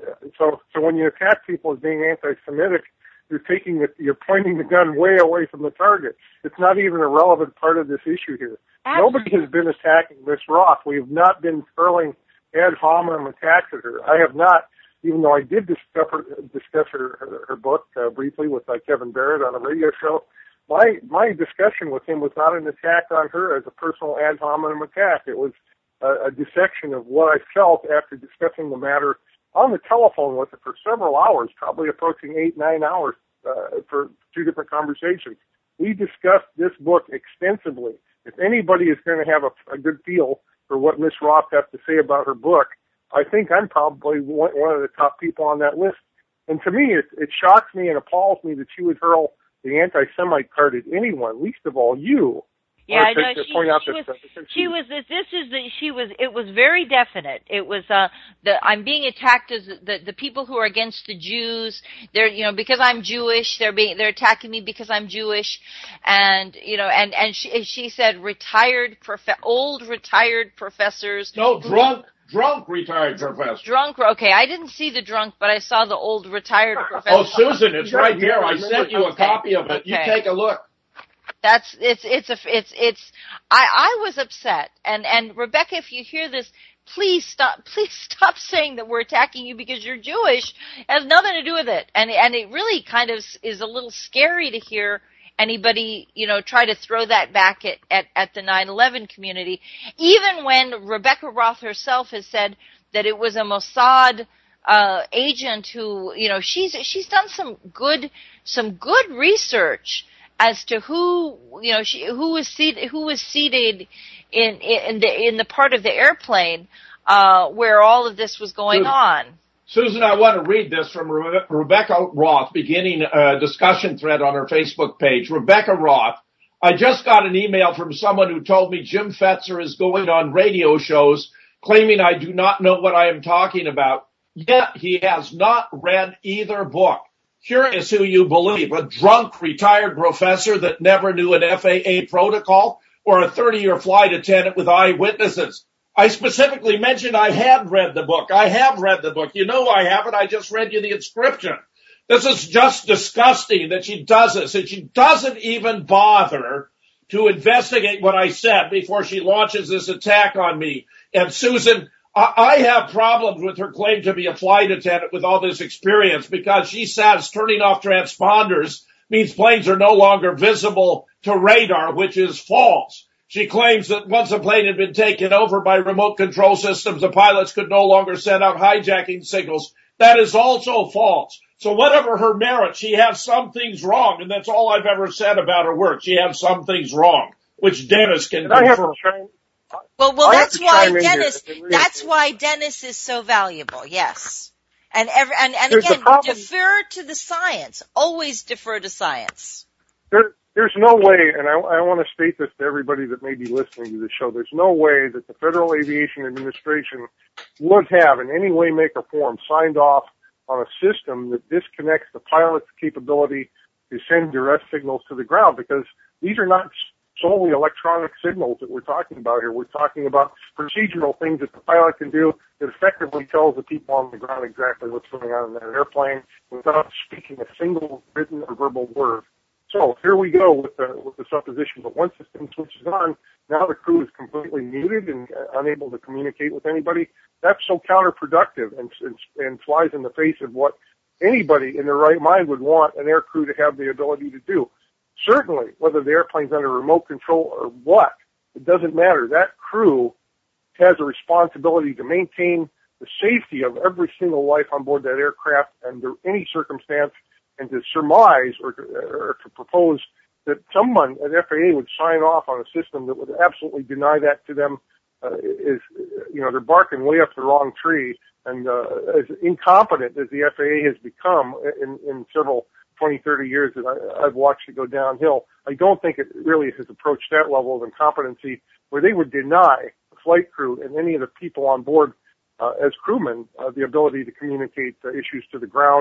[SPEAKER 8] so, so when you attack people as being anti-Semitic, you're taking the, you're pointing the gun way away from the target. It's not even a relevant part of this issue here. Absolutely. Nobody has been attacking Miss Roth. We have not been hurling ad hominem attacks at her. I have not, even though I did discuss her, discuss her, her, her book uh, briefly with uh, Kevin Barrett on a radio show. My my discussion with him was not an attack on her as a personal ad hominem attack. It was a, a dissection of what I felt after discussing the matter on the telephone with her for several hours, probably approaching eight, nine hours uh, for two different conversations. We discussed this book extensively. If anybody is going to have a, a good feel for what Miss Roth has to say about her book, I think I'm probably one, one of the top people on that list. And to me, it, it shocks me and appalls me that she would hurl the anti-Semite card at anyone, least of all you.
[SPEAKER 13] Yeah, I
[SPEAKER 8] to,
[SPEAKER 13] know.
[SPEAKER 8] to
[SPEAKER 13] She,
[SPEAKER 8] point out
[SPEAKER 13] she
[SPEAKER 8] that,
[SPEAKER 13] was.
[SPEAKER 8] uh,
[SPEAKER 13] She was. This is the. She was. It was very definite. It was. Uh, the. I'm being attacked as the the people who are against the Jews. They're. You know, because I'm Jewish. They're being. They're attacking me because I'm Jewish, and you know, and and she she said retired prof old retired professors.
[SPEAKER 1] No, drunk. Drunk retired professor.
[SPEAKER 13] Drunk, okay. I didn't see the drunk, but I saw the old retired professor.
[SPEAKER 1] Oh, Susan, it's right there. I sent you a
[SPEAKER 13] okay.
[SPEAKER 1] copy of it.
[SPEAKER 13] Okay.
[SPEAKER 1] You take a look.
[SPEAKER 13] That's it's it's a it's it's. I I was upset, and and Rebecca, if you hear this, please stop please stop saying that we're attacking you because you're Jewish. It has nothing to do with it, and and it really kind of is a little scary to hear anybody, you know, try to throw that back at, at, at the nine eleven community, even when Rebecca Roth herself has said that it was a Mossad uh, agent who, you know, she's she's done some good some good research as to who, you know, she, who was seated who was seated in in the in the part of the airplane uh, where all of this was going
[SPEAKER 1] Good.
[SPEAKER 13] on.
[SPEAKER 1] Susan, I want to read this from Rebe- Rebecca Roth, beginning a discussion thread on her Facebook page. Rebecca Roth, I just got an email from someone who told me Jim Fetzer is going on radio shows claiming I do not know what I am talking about. Yet he has not read either book. Curious who you believe, a drunk retired professor that never knew an F A A protocol or a thirty-year flight attendant with eyewitnesses. I specifically mentioned I had read the book. I have read the book. You know I haven't. I just read you the inscription. This is just disgusting that she does this, and she doesn't even bother to investigate what I said before she launches this attack on me. And Susan, I, I have problems with her claim to be a flight attendant with all this experience because she says turning off transponders means planes are no longer visible to radar, which is false. She claims that once a plane had been taken over by remote control systems, the pilots could no longer send out hijacking signals. That is also false. So whatever her merit, she has some things wrong, and that's all I've ever said about her work. She has some things wrong, which Dennis can
[SPEAKER 8] and I
[SPEAKER 1] confirm.
[SPEAKER 8] Have
[SPEAKER 13] well, well,
[SPEAKER 8] I
[SPEAKER 13] that's why
[SPEAKER 8] Dennis.
[SPEAKER 13] That's why Dennis is so valuable. Yes, and every, and and
[SPEAKER 8] There's
[SPEAKER 13] again, defer to the science. Always defer to science.
[SPEAKER 8] There, There's no way, and I, I want to state this to everybody that may be listening to the show, there's no way that the Federal Aviation Administration would have in any way, make, or form signed off on a system that disconnects the pilot's capability to send direct signals to the ground, because these are not solely electronic signals that we're talking about here. We're talking about procedural things that the pilot can do that effectively tells the people on the ground exactly what's going on in that airplane without speaking a single written or verbal word. So here we go with the, with the supposition. But once this thing switches on, now the crew is completely muted and uh, unable to communicate with anybody. That's so counterproductive and, and, and flies in the face of what anybody in their right mind would want an air crew to have the ability to do. Certainly, whether the airplane's under remote control or what, it doesn't matter. That crew has a responsibility to maintain the safety of every single life on board that aircraft under any circumstance. And to surmise or to, or to propose that someone at F A A would sign off on a system that would absolutely deny that to them uh, is, you know, they're barking way up the wrong tree. And uh, as incompetent as the F A A has become in, in several twenty, thirty years that I, I've watched it go downhill, I don't think it really has approached that level of incompetency where they would deny the flight crew and any of the people on board uh, as crewmen uh, the ability to communicate uh, issues to the ground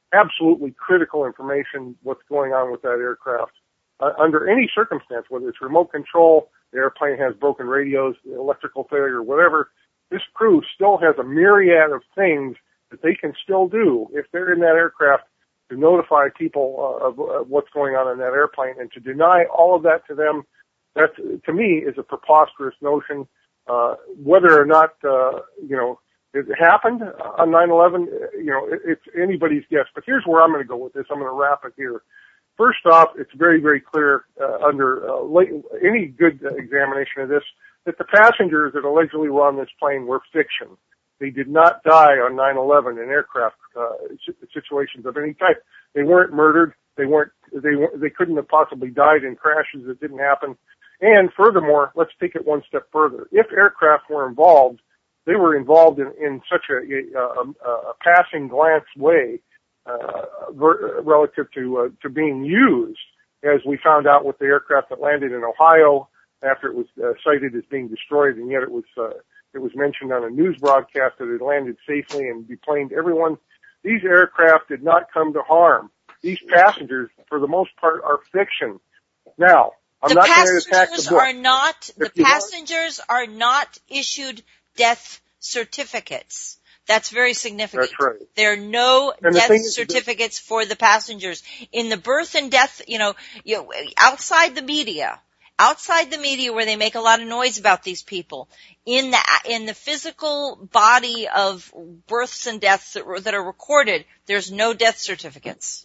[SPEAKER 8] absolutely critical information, what's going on with that aircraft. Uh, under any circumstance, whether it's remote control, the airplane has broken radios, electrical failure, whatever, this crew still has a myriad of things that they can still do if they're in that aircraft to notify people uh, of, of what's going on in that airplane, and to deny all of that to them, that to me is a preposterous notion. Uh, whether or not, uh, you know, it happened on nine eleven, you know, it, it's anybody's guess. But here's where I'm going to go with this. I'm going to wrap it here. First off, it's very, very clear uh, under uh, late, any good examination of this that the passengers that allegedly were on this plane were fiction. They did not die on nine eleven in aircraft uh, situations of any type. They weren't murdered. They weren't. They they couldn't have possibly died in crashes that didn't happen. And furthermore, let's take it one step further. If aircraft were involved, they were involved in, in such a, a, a passing glance way uh, relative to uh, to being used, as we found out with the aircraft that landed in Ohio after it was uh, cited as being destroyed, and yet it was uh, it was mentioned on a news broadcast that it landed safely and deplaned everyone. These aircraft did not come to harm. These passengers, for the most part, are fiction. Now, I'm
[SPEAKER 13] the
[SPEAKER 8] not going to attack the book.
[SPEAKER 13] Are not, the passengers
[SPEAKER 8] want.
[SPEAKER 13] are not issued death certificates. That's very significant.
[SPEAKER 8] That's right.
[SPEAKER 13] There are no
[SPEAKER 8] and
[SPEAKER 13] death
[SPEAKER 8] is,
[SPEAKER 13] certificates for the passengers. In the birth and death, you know, you know, outside the media, outside the media where they make a lot of noise about these people, in the in the physical body of births and deaths that, that are recorded, there's no death certificates.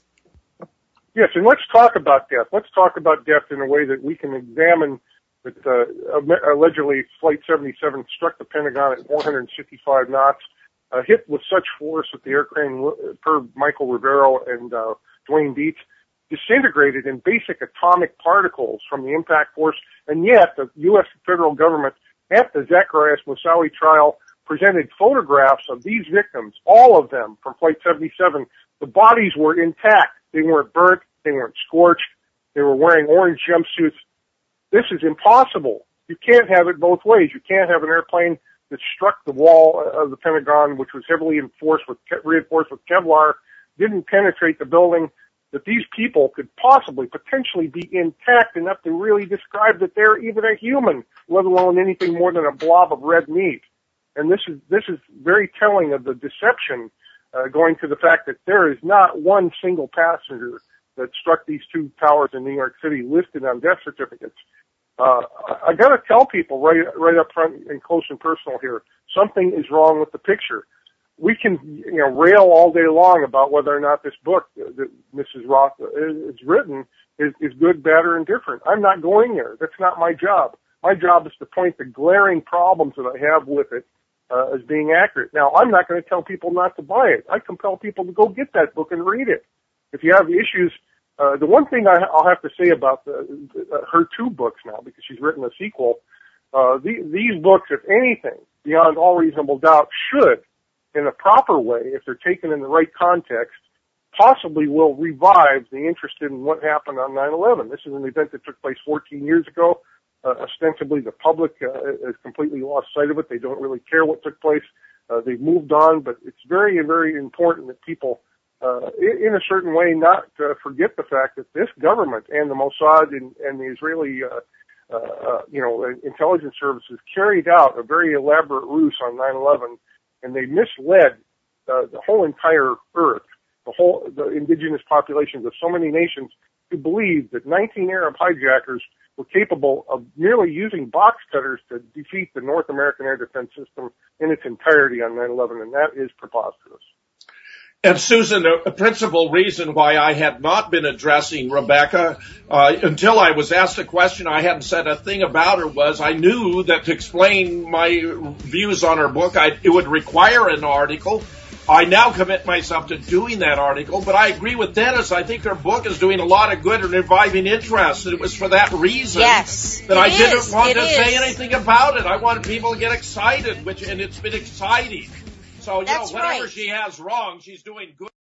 [SPEAKER 8] Yes, and let's talk about death. Let's talk about death in a way that we can examine that uh, allegedly Flight seventy-seven struck the Pentagon at four hundred fifty-five knots, uh, hit with such force that the airplane, per Michael Rivero and uh, Dwayne Dietz, disintegrated in basic atomic particles from the impact force, and yet the U S federal government at the Zacharias Moussaoui trial presented photographs of these victims, all of them from Flight seventy-seven. The bodies were intact. They weren't burnt. They weren't scorched. They were wearing orange jumpsuits. This is impossible. You can't have it both ways. You can't have an airplane that struck the wall of the Pentagon, which was heavily enforced with, reinforced with Kevlar, didn't penetrate the building, that these people could possibly, potentially be intact enough to really describe that they're even a human, let alone anything more than a blob of red meat. And this is, this is very telling of the deception Uh, going to the fact that there is not one single passenger that struck these two towers in New York City listed on death certificates. Uh, I, I got to tell people right, right up front and close and personal here, something is wrong with the picture. We can, you know, rail all day long about whether or not this book that Missus Roth is written is, is good, bad, or indifferent. I'm not going there. That's not my job. My job is to point the glaring problems that I have with it Uh, as being accurate. Now, I'm not going to tell people not to buy it. I compel people to go get that book and read it. If you have issues, uh, the one thing I, I'll have to say about the, uh, her two books now, because she's written a sequel, uh, the, these books, if anything, beyond all reasonable doubt, should, in a proper way, if they're taken in the right context, possibly will revive the interest in what happened on nine eleven. This is an event that took place fourteen years ago. Uh, ostensibly, the public uh, has completely lost sight of it. They don't really care what took place. Uh, they've moved on, but it's very, very important that people, uh, in, in a certain way, not uh, forget the fact that this government and the Mossad and, and the Israeli, uh, uh, you know, intelligence services carried out a very elaborate ruse on nine eleven, and they misled uh, the whole entire Earth, the whole, the indigenous populations of so many nations, to believe that nineteen Arab hijackers were capable of merely using box cutters to defeat the North American air defense system in its entirety on nine eleven, and that is preposterous.
[SPEAKER 1] And Susan, a principal reason why I had not been addressing Rebecca uh, until I was asked a question I hadn't said a thing about her was I knew that to explain my views on her book, I, it would require an article. I now commit myself to doing that article, but I agree with Dennis. I think her book is doing a lot of good and reviving interest. And it was for that reason
[SPEAKER 13] yes,
[SPEAKER 1] that I
[SPEAKER 13] is.
[SPEAKER 1] didn't want
[SPEAKER 13] it
[SPEAKER 1] to
[SPEAKER 13] is.
[SPEAKER 1] say anything about it. I wanted people to get excited, which and it's been exciting. So, you
[SPEAKER 13] That's
[SPEAKER 1] know, whatever
[SPEAKER 13] right.
[SPEAKER 1] she has wrong, she's doing good.